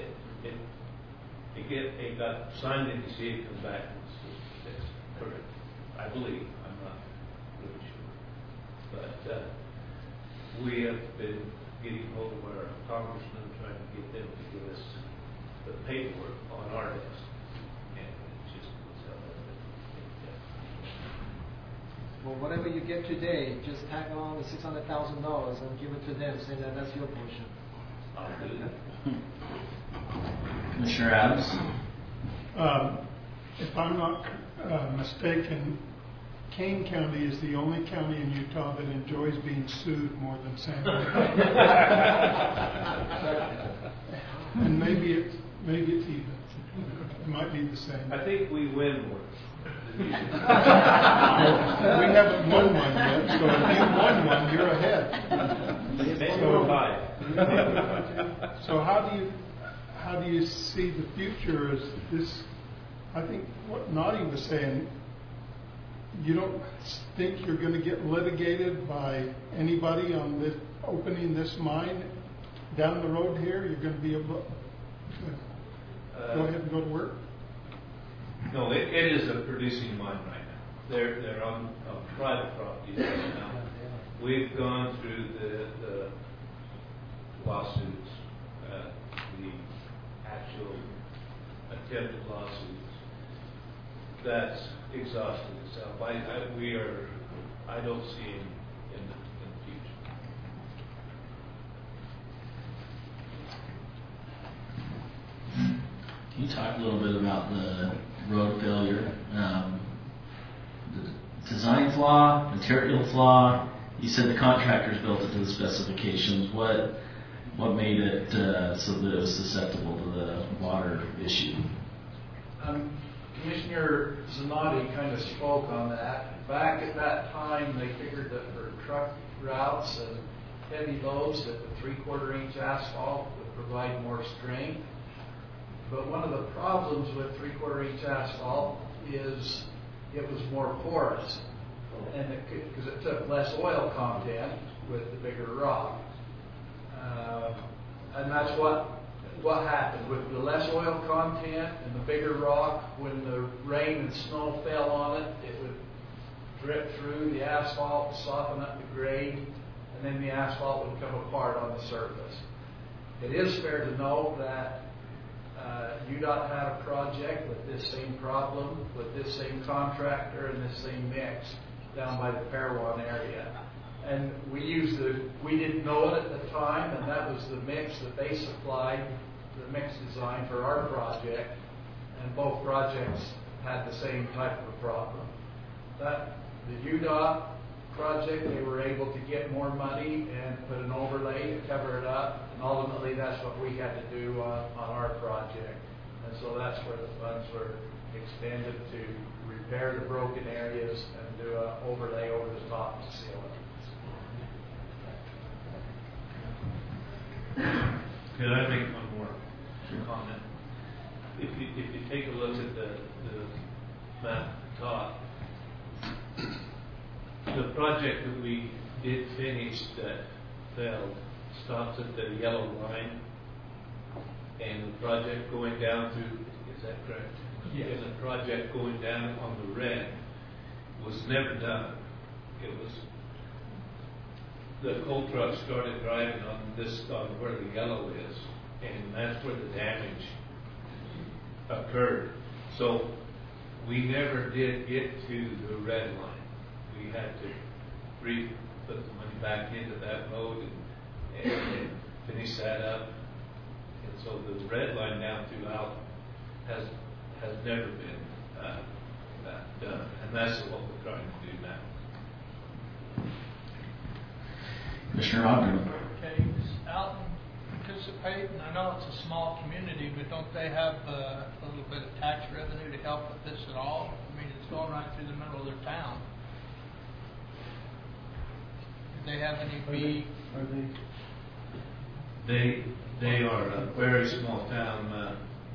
It got signed in D.C. It comes back. It's correct. I believe. I'm not really sure. But we have been getting hold of our congressmen, trying to get them to give us the paperwork on our desk. And it just was held up. Well, whatever you get today, just tag on the $600,000 and give it to them, saying that that's your portion. I'll do that. Commissioner Adams? If I'm not mistaken, Kane County is the only county in Utah that enjoys being sued more than San Diego. And maybe it's even. It might be the same. I think we win more. We haven't won one yet, so if you won one, you're ahead. Maybe we're high. So how do you see the future as this? I think what Nadi was saying, you don't think you're going to get litigated by anybody on this opening this mine down the road here? You're going to be able to go ahead and go to work? No, it is a producing mine right now. They're on private property right now. We've gone through the lawsuits, the actual attempted lawsuits. That's exhausted itself. I don't see him in the future. Can you talk a little bit about the road failure? The design flaw, material flaw. You said the contractors built it to the specifications. What made it so that it was susceptible to the water issue? Commissioner Zanotti kind of spoke on that. Back at that time, they figured that for truck routes and heavy loads that the 3/4 inch asphalt would provide more strength. But one of the problems with 3/4 inch asphalt is it was more porous, and because it took less oil content with the bigger rock, and that's what happened with the less oil content and the bigger rock. When the rain and snow fell on it, it would drip through the asphalt, soften up the grade, and then the asphalt would come apart on the surface. It is fair to note that UDOT had a project with this same problem, with this same contractor and this same mix down by the Parowan area. And we didn't know it at the time, and that was the mix that they supplied, the mix design for our project, and both projects had the same type of a problem. The UDOT project, they were able to get more money and put an overlay to cover it up, and ultimately that's what we had to do on our project. And so that's where the funds were expended to repair the broken areas and do an overlay over the top to seal it. Could I make one more comment? If you take a look at the map at the top, the project that we did finish that failed stops at the yellow line, and the project going down through, is that correct? Yes. And the project going down on the red was never done. It was the coal truck started driving on where the yellow is, and that's where the damage occurred. So we never did get to the red line. We had to put the money back into that road and finish that up. And so the red line down throughout has never been done, and that's what we're trying to do now. Commissioner Ogden. Okay, does Alton participate? And I know it's a small community, but don't they have a little bit of tax revenue to help with this at all? I mean, it's going right through the middle of their town. Do they have any fee? They are a very small town.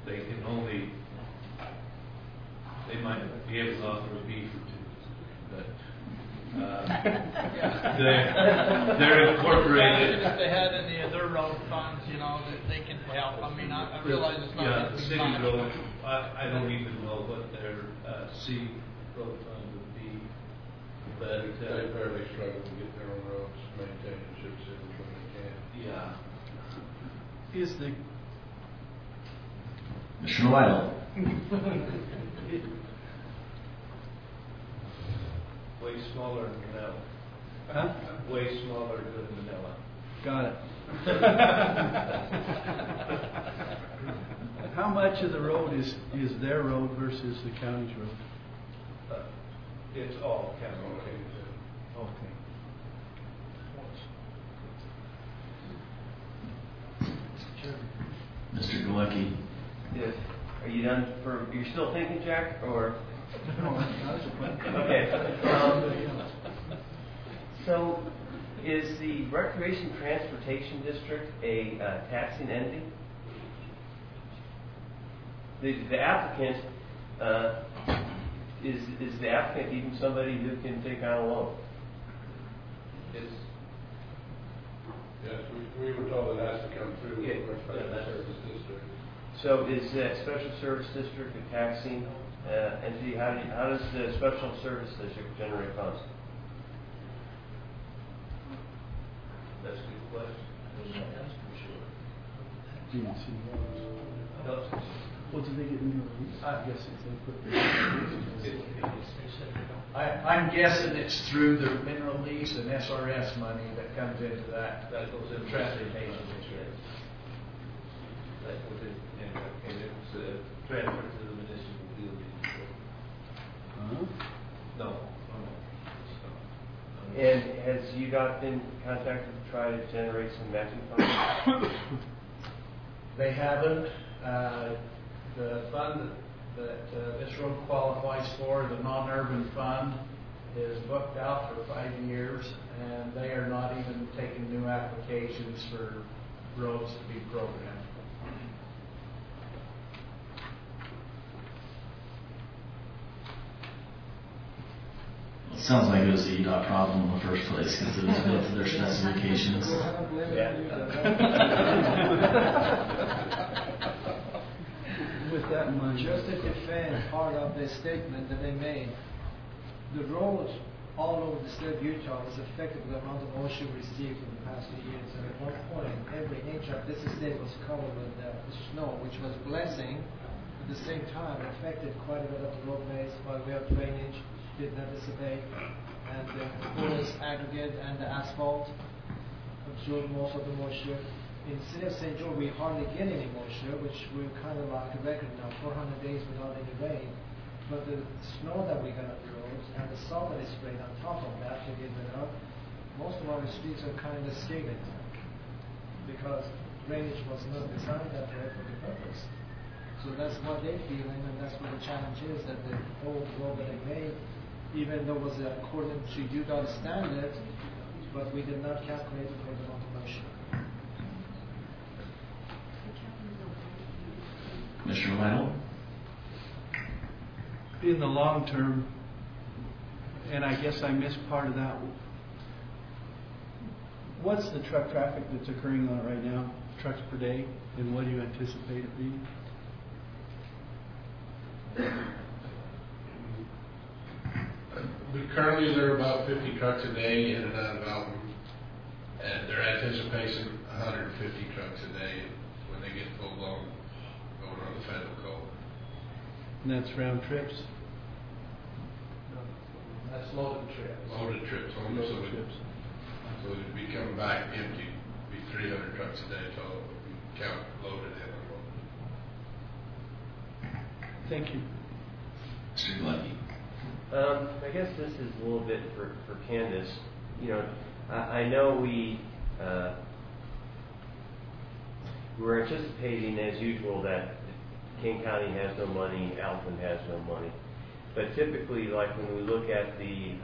They might be able to offer a beef or two, but they're incorporated. If they had any of their road funds, that they can help. I mean, I realize it's not. Yeah, the city road. I don't even know what their C road fund would be, but they barely struggle to get their own roads maintained and chip sealed when they can. Yeah. Is the Commissioner Lytle. Way smaller than Manila. Huh? Way smaller than Manila. Got it. How much of the road is their road versus the county's road? It's all county. Okay. Mr. Galecki. Yes. Are you done for, you're still thinking, Jack, or? Okay. So, is the Recreation Transportation District a taxing entity? The applicant, is the applicant even somebody who can take on a loan? Yes, we were told it has to come through the Special Service District. So is that Special Service District a taxing entity? How does the Special Service District generate funds? That's a good question. Didn't see those. What did they get in the lease? I guess if they put I'm guessing it's through the mineral lease and SRS money that comes into that. That goes in transportation insurance. That goes in, and it's transferred to the municipal building. No. And has UDOT been contacted to try to generate some matching funds? They haven't. The fund that this road qualifies for, the non-urban fund, is booked out for 5 years, and they are not even taking new applications for roads to be programmed. It sounds like it was the EDOT problem in the first place because it was built to their specifications. With that in mind, Just to defend part of the statement that they made, the roads all over the state of Utah was affected by the amount of moisture received in the past 2 years. And at one point, every inch of this state was covered with snow, which was a blessing. At the same time, it affected quite a bit of the roadways by way of drainage, did not dissipate, and the porous aggregate and the asphalt absorbed most of the moisture. In the city of St. George, we hardly get any moisture, which we're kind of like a record now, 400 days without any rain. But the snow that we got on the roads and the salt that is sprayed on top of that to get rid of, most of our streets are kind of scaling because drainage was not designed that way for the purpose. So that's what they're feeling, and that's what the challenge is, that the whole road that they made, even though it was according to UDOT standards, but we did not calculate for the amount of moisture. Commissioner Lytle? in the long term, and I guess I missed part of that, what's the truck traffic that's occurring on it right now, trucks per day, and what do you anticipate it being? Currently, there are about 50 trucks a day in and out of Alton. And they're anticipating 150 trucks a day when they get full blown going on the federal coal. And that's round trips? That's loaded trips. Loaded trips only, so it'd be coming back empty, be 300 trucks a day total, if you count loaded and unloaded. Thank you. Mr. Lucky. I guess this is a little bit for Candace. You know, I know we're anticipating, as usual, that King County has no money, Alton has no money. But typically, like when we look at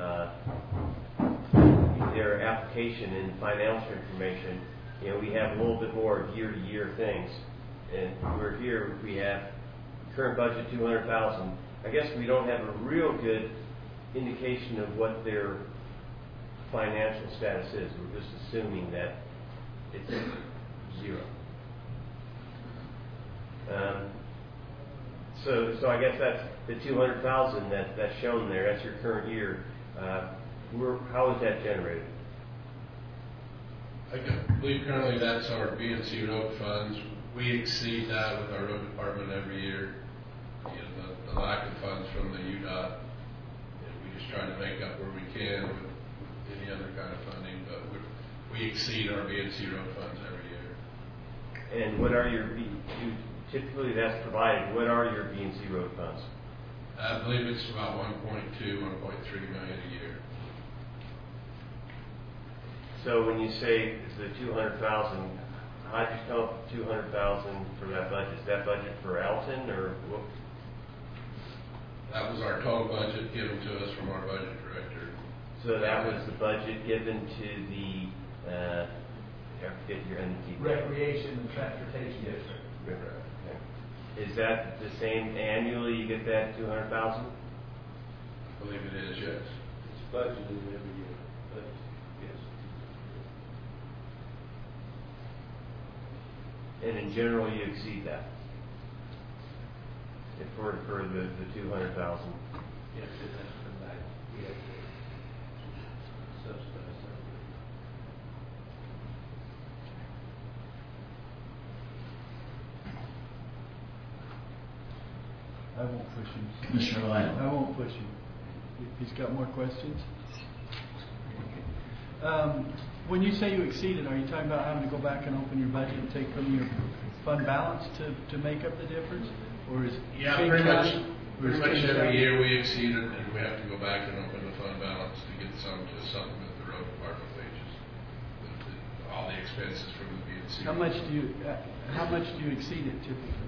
their application and financial information, you know, we have a little bit more of year-to-year things. And we're here, we have current budget $200,000. I guess we don't have a real good indication of what their financial status is. We're just assuming that it's zero. So I guess that's the $200,000 that's shown there. That's your current year. How is that generated? I believe currently that's our BNC road funds. We exceed that with our road department every year. You know, the lack of funds from the UDOT. We just try to make up where we can with any other kind of funding, but we exceed our BNC road funds every year. And what are typically that's provided, what are your BNC road funds? I believe it's about 1.2, 1.3 million a year. So when you say the $200,000, how did you come up with $200,000 for that budget? Is that budget for Alton or what? That was our total budget given to us from our budget director. So that was the budget given to the I forget your entity. Recreation and Transportation District. Okay. Is that the same annually? You get that $200,000? I believe it is, yes. It's budgeted every year, but yes. And in general, you exceed that for the $200,000. Yes, it has to come back. We have to subsidize that. I won't push him. Commissioner Lyle. I won't push him. He's got more questions. When you say you exceeded, are you talking about having to go back and open your budget and take from your fund balance to make up the difference? Or is pretty much every year we exceed it, and we have to go back and open the fund balance to get some to supplement the road department wages, all the expenses from the BNC. How much do you exceed it typically?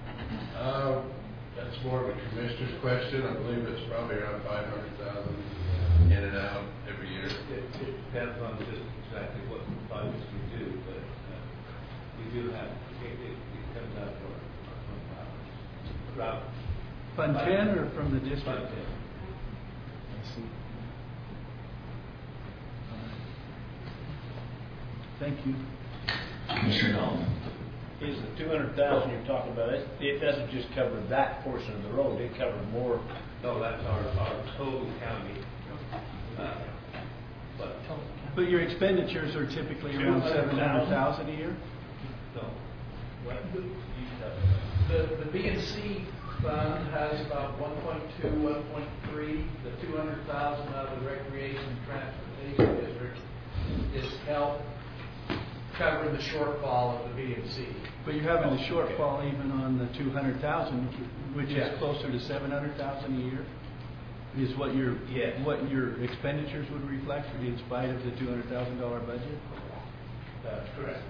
That's more of a commissioner's question. I believe it's probably around 500,000 in and out every year. It depends on just exactly what projects we do, but we do have it comes out of our Fund 10 or from the district? Fund 10. I see. Thank you. Commissioner Dalton. Is the 200,000 you're talking about? It doesn't just cover that portion of the road. It covers more. No, that's our total county. But your expenditures are typically around 700,000 a year. No. The BNC fund has about 1.2, 1.3. The 200,000 out of the Recreation and Transportation District is help covering the shortfall of the BNC. But you're having a shortfall even on the 200,000, which is closer to 700,000 a year. Is what your expenditures would reflect in spite of the $200,000 budget? That's correct.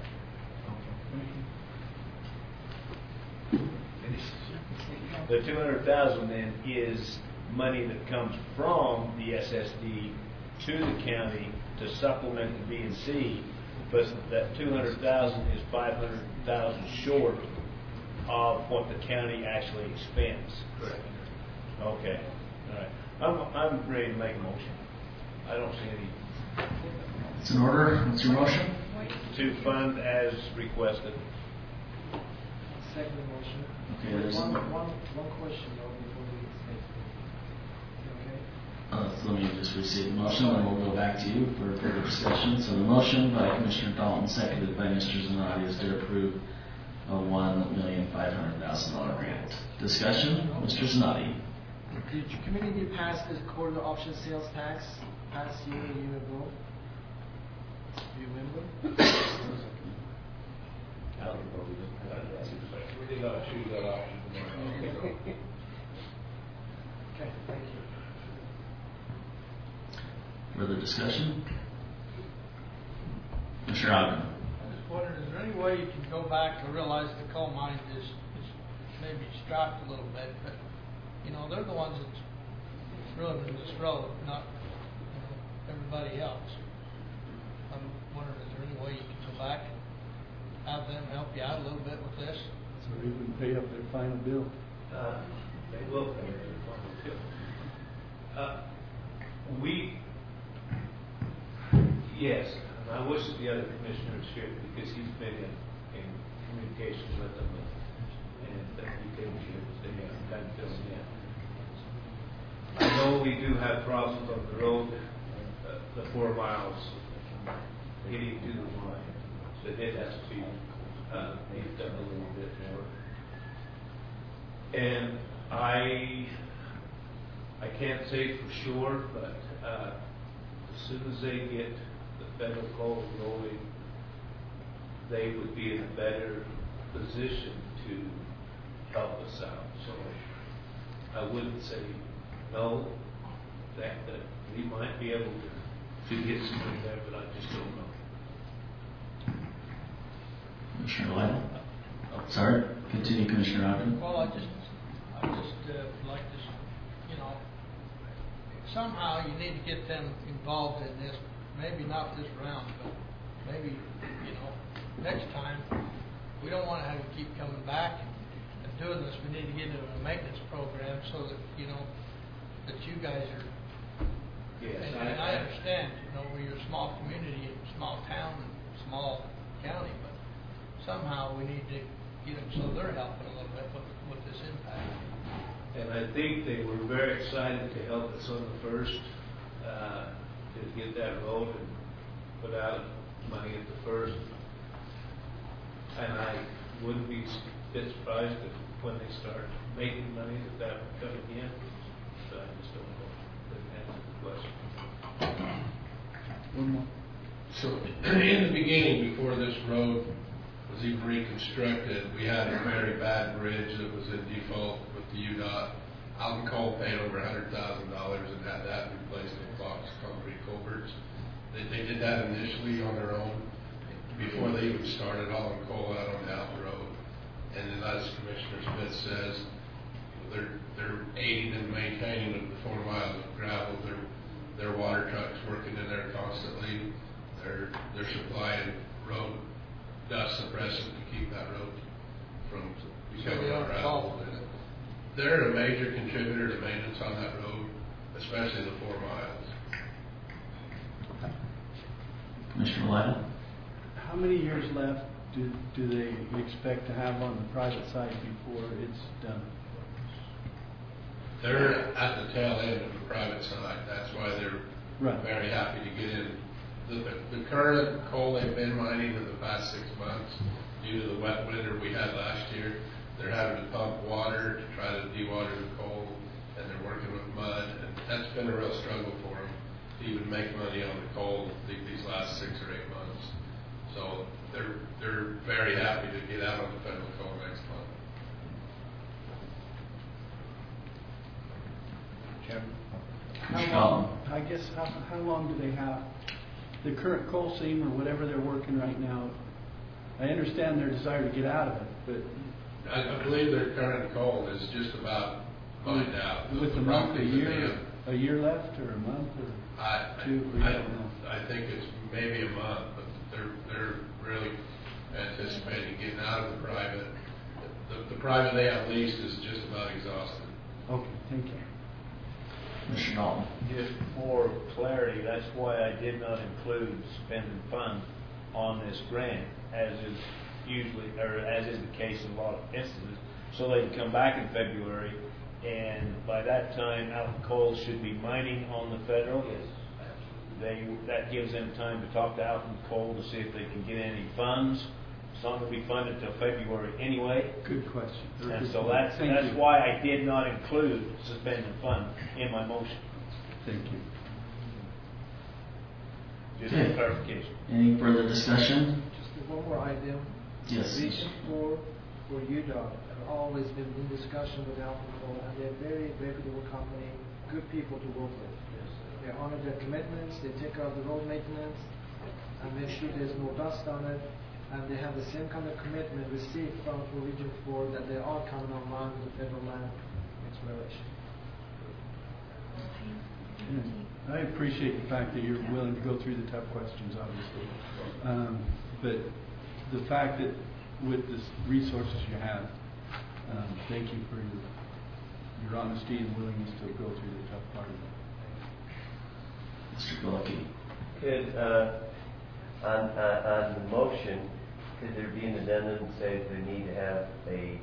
The 200,000 then is money that comes from the SSD to the county to supplement the B&C, but that 200,000 is 500,000 short of what the county actually expends. Correct. Okay. All right. I'm ready to make a motion. I don't see any. It's in order. What's your motion? To fund as requested. Second motion. Okay, there's one question though before we say okay. So let me just restate the motion, and we'll go back to you for further discussion. So the motion by Commissioner Dalton, seconded by Mr. Zanotti, is to approve a $1,500,000 grant. Discussion, Mr. Zanotti. Did your community pass the quarter option sales tax past year, a year ago? Do you remember? I don't know. We did not choose that option. Okay, thank you. Further discussion? Mr. Ogden. I just wondered, is there any way you can go back? I realize the coal mine is maybe strapped a little bit, but you know, they're the ones that's ruining this road, not everybody else. I'm wondering, is there any way you can go back and have them help you out a little bit with this? So we would pay up their final bill. They will pay their final bill. Yes, and I wish the other commissioner was here because he's been in communication with them and he can kind of fill in. I know we do have problems on the road, the 4 miles getting to the line, so it has to be beefed up a little bit more. And I can't say for sure, but as soon as they get the federal coal rolling, they would be in a better position to help us out. So I wouldn't say no, that we might be able to get some money there, but I just don't know. Commissioner Lytle? Oh, sorry, continue, Commissioner Ogden. Well, I just like to, somehow you need to get them involved in this. Maybe not this round, but maybe, next time. We don't want to have to keep coming back and doing this. We need to get into a maintenance program so that, that you guys are. Yes, and I understand, we're a small community, a small town, and small county, but somehow we need to get them so they're helping a little bit with this impact. And I think they were very excited to help us on the first, to get that road and put out money at the first. And I wouldn't be a bit surprised if when they start making money that would come again. But I just don't know. Doesn't answer the question. One more. So in the beginning, before this road was even reconstructed, we had a very bad bridge that was in default with the UDOT. Alton Coal paid over $100,000 and had that replaced with box concrete culverts. They did that initially on their own before they even started hauling coal out on the Alton Road. And then, as Commissioner Smith says, they're aiding and maintaining of the 4 miles of gravel. Their water trucks working in there constantly. They're supplying road dust suppressant to keep that road from becoming gravel. They're a major contributor to maintenance on that road, especially the 4 miles. Commissioner Lytle? How many years left do they expect to have on the private side before it's done? They're at the tail end of the private side. That's why they're very happy to get in. The current coal they've been mining in the past 6 months, due to the wet winter we had last year, they're having to pump water to try to dewater the coal, and they're working with mud, and that's been a real struggle for them to even make money on the coal these last 6 or 8 months. So they're very happy to get out on the federal coal next month. How long do they have the current coal seam or whatever they're working right now? I understand their desire to get out of it, but I believe their current coal is just about mined out. With a month, a year left, or a month, or two? I think it's maybe a month, but they're really anticipating getting out of the private. The private they have leased is just about exhausted. Okay, thank you. Mr. Dalton. Just for clarity, that's why I did not include spending funds on this grant, as is usually, or as is the case in a lot of instances, so they can come back in February And by that time, Alton Coal should be mining on the federal. That gives them time to talk to Alton Coal to see if they can get any funds. It's not going to be funded until February anyway. Good question. And so that's why I did not include suspended fund in my motion. Thank you. Just for clarification. Any further discussion? Just one more item. Yes. Region 4 for UDOT have always been in discussion with Alton Coal, and they're a very reputable company, good people to work with. They honor their commitments, they take care of the road maintenance, and make sure there's no dust on it, and they have the same kind of commitment received from for Region 4 that they are coming online with the federal land exploration. I appreciate the fact that you're willing to go through the tough questions, obviously. But the fact that with the resources you have, thank you for your honesty and willingness to go through the tough part of it. Mr. Gulke. Could, on the motion, could there be an addendum that says they need to have a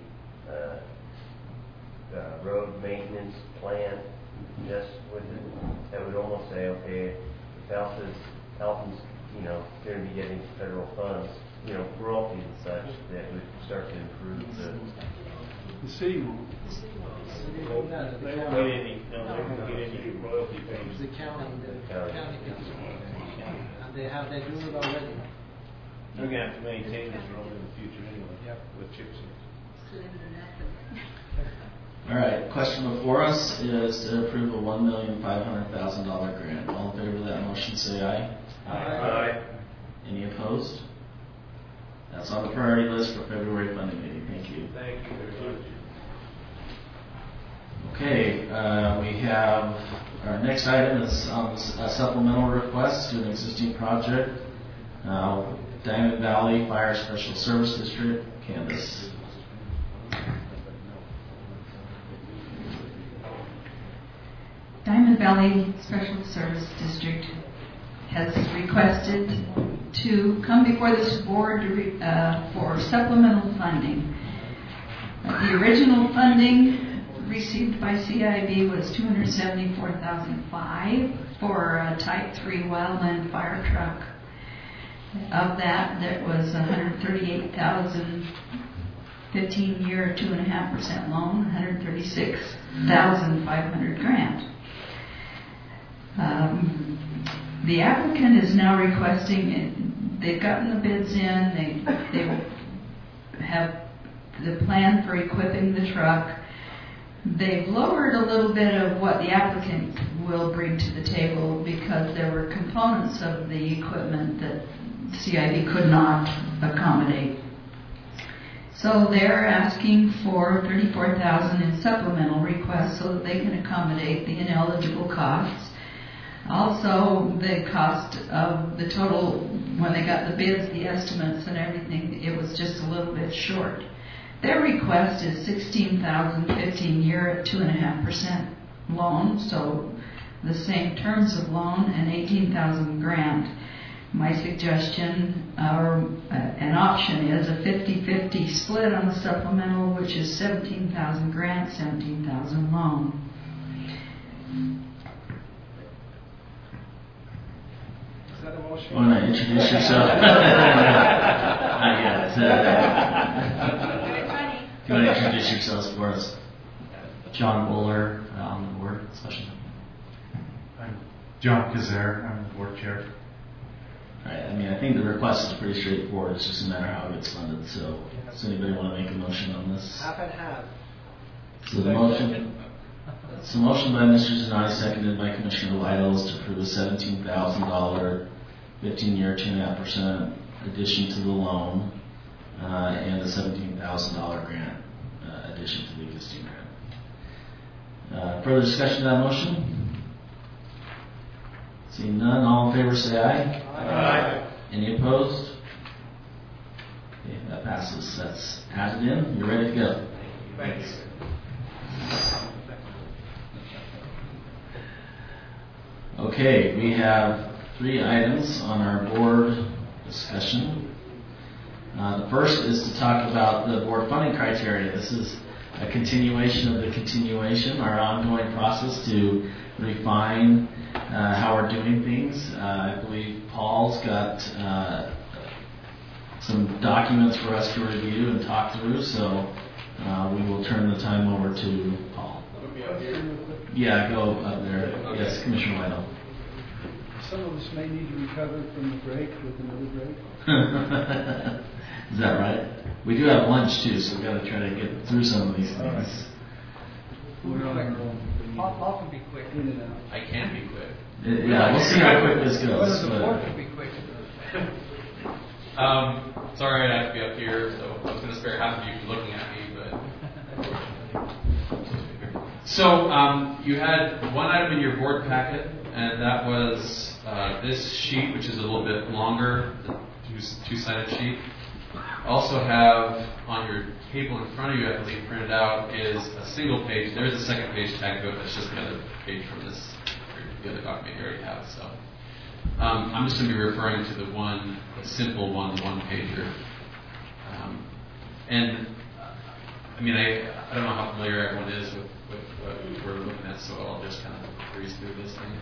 road maintenance plan just with it? That would almost say, okay, if Alton's, going to be getting federal funds, royalties and such, that would start to improve the city won't. They won't get any royalty payments. The county gets it. And they do it already. They're going to have to maintain this road in the future anyway, with chips in it. All right, question before us is to approve a $1,500,000 grant. All in favor of that motion, say aye. Aye. Any opposed? That's on the priority list for February funding meeting. Thank you. Thank you very much. Okay, we have our next item is a supplemental request to an existing project, Diamond Valley Fire Special Service District, Canvas. Diamond Valley Special Service District has requested to come before this board for supplemental funding. The original funding received by CIB was $274,500 for a Type 3 wildland fire truck. Of that, there was $138,000 15-year 2.5% loan, $136,500 grant. The applicant is now requesting, they've gotten the bids in, they have the plan for equipping the truck. They've lowered a little bit of what the applicant will bring to the table because there were components of the equipment that CIB could not accommodate. So they're asking for $34,000 in supplemental requests so that they can accommodate the ineligible costs. Also, the cost of the total, when they got the bids, the estimates and everything, it was just a little bit short. Their request is $16,000 15-year at 2.5% loan, so the same terms of loan, and $18,000 grant. My suggestion, or an option, is a 50-50 split on the supplemental, which is $17,000 grant, $17,000 loan. Is that a motion? Want to introduce yourself? Not yet. Do you want to introduce yourselves for us? John Buller, on the board, special. I'm John Kazer, I'm the board chair. All right, I think the request is pretty straightforward. It's just a matter of how it gets funded. So, does anybody want to make a motion on this? Half and half. So the motion by Mr. Zanati, seconded by Commissioner Lytle, is to approve a $17,000 15-year 2.5% addition to the loan and a $17,000 grant addition to the existing grant. Further discussion of that motion? Seeing none, all in favor say aye. Aye. Any opposed? Okay, that passes. That's added in. You're ready to go. Thanks. Okay, we have 3 items on our board discussion. The first is to talk about the board funding criteria. This is a continuation of the continuation, our ongoing process to refine how we're doing things. I believe Paul's got some documents for us to review and talk through, so we will turn the time over to Paul. Yeah, go up there. Yes, Commissioner Whitehall. Some of us may need to recover from the break with another break. Is that right? We do have lunch too, so we've got to try to get through some of these things. Right. We're on our own. Paul can be quick. In and out. I can be quick. Yeah, we'll see how quick this goes. The board can be quick. Sorry I have to be up here, so I was going to spare half of you from looking at me, but... So, you had one item in your board packet, and that was this sheet, which is a little bit longer, the two-sided sheet. Also have on your table in front of you, I believe, printed out, is a single page. There's a second page tag to it, that's just the other page from this, the other document you already have. So, I'm just going to be referring to the simple one-pager. And I mean, I don't know how familiar everyone is with what we're looking at, so I'll just kind of breeze through this thing.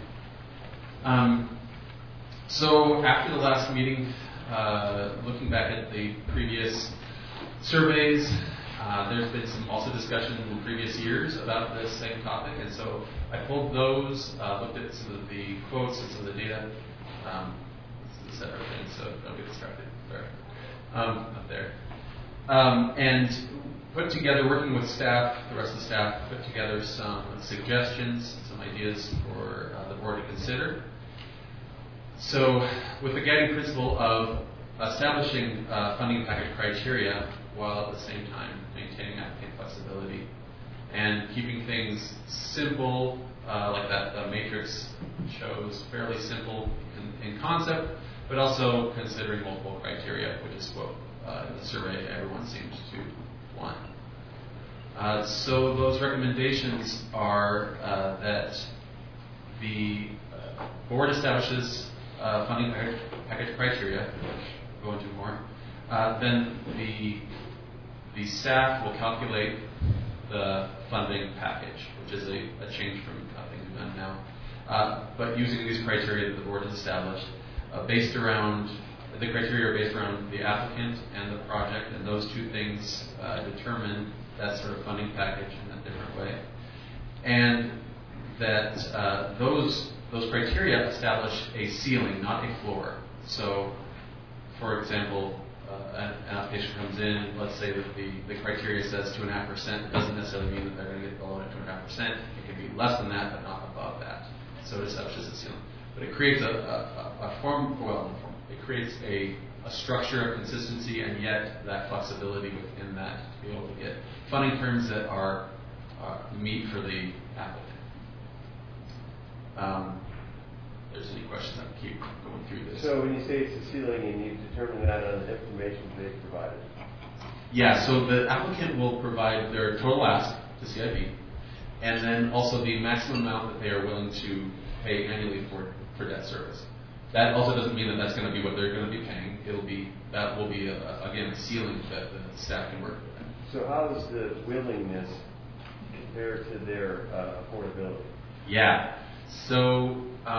So after the last meeting, looking back at the previous surveys, there's been some also discussion in previous years about this same topic, and so I pulled those, looked at some of the quotes and some of the data. This is a separate thing, so don't get distracted. Sorry. Up there. And put together, working with staff, the rest of the staff, put together some suggestions, some ideas for the board to consider. So, with the guiding principle of establishing funding package criteria while at the same time maintaining applicant flexibility and keeping things simple, like that the matrix shows, fairly simple in concept, but also considering multiple criteria, which is what in the survey everyone seems to want. So those recommendations are that the board establishes funding package criteria. Go into more. Then the staff will calculate the funding package, which is a change from things we've done now. But using these criteria that the board has established, the criteria are based around the applicant and the project, and those two things determine that sort of funding package in a different way. And that those criteria establish a ceiling, not a floor. So, for example, an application comes in, let's say that the criteria says 2.5%, doesn't necessarily mean that they're going to get below at 2.5%. It can be less than that, but not above that. So it establishes a ceiling. But it creates it creates a structure of consistency, and yet that flexibility within that to be able to get funding terms that are meet for the applicant. There's any questions, I can keep going through this. So when you say it's a ceiling, and you determine that on the information they've provided? Yeah, so the applicant will provide their total ask to CIP, and then also the maximum amount that they are willing to pay annually for debt service. That also doesn't mean that that's going to be what they're going to be paying. That will be again a ceiling that the staff can work with. So how does the willingness compare to their affordability? Yeah. So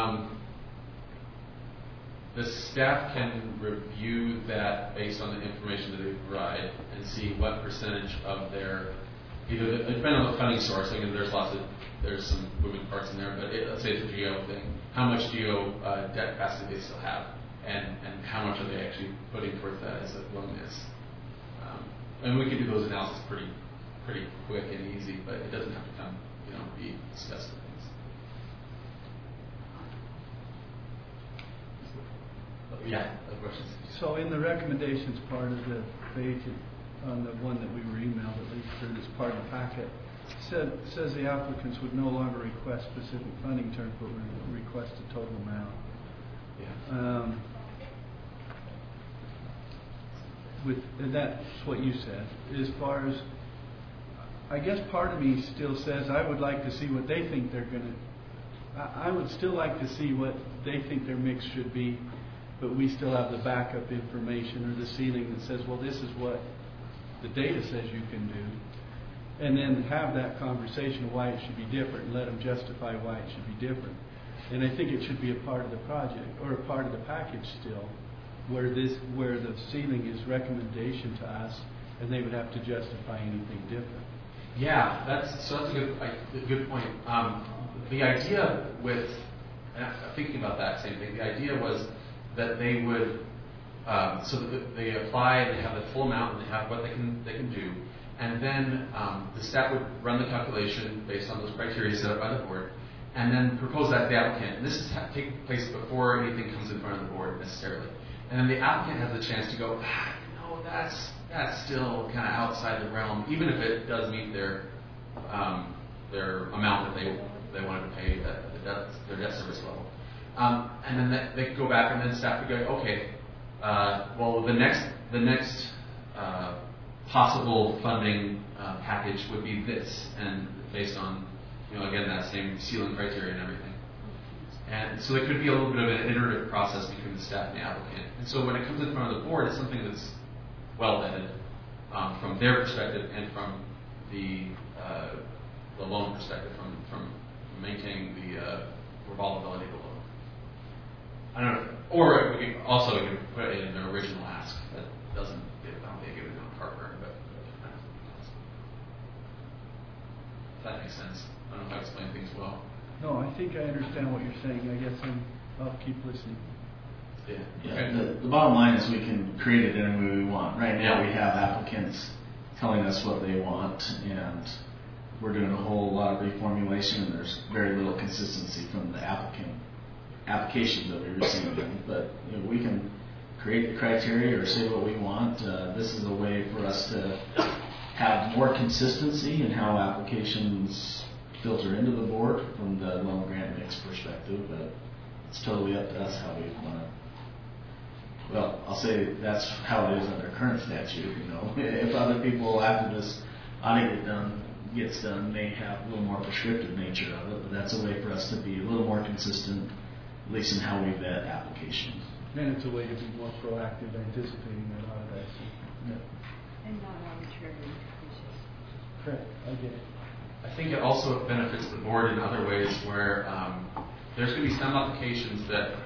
the staff can review that based on the information that they provide and see what percentage of their depending on the funding source. I mean, there's some moving parts in there, but let's say it's a GO thing. How much GO debt capacity they still have, and how much are they actually putting towards that as a willingness? And we can do those analyses pretty quick and easy, but it doesn't have to come, be discussed with things. Yeah, other questions? So in the recommendations part of the page, on the one that we were emailed, at least for this part of the packet, says the applicants would no longer request specific funding terms, but would request a total amount. Yeah. And that's what you said. As far as, I guess part of me still says I would like to see what they think they're going to. I would still like to see what they think their mix should be, but we still have the backup information or the ceiling that says, well, this is what the data says you can do. and then have that conversation of why it should be different, and let them justify why it should be different. And I think it should be a part of the project, or a part of the package still, where the ceiling is recommendation to us, and they would have to justify anything different. Yeah, that's a good point. The idea with thinking about that same thing, the idea was that they would so that they apply and they have the full amount and they have what they can do, and then the staff would run the calculation based on those criteria set up by the board, and then propose that to the applicant. And this is take place before anything comes in front of the board necessarily. And then the applicant has the chance to go, no, that's still kind of outside the realm, even if it does meet their amount that they wanted to pay their debt service level. And then they could go back, and then staff could go, okay, well, the next possible funding package would be this, and based on, again, that same ceiling criteria and everything. And so there could be a little bit of an iterative process between the staff and the applicant. And so when it comes in front of the board, it's something that's well vetted from their perspective and from the loan perspective, from maintaining the revolvability of the loan. I don't know. Or we could also put it in their original ask that doesn't give, I don't think, give it on heartburn, but if that makes sense. I don't know if I explained things well. No, I think I understand what you're saying. I guess I'll keep listening. Yeah. The bottom line is we can create it any way we want. Right now we have applicants telling us what they want, and we're doing a whole lot of reformulation, and there's very little consistency from the applications that we receive. But we can create the criteria or say what we want. This is a way for us to have more consistency in how applications filter into the board from the loan grant mix perspective, but it's totally up to us how we want to. Well, I'll say that's how it is under current statute. If other people after this audit gets done may have a little more prescriptive nature of it, but that's a way for us to be a little more consistent, at least in how we vet applications. And it's a way to be more proactive, anticipating a lot of that. And not arbitrary increases. Correct, I get it. I think it also benefits the board in other ways where there's going to be some applications that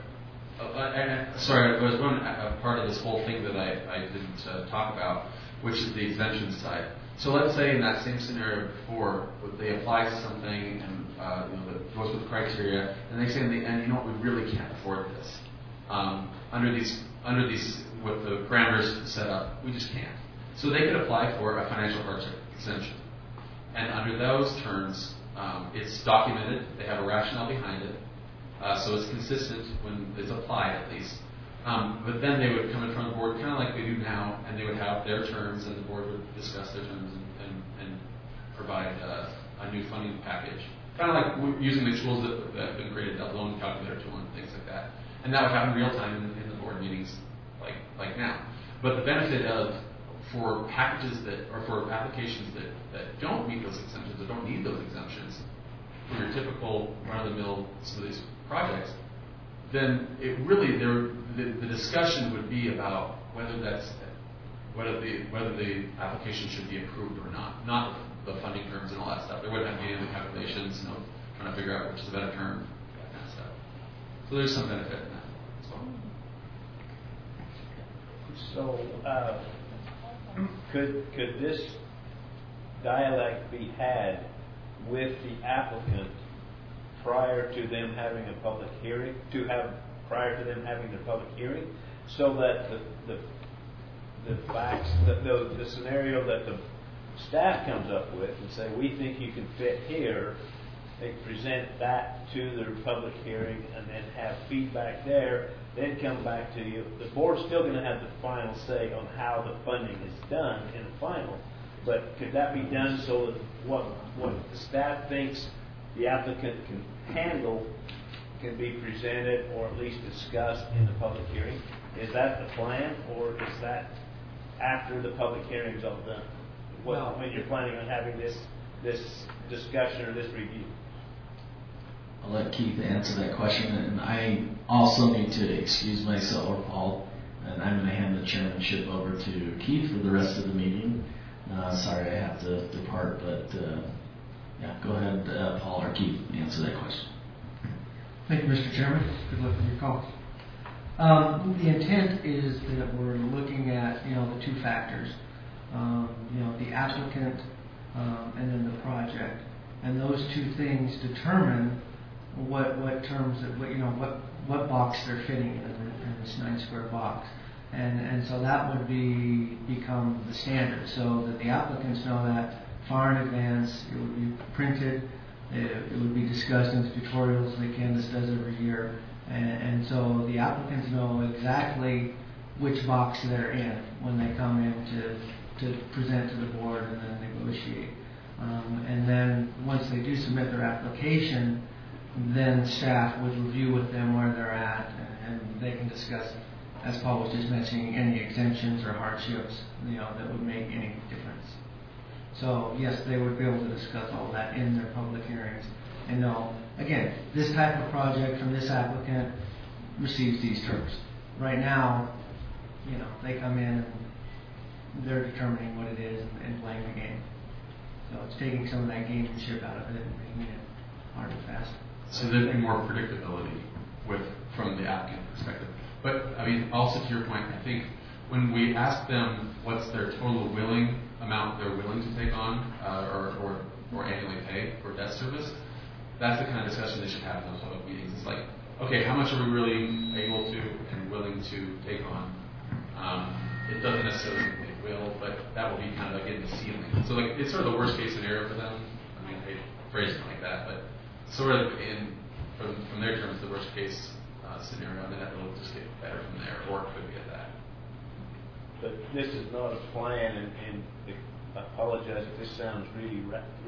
there was one part of this whole thing that I didn't talk about, which is the exemption side. So let's say in that same scenario before, they apply to something and that goes with criteria, and they say in the end, we really can't afford this. Under these with the parameters set up, we just can't. So they could apply for a financial hardship exemption. And under those terms, it's documented, they have a rationale behind it, so it's consistent when it's applied at least. But then they would come in front of the board, kind of like they do now, and they would have their terms, and the board would discuss their terms and provide a new funding package. Kind of like using the tools that have been created, that loan calculator tool and things like that. And that would happen real time in the board meetings like now. But the benefit for packages or for applications that don't meet those exemptions or don't need those exemptions for your typical run-of-the-mill some of these projects, then it really the discussion would be about whether the application should be approved or not the funding terms and all that stuff. There wouldn't have to be any of the calculations, trying to figure out which is a better term, that kind of stuff. So there's some benefit in that as well. So could this dialect be had with the applicant prior to them having a public hearing? Prior to them having the public hearing, so that the facts, the scenario that the staff comes up with, and say we think you can fit here, they present that to their public hearing, and then have feedback there. Then come back to you. The board's still going to have the final say on how the funding is done in the final. But could that be done so that what the staff thinks the applicant can handle can be presented or at least discussed in the public hearing? Is that the plan, or is that after the public hearing is all done? When you're planning on having this discussion or this review? I'll let Keith answer that question, and I also need to excuse myself, or Paul, and I'm going to hand the chairmanship over to Keith for the rest of the meeting. Sorry, I have to depart, but yeah, go ahead, Paul or Keith, answer that question. Thank you, Mr. Chairman. Good luck with your call. The intent is that we're looking at, the two factors, the applicant and then the project, and those two things determine what terms of what box they're fitting in this 9 square box, and so that would become the standard, so that the applicants know that far in advance. It would be printed. It would be discussed in the tutorials like Candace does every year, and so the applicants know exactly which box they're in when they come in to present to the board and then negotiate. And then once they do submit their application, then staff would review with them where they're at, and they can discuss, as Paul was just mentioning, any exemptions or hardships that would make any difference. So yes, they would be able to discuss all that in their public hearings and know, again, this type of project from this applicant receives these terms. Right now, they come in and they're determining what it is and playing the game. So it's taking some of that gamesmanship out of it and making it hard and fast. So there'd be more predictability from the applicant perspective. But I mean, also to your point, I think when we ask them what's their total amount they're willing to take on or annually pay for debt service, that's the kind of discussion they should have in those public meetings. It's like, okay, how much are we really able to and willing to take on? It doesn't necessarily mean they will, but that will be kind of like in the ceiling. So like it's sort of the worst case scenario for them. I mean, they phrase it like that, but sort of from their terms, the worst case scenario, and then that will just get better from there, or it could be at that. But this is not a plan, and I apologize if this sounds really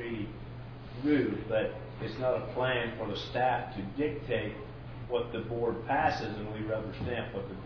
rude, but it's not a plan for the staff to dictate what the board passes, and we rubber stamp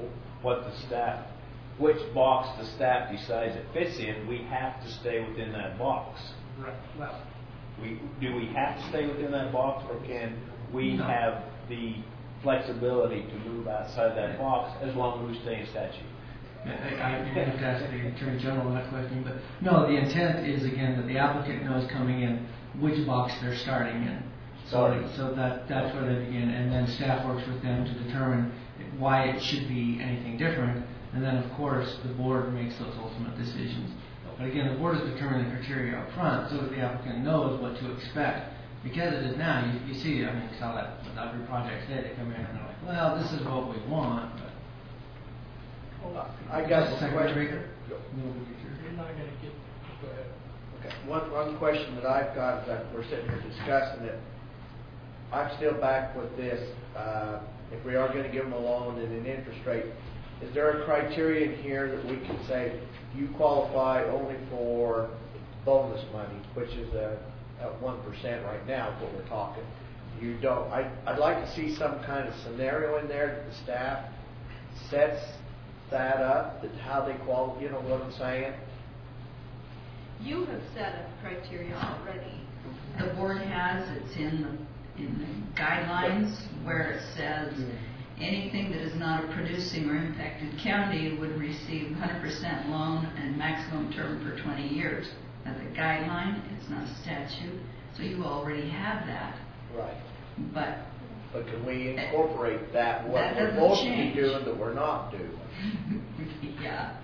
which box the staff decides it fits in. We have to stay within that box. Right. Well, do we have to stay within that box, or can we have the flexibility to move outside that box as long as we stay in statute? I have to ask the Attorney General that question, but no, the intent is, again, that the applicant knows coming in which box they're starting in. So that's where they begin, and then staff works with them to determine why it should be anything different, and then of course the board makes those ultimate decisions. But again, the board is determining the criteria up front so that the applicant knows what to expect. Because it is now, you see, you saw that with every project today, they come in and they're like, well, this is what we want, but I got a question. you're not going to get. Go ahead. Okay. One question that I've got that we're sitting here discussing it. I'm still back with this. If we are going to give them a loan and an interest rate, is there a criterion here that we can say you qualify only for bonus money, which is at 1% right now is what we're talking. You don't. I'd like to see some kind of scenario in there that the staff sets that up, that how they qualify. You know what I'm saying? You have set a criteria already. The board has, it's in the guidelines where it says anything that is not a producing or impacted county would receive 100% loan and maximum term for 20 years. That's a guideline, it's not a statute, so you already have that. Right. But can we incorporate that, what that we're doesn't supposed change. to be doing that we're not doing? Yeah.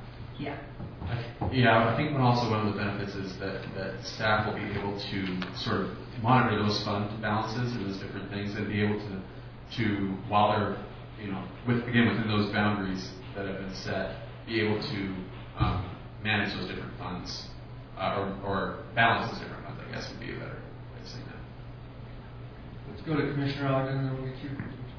I think one of the benefits is that staff will be able to sort of monitor those fund balances and those different things, and be able to while they're within those boundaries that have been set, be able to manage those different funds or balance those different funds. I guess would be a better way of saying that. let's go to Commissioner Ogden and then we'll get you.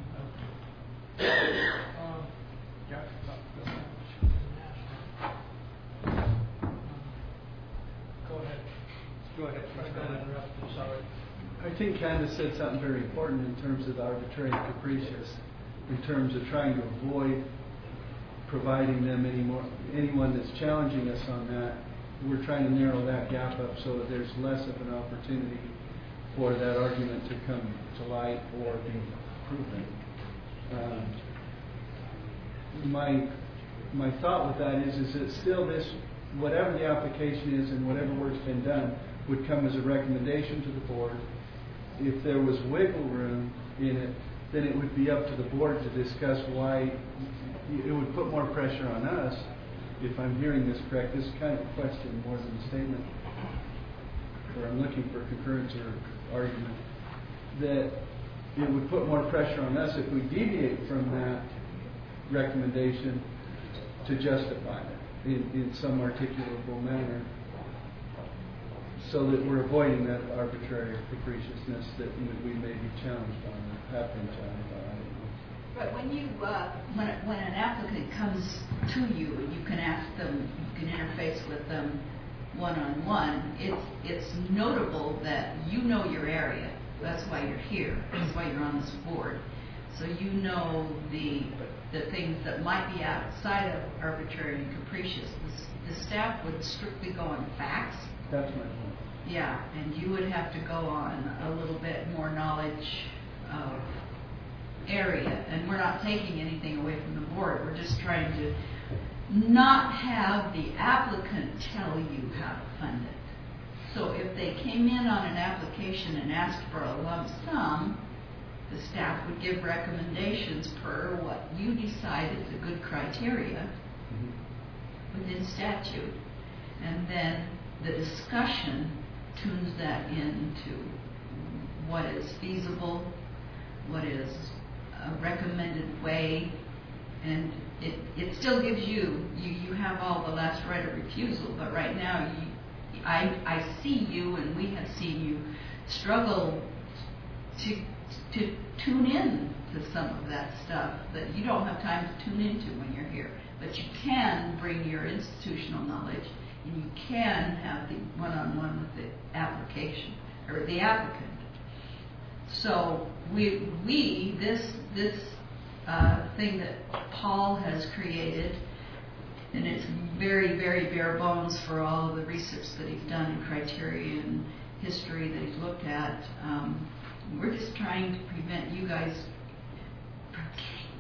Go ahead. Sorry. I think Candace said something very important in terms of the arbitrary and capricious, in terms of trying to avoid providing them anyone that's challenging us on that. We're trying to narrow that gap up so that there's less of an opportunity for that argument to come to light or be proven. My thought with that is that still this whatever the application is and whatever work's been done would come as a recommendation to the board. If there was wiggle room in it, then it would be up to the board to discuss why. It would put more pressure on us, if I'm hearing this correct. This is kind of a question more than a statement, or I'm looking for concurrence or argument, that it would put more pressure on us if we deviate from that recommendation to justify it in some articulable manner, so that we're avoiding that arbitrary capriciousness that we may be challenged on or have been challenged on. But when you when an applicant comes to you and you can ask them, you can interface with them one-on-one, it's notable that you know your area. That's why you're here. That's why you're on this board. So you know the things that might be outside of arbitrary and capricious. The staff would strictly go on facts. That's my point. Yeah, and you would have to go on a little bit more knowledge of area. And we're not taking anything away from the board. We're just trying to not have the applicant tell you how to fund it. So if they came in on an application and asked for a lump sum, the staff would give recommendations per what you decide is a good criteria within statute. And then the discussion tunes that into what is feasible, what is a recommended way, and it still gives you have all the last right of refusal, but right now I see you, and we have seen you struggle to tune in to some of that stuff that you don't have time to tune into when you're here. But you can bring your institutional knowledge, and you can have the one-on-one with the application or the applicant. So this thing that Paul has created, and it's very, very bare bones for all of the research that he's done in criteria and history that he's looked at. We're just trying to prevent you guys from getting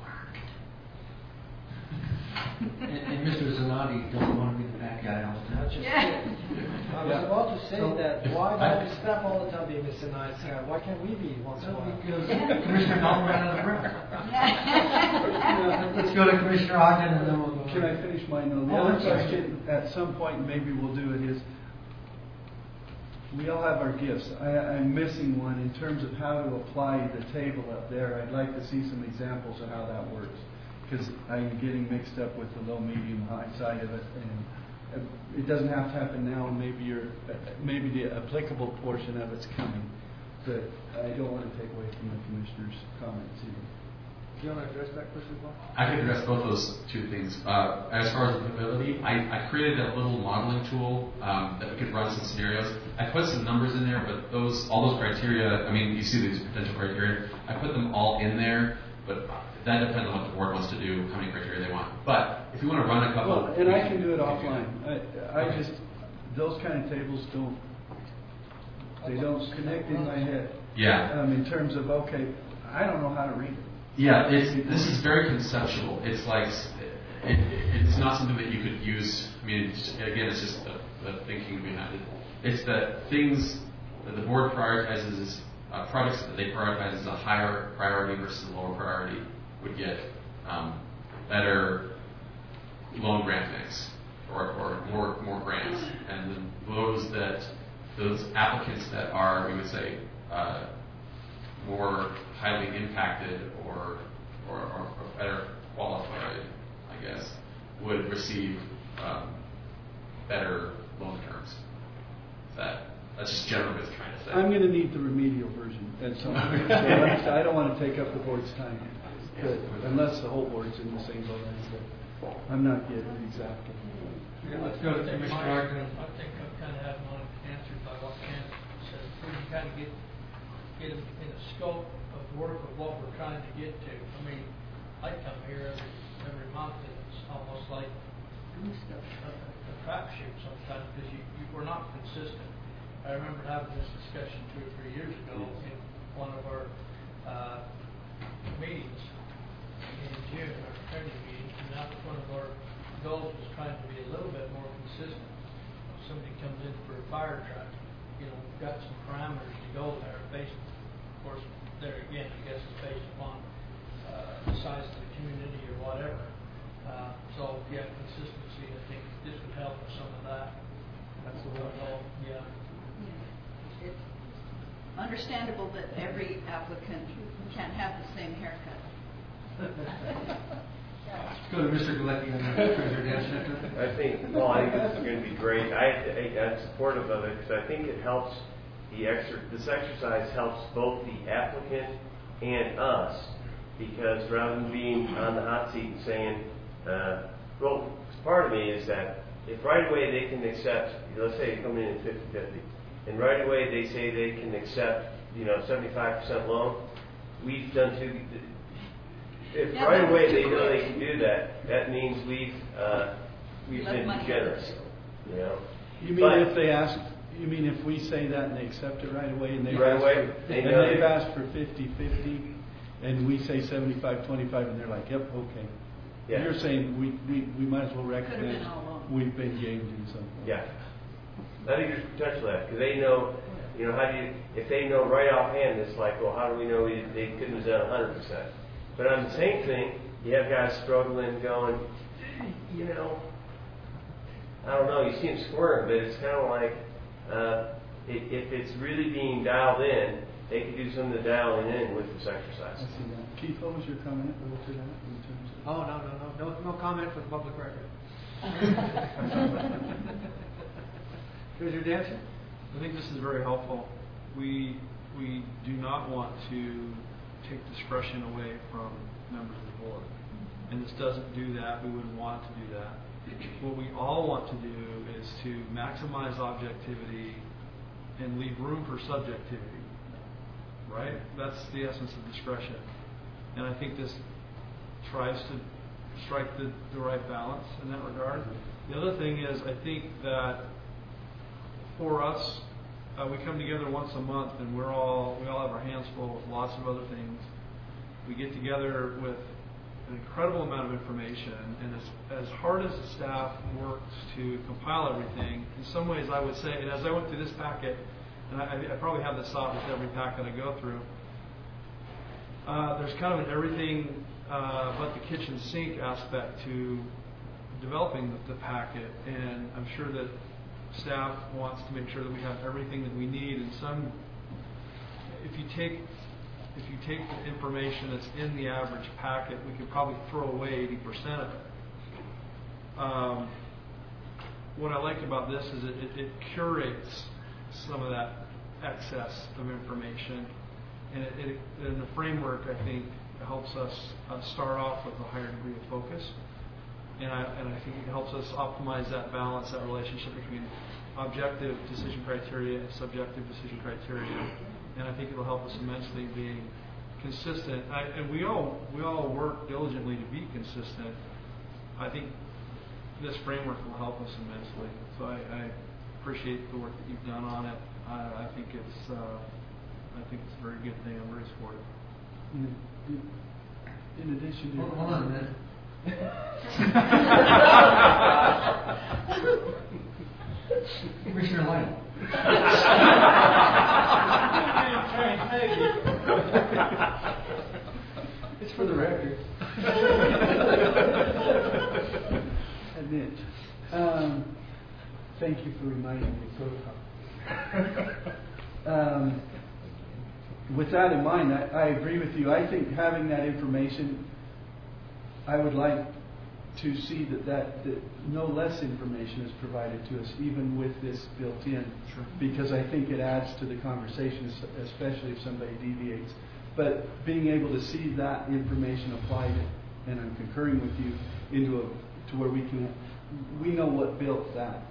worked. And Mr. Zanotti doesn't want to be the bad guy all the time. Yeah. I was about to say that. Why do the staff all the time be Mr. Nice Guy? Why can't we be once in a while? Because Commissioner Dalton ran out of the room. Let's go to Commissioner Ogden, and then we'll go. Can I finish my note? The other question, at some point, maybe we'll do it, is we all have our gifts. I'm missing one in terms of how to apply the table up there. I'd like to see some examples of how that works, because I'm getting mixed up with the low, medium, high side of it, and it doesn't have to happen now. Maybe the applicable portion of it's coming, but I don't want to take away from the commissioner's comments either. Do you want to address that question, Paul? I can address both those two things. As far as applicability, I created a little modeling tool that we could run some scenarios. I put some numbers in there, but all those criteria, I mean, you see these potential criteria, I put them all in there, but that depends on what the board wants to do, how many criteria they want. But if you want to run a couple... Well, and I can do it offline. I just, those kind of tables don't connect in my head. Yeah. In terms of, okay, I don't know how to read it. Yeah, this is very conceptual. It's like, it's not something that you could use. I mean, it's just the thinking behind it. It's that things that the board prioritizes, projects that they prioritize as a higher priority versus a lower priority would get better loan grant mix or more grants. And then those applicants that are, we would say, more highly impacted or better qualified, I guess, would receive better loan terms. That's just generally what it's trying to say. I'm going to need the remedial version at some point. So I don't want to take up the board's time, unless the whole board's in the same boat. I'm not getting it exactly. Let's go to Commissioner Ogden. I think I kind of have one answered by what Ken said. We can kind of get in the scope of work of what we're trying to get to. I mean, I come here every month, and it's almost like a crapshoot sometimes because we're not consistent. I remember having this discussion 2 or 3 years ago in one of our meetings in June, our training meeting, and that was one of our goals was trying to be a little bit more consistent. If somebody comes in for a fire truck, we've got some parameters to go there based, of course, there again, I guess it's based upon the size of the community or whatever. So if you have consistency, I think this would help with some of that. That's the one. Yeah. It's understandable that every applicant can't have the same haircut. Let's go to Mr. Galecki on the Treasurer Dance. I think this is going to be great. I'm supportive of it because I think it helps this exercise helps both the applicant and us, because rather than being on the hot seat and saying, part of me is that if right away they can accept, let's say they come in at 50-50, and right away they say they can accept, 75% loan, we've done two. If right away they know they can do that, that means we've been generous. You mean if they ask? You mean if we say that and they accept it right away, and they've asked for 50-50, and we say 75-25, and they're like, yep, okay. Yeah. You're saying we might as well recognize we've been gamed in some way. Yeah. I think there's potential for that, because they know, if they know right offhand, it's like, well, how do we know they couldn't have done 100%? But on the same thing, you have guys struggling, going, I don't know, you see them squirm, but it's kind of like, if it's really being dialed in, they can do some of the dialing in with this exercise. I see that. Keith, what was your comment to that in terms of? Oh, no comment for the public record. Treasurer Dancer? I think this is very helpful. We do not want to take discretion away from members of the board. And this doesn't do that. We wouldn't want to do that. What we all want to do is to maximize objectivity and leave room for subjectivity. Right? That's the essence of discretion. And I think this tries to strike the right balance in that regard. The other thing is, I think that for us, we come together once a month, and we all have our hands full with lots of other things. We get together with an incredible amount of information, and as hard as the staff works to compile everything, in some ways I would say, and as I went through this packet, and I probably have this thought with every packet I go through, there's kind of an everything but the kitchen sink aspect to developing the packet, and I'm sure that staff wants to make sure that we have everything that we need. And if you take the information that's in the average packet, we could probably throw away 80% of it. What I like about this is it curates some of that excess of information, and in the framework, I think, helps us start off with a higher degree of focus. And I think it helps us optimize that balance, that relationship between objective decision criteria and subjective decision criteria. And I think it'll help us immensely being consistent. And we all work diligently to be consistent. I think this framework will help us immensely. So I appreciate the work that you've done on it. I think it's a very good thing. I'm very supportive. In addition to hold on a minute. Commissioner Lyon. It's for the record. Admit. Thank you for reminding me of protocol. With that in mind, I agree with you. I think having that information, I would like to see that no less information is provided to us, even with this built in, because I think it adds to the conversation, especially if somebody deviates. But being able to see that information applied, and I'm concurring with you, to where we know what built that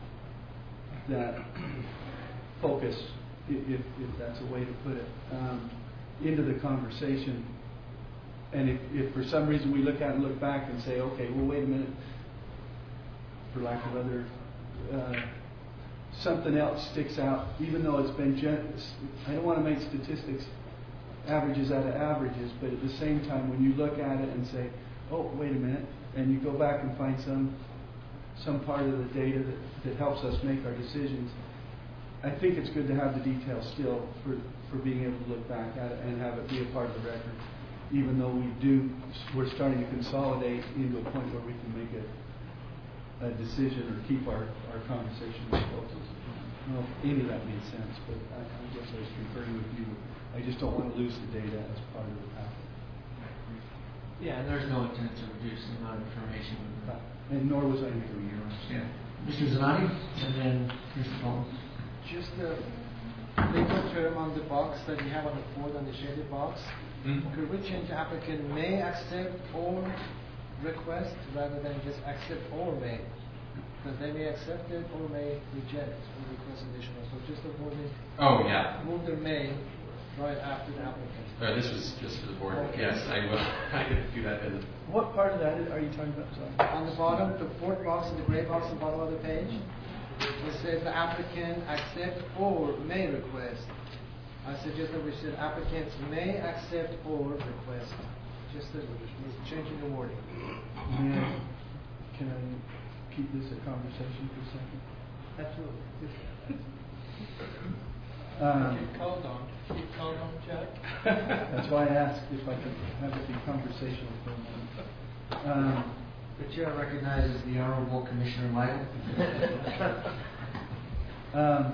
focus, if that's a way to put it, into the conversation. And if for some reason we look back and say, okay, well, wait a minute, for lack of other, something else sticks out, even though it's been I don't want to make statistics averages out of averages, but at the same time, when you look at it and say, oh, wait a minute, and you go back and find some some part of the data that helps us make our decisions. I think it's good to have the details still for being able to look back at it and have it be a part of the record, even though we're starting to consolidate into a point where we can make a decision or keep our conversation with folks. I don't know if any of that made sense, but I guess I was conferring with you. I just don't want to lose the data as part of the packet. Yeah, and there's no intent to reduce the amount of information. And nor was I doing it. Yeah. Mr. Zanati, and then Mr. Paul. Just the legal term on the box that you have on the board, on the shaded box. Could we change applicant may accept or request rather than just accept or may? Because they may accept it or may reject or request additional. So just avoid it. Oh, yeah. Move the may right after the applicant. This was just for the board. Okay. Yes, I will. I could do that. What part of that are you talking about? Sorry. On the bottom, the fourth box, in the gray box on the bottom of the page, it says the applicant accept or may request. I suggest that we said applicants may accept or request. Just that we're changing the wording. Can I keep this a conversation for a second? Absolutely. Keep called on, Jack. That's why I asked if I could have it be conversational for a moment. The chair recognizes the Honorable Commissioner Lytle.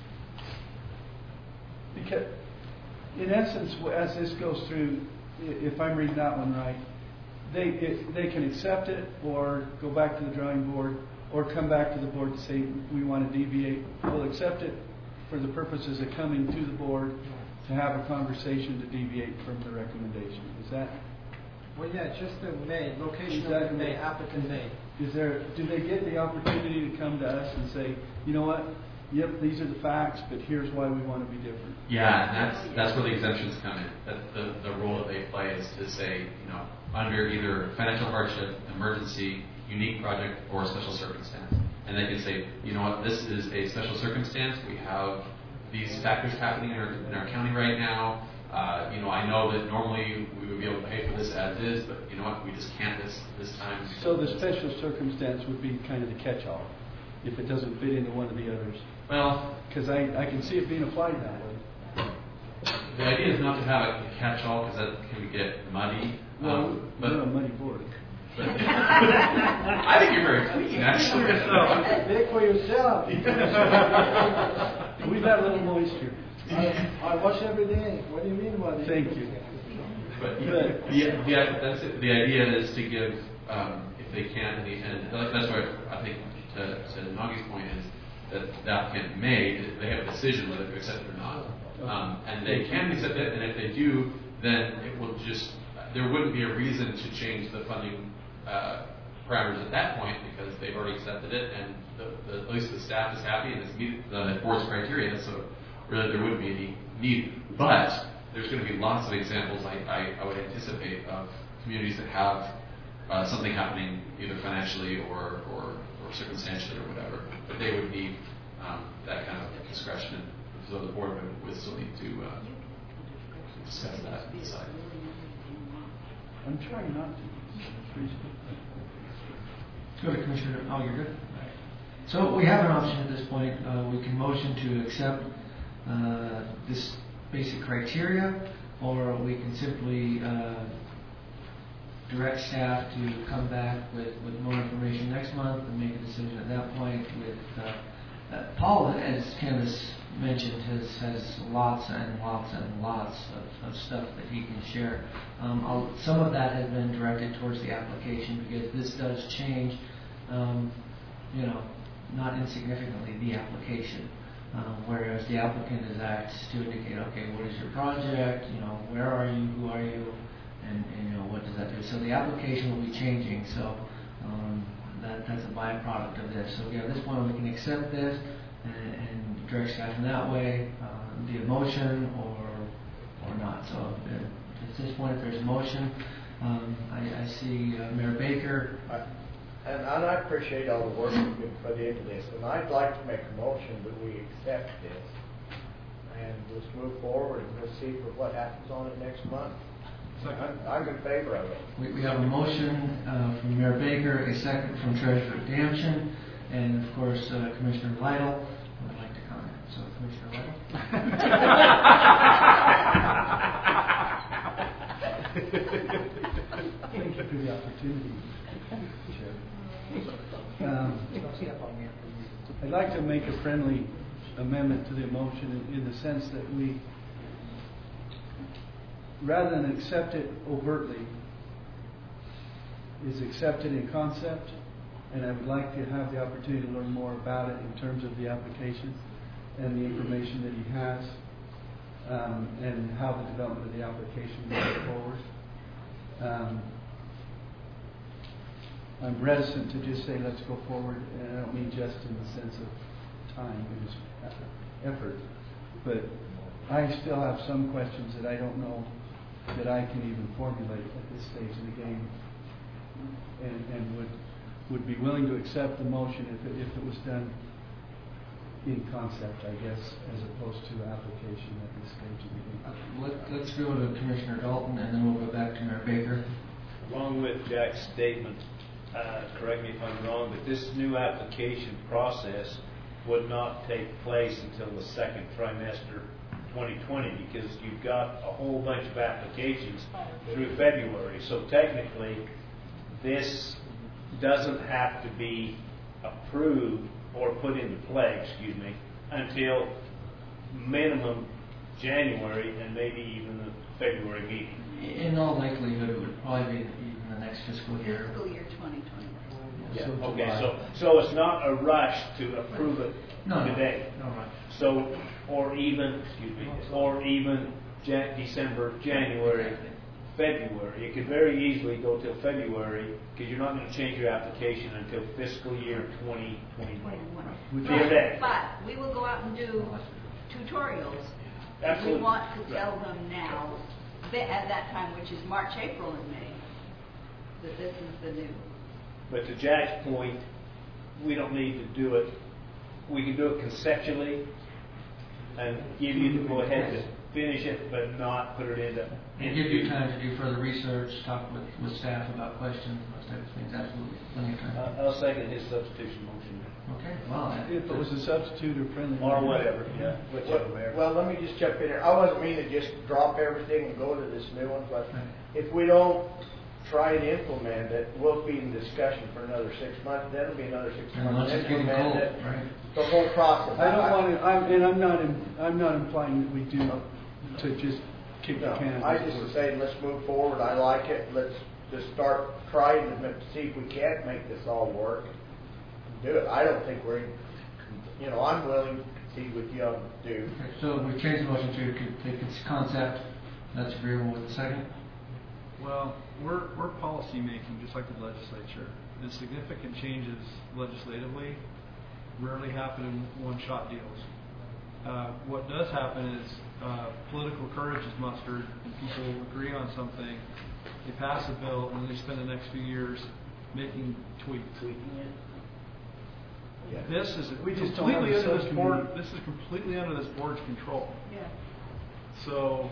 Because, in essence, as this goes through, if I'm reading that one right, they can accept it or go back to the drawing board or come back to the board to say we want to deviate. We'll accept it for the purposes of coming to the board to have a conversation to deviate from the recommendation. Is that? Well, yeah, just the may, location of the may, applicant may. Do they get the opportunity to come to us and say, you know what, yep, these are the facts, but here's why we want to be different? Yeah, that's where the exemptions come in. The role that they play is to say, under either financial hardship, emergency, unique project, or special circumstance. And they can say, you know what, this is a special circumstance. We have these factors happening in our county right now. I know that normally we would be able to pay for this as is, but you know what, we just can't this time. So the special circumstance would be kind of the catch-all, if it doesn't fit into one of the others. Well, because I can see it being applied that way. The idea is not to have a catch-all because that can get muddy. Well, but you're a muddy board. I think you're very clean, actually. Speak for yourself. We've had a little moisture. I wash every day. What do you mean by that? Thank you. But the idea is to give, if they can, and that's why I think to Nagi's point is that the applicant they have a decision whether to accept it or not, and they can accept it, and if they do, then it will there wouldn't be a reason to change the funding parameters at that point because they've already accepted it, and at least the staff is happy and it's meet the board's criteria, so really there wouldn't be any need. But there's going to be lots of examples I would anticipate of communities that have something happening either financially or circumstantially or whatever, but they would need that kind of discretion, and so the board would still need to discuss that and decide. I'm trying not to. Go to Commissioner. Oh, you're good. So we have an option at this point. We can motion to accept this basic criteria, or we can simply direct staff to come back with more information next month and make a decision at that point. With Paul, as Candace mentioned, has lots and lots and lots of stuff that he can share. Some of that has been directed towards the application because this does change, not insignificantly, the application. Whereas the applicant is asked to indicate, okay, what is your project? Where are you? Who are you? And what does that do? So the application will be changing. So that's a byproduct of this. So at this point, we can accept this and direct staff in that way, via motion or not. So at this point, if there's a motion, I see Mayor Baker. And I appreciate all the work that's been put into this, and I'd like to make a motion that we accept this and let's move forward and let's see what happens on it next month. I'm in favor of it. We have a motion from Mayor Baker, a second from Treasurer Damchen, and of course Commissioner Lytle would like to comment. So Commissioner Lytle. Thank you for the opportunity, Chair. I'd like to make a friendly amendment to the motion in the sense that we, rather than accept it overtly, is accepted in concept, and I would like to have the opportunity to learn more about it in terms of the application and the information that he has, and how the development of the application moves forward. I'm reticent to just say let's go forward, and I don't mean just in the sense of time and effort, but I still have some questions that I don't know that I can even formulate at this stage of the game, and would be willing to accept the motion if it was done in concept, I guess, as opposed to application at this stage of the game. Let's go to Commissioner Dalton, and then we'll go back to Mayor Baker. Along with Jack's statement, correct me if I'm wrong, but this new application process would not take place until the second trimester 2020, because you've got a whole bunch of applications through February. So technically, this doesn't have to be approved or put into play, until minimum January and maybe even the February meeting. In all likelihood, it would probably be even the next fiscal year. Fiscal year 2020. Yeah. Okay. So it's not a rush to approve it today. No, right. So, or even December, January, February. It could very easily go till February, because you're not going to change your application until fiscal year 2021. But we will go out and do tutorials. Absolutely. We want to tell them now, at that time, which is March, April, and May, that this is the new. But to Jack's point, we don't need to do it. We can do it conceptually and give you the go ahead to finish it, but not put it into. And give you time to do further research, talk with staff about questions, those types of things. Absolutely, plenty of time. I'll second his substitution motion. Okay. Well, if it was a substitute or friendly, or whatever, yeah, whichever, Mayor. Well, let me just jump in here. I wasn't meaning to just drop everything and go to this new one, but if we don't try to implement it, we'll be in discussion for another 6 months. Then it'll be another 6 months. Implement it. Right. The whole process. I don't want to. I'm not implying that we do to just kick the can. I just say let's move forward. I like it. Let's just start trying to see if we can't make this all work. Do it. I don't think we're. I'm willing to see what you all do. Okay, so we've changed the motion to take its concept. That's agreeable with the second. Well, we're policy making just like the legislature. And significant changes legislatively rarely happen in one-shot deals. What does happen is political courage is mustered, and people agree on something. They pass a bill, and then they spend the next few years making tweaking it. Yeah. This is completely under this board. This is completely under this board's control. Yeah. So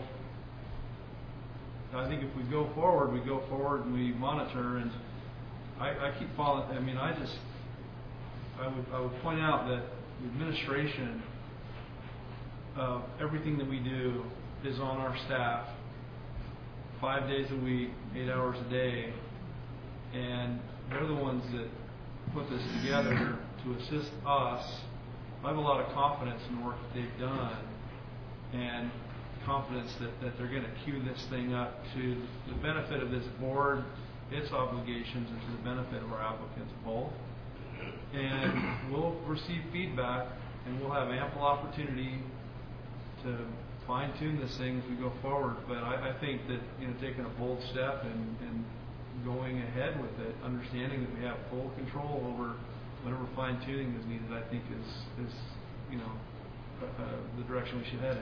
I think if we go forward and we monitor. And I keep following. I mean, I would point out that the administration of everything that we do is on our staff 5 days a week, 8 hours a day, and they're the ones that put this together to assist us. I have a lot of confidence in the work that they've done, and confidence that they're going to queue this thing up to the benefit of this board, its obligations, and to the benefit of our applicants both. And we'll receive feedback, and we'll have ample opportunity to fine-tune this thing as we go forward. But I think that taking a bold step and going ahead with it, understanding that we have full control over whatever fine-tuning is needed, I think is the direction we should head in.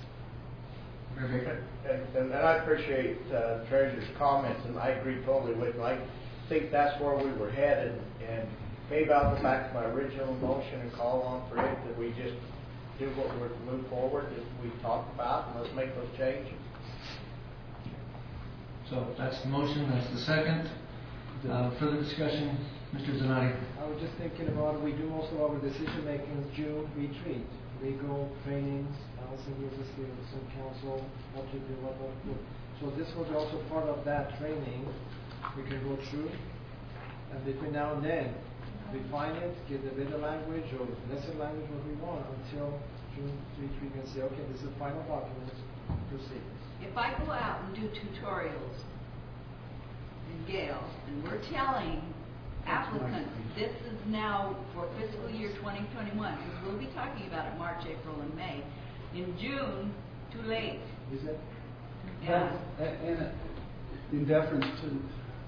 And I appreciate the Treasurer's comments, and I agree totally with him. I think that's where we were headed, and maybe I'll go back to my original motion and call on for it, that we just do what we're move forward that we talked about, and let's make those changes. So that's the motion, that's the second. Further discussion, Mr. Zanatti. I was just thinking about, we do also our decision-making June retreat, legal trainings, also gives us some counsel, what to do, what not to do. So this was also part of that training we can go through. And between now and then, refine it, get a better language or lesser language, what we want, until June retreat we can say, okay, this is the final document, proceed. If I go out and do tutorials in Gale, and we're telling applicants this is now for fiscal year 2021, because we'll be talking about it March, April, and May. In June, too late. Is it? Yeah. And in deference to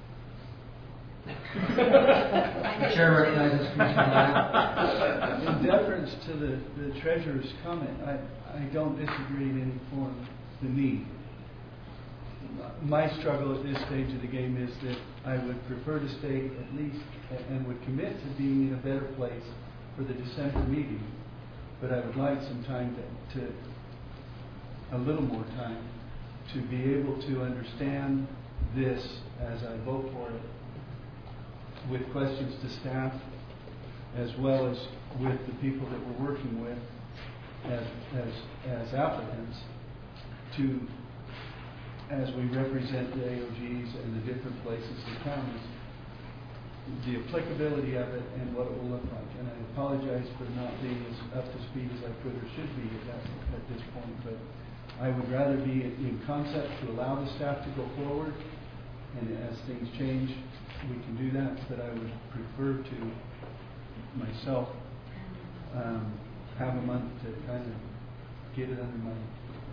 The chair recognizes Commissioner Lyle. In deference to the treasurer's comment, I don't disagree in any form the need. My struggle at this stage of the game is that I would prefer to stay at least and would commit to being in a better place for the December meeting, but I would like some time to a little more time to be able to understand this as I vote for it, with questions to staff, as well as with the people that we're working with as applicants, to, as we represent the AOGs and the different places and counties, the applicability of it and what it will look like. And I apologize for not being as up to speed as I could or should be at this point, but I would rather be in concept to allow the staff to go forward, and as things change, we can do that, but I would prefer to myself have a month to kind of get it under my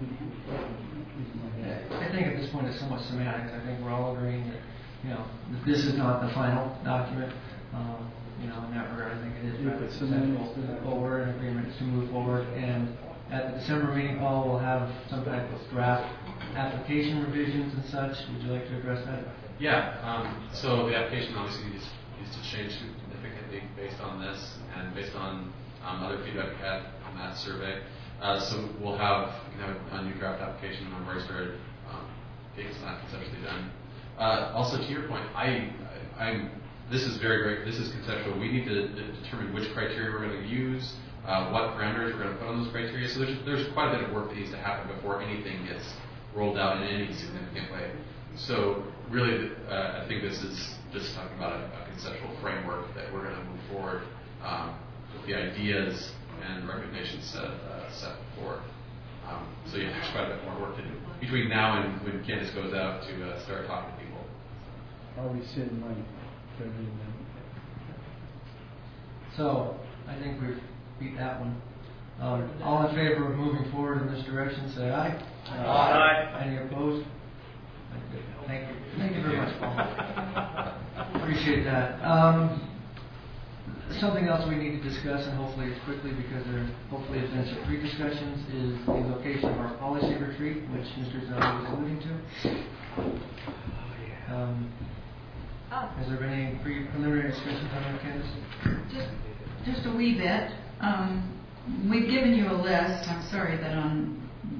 head. I think at this point it's somewhat semantics. I think we're all agreeing that, that this is not the final document. In that regard, I think it is rather conceptual, but we're in agreement to move forward. And at the December meeting, Paul, we'll have some type of draft application revisions and such. Would you like to address that? Yeah. So the application obviously needs to change significantly based on this and based on other feedback we had from that survey. So we can have a new draft application, and I've already started getting some of that conceptually done. Also, to your point, this is this is conceptual. We need to determine which criteria we're going to use, what parameters we're going to put on those criteria. So there's quite a bit of work that needs to happen before anything gets rolled out in any significant way. So really, I think this is just talking about a conceptual framework that we're going to move forward with the ideas and recommendations set forward. So yeah, there's quite a bit more work to do between now and when Candace goes out to start talking to people. I'll rescind my friendly amendment. So I think we've beat that one. All in favor of moving forward in this direction, say aye. Aye. Any opposed? Thank you. Thank you very much, Paul. Appreciate that. Something else we need to discuss, and hopefully it's quickly because there hopefully has been some pre-discussions, is the location of our policy retreat, which Mr. Zanatti was alluding to. Has there been any preliminary discussions on that, Candace? Just a wee bit. We've given you a list. I'm sorry that on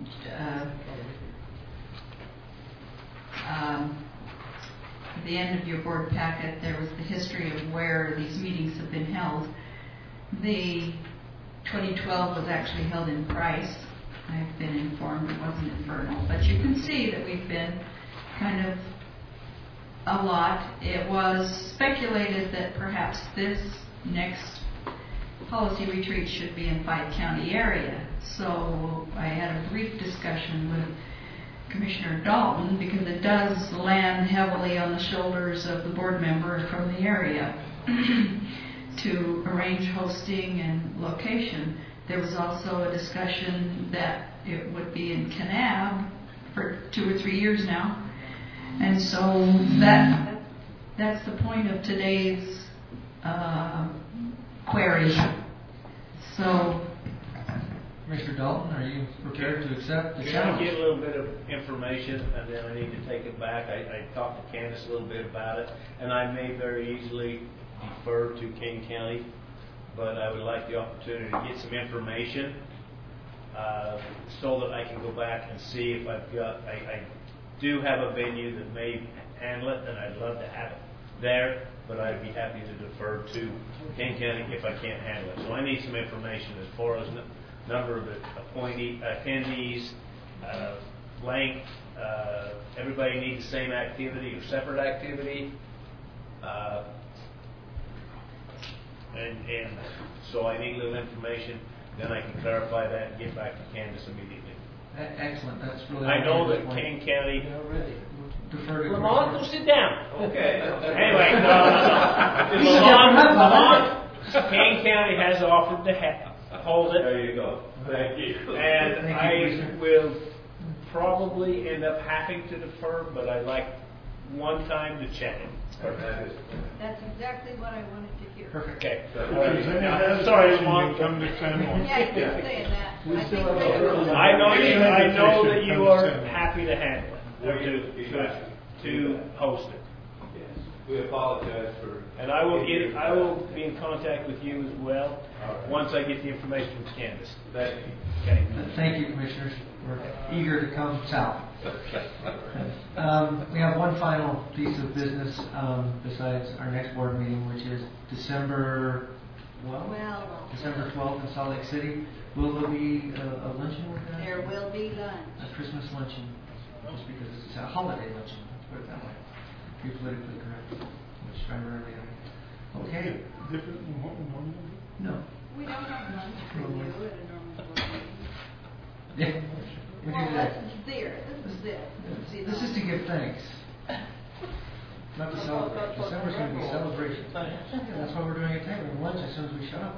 at the end of your board packet there was the history of where these meetings have been held. The 2012 was actually held in Price. I've been informed it wasn't in Vernal, but you can see that we've been kind of a lot. It was speculated that perhaps this next policy retreat should be in 5-county area. So I had a brief discussion with Commissioner Dalton, because it does land heavily on the shoulders of the board member from the area to arrange hosting and location. There was also a discussion that it would be in Kanab for 2 or 3 years now. And so that's the point of today's query. So, Mr. Dalton, are you prepared to accept the Can challenge? I get a little bit of information, and then I need to take it back? I talked to Candace a little bit about it, and I may very easily defer to Kane County, but I would like the opportunity to get some information so that I can go back and see if I've got, do have a venue that may handle it, then I'd love to have it there, but I'd be happy to defer to Kane County if I can't handle it. So I need some information as far as number of attendees, length. Everybody needs the same activity or separate activity. And so I need a little information, then I can clarify that and get back to Candace immediately. Excellent. That's really. I know that Kane County. Defer to Lamont, go sit down. Okay. Anyway, Lamont, Kane County has offered to hold it. There you go. Thank you. And I will probably end up having to defer, but I'd like one time to check it. That's exactly what I wanted to hear. Perfect. Okay. Right. Sorry, Lamont. Come to San Juan. Yeah, you keep saying that. I know that you are happy to handle it, or to host it. Yes. We apologize for. And I will be in contact with you as well once I get the information from Candace. Thank you. Okay. Thank you, Commissioners. We're eager to come south. We have one final piece of business besides our next board meeting, which is December 12th in Salt Lake City. Will there be a luncheon with that? There will be lunch. A Christmas luncheon, just because it's a holiday luncheon. Let's put it that way. Be politically correct, which primarily. Okay. Different than what we normally do? No. We don't have lunch for you at a normal board meeting. Yeah. We do that. This is it. This is to give thanks. Not to celebrate. December's going to be celebration. That's why we're doing it today. We're going to lunch as soon as we shut up.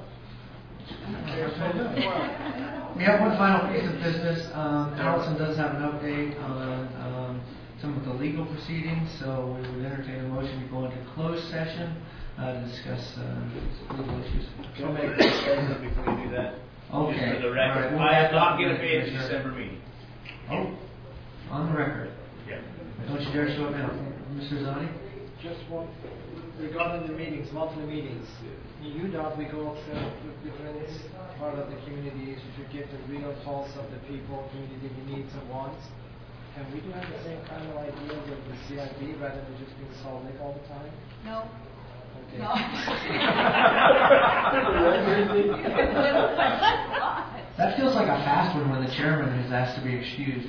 We have one final piece of business. Allison does have an update on some of the legal proceedings, so we would entertain a motion to go into closed session to discuss legal issues. Can I make a statement before you do that? Okay. Just for the record, All right. I am not going to be at the December meeting. Oh, on the record. Yeah. Don't you dare show up now. Mr. Zani? Just one, regarding the meetings, monthly meetings. In UDOT, we go to different part of the communities to get the real pulse of the people, community needs and wants. And we do have the same kind of idea with the CIB rather than just being Salt Lake all the time? No. Okay. No. That feels like a fast one when the chairman is asked to be excused.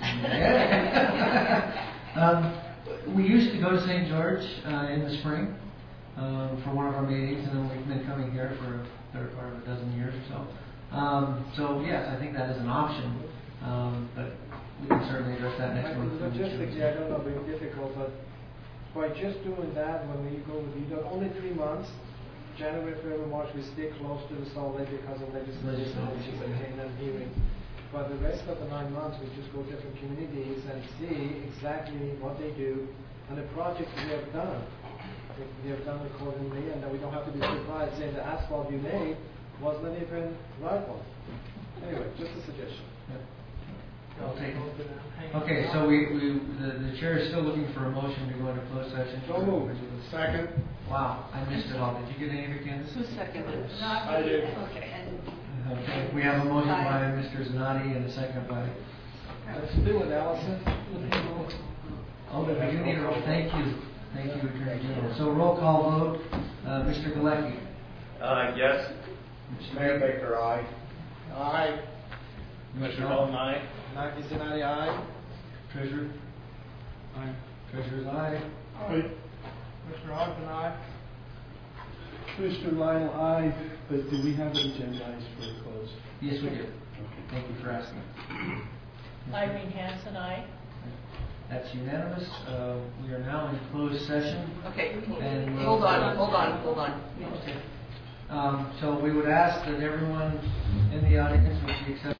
We used to go to St. George in the spring for one of our meetings, and then we've been coming here for a third part of a dozen years or so. So yes, I think that is an option, but we can certainly address that next month. Logistically, I don't know, very difficult, but by just doing that, when we go with UDOT, only 3 months, January, February, March, we stay close to the Salt Lake because of legislation, which is contained in hearing. But the rest of the 9 months, we just go to different communities and see exactly what they do and the projects we have done. We have done accordingly, and then we don't have to be surprised saying the asphalt you made wasn't even right one. Anyway, just a suggestion. I'll take it. Okay, so the chair is still looking for a motion to go into closed session. So moved. Second. Wow, I missed it all. Did you get any of it, Candace? Who seconded it? I did. Okay. Okay, we have a motion by Mr. Zanatti and a second by. Let's do it, Allison. Oh, we do need a roll. Thank you, Attorney General. So roll call vote. Mr. Galecki. Yes. Mayor Baker, aye. Aye. Commissioner Dalton, aye. Naki Sinati, aye. Treasurer. Aye. Treasurer's aye. Aye. Mr. Ogden, aye. Commissioner Lionel, aye, but do we have it agendized for closed? Yes, we do. Thank you for asking. Irene Hansen, aye. That's unanimous. We are now in closed session. Okay, and hold on. Okay. So we would ask that everyone in the audience, with the exception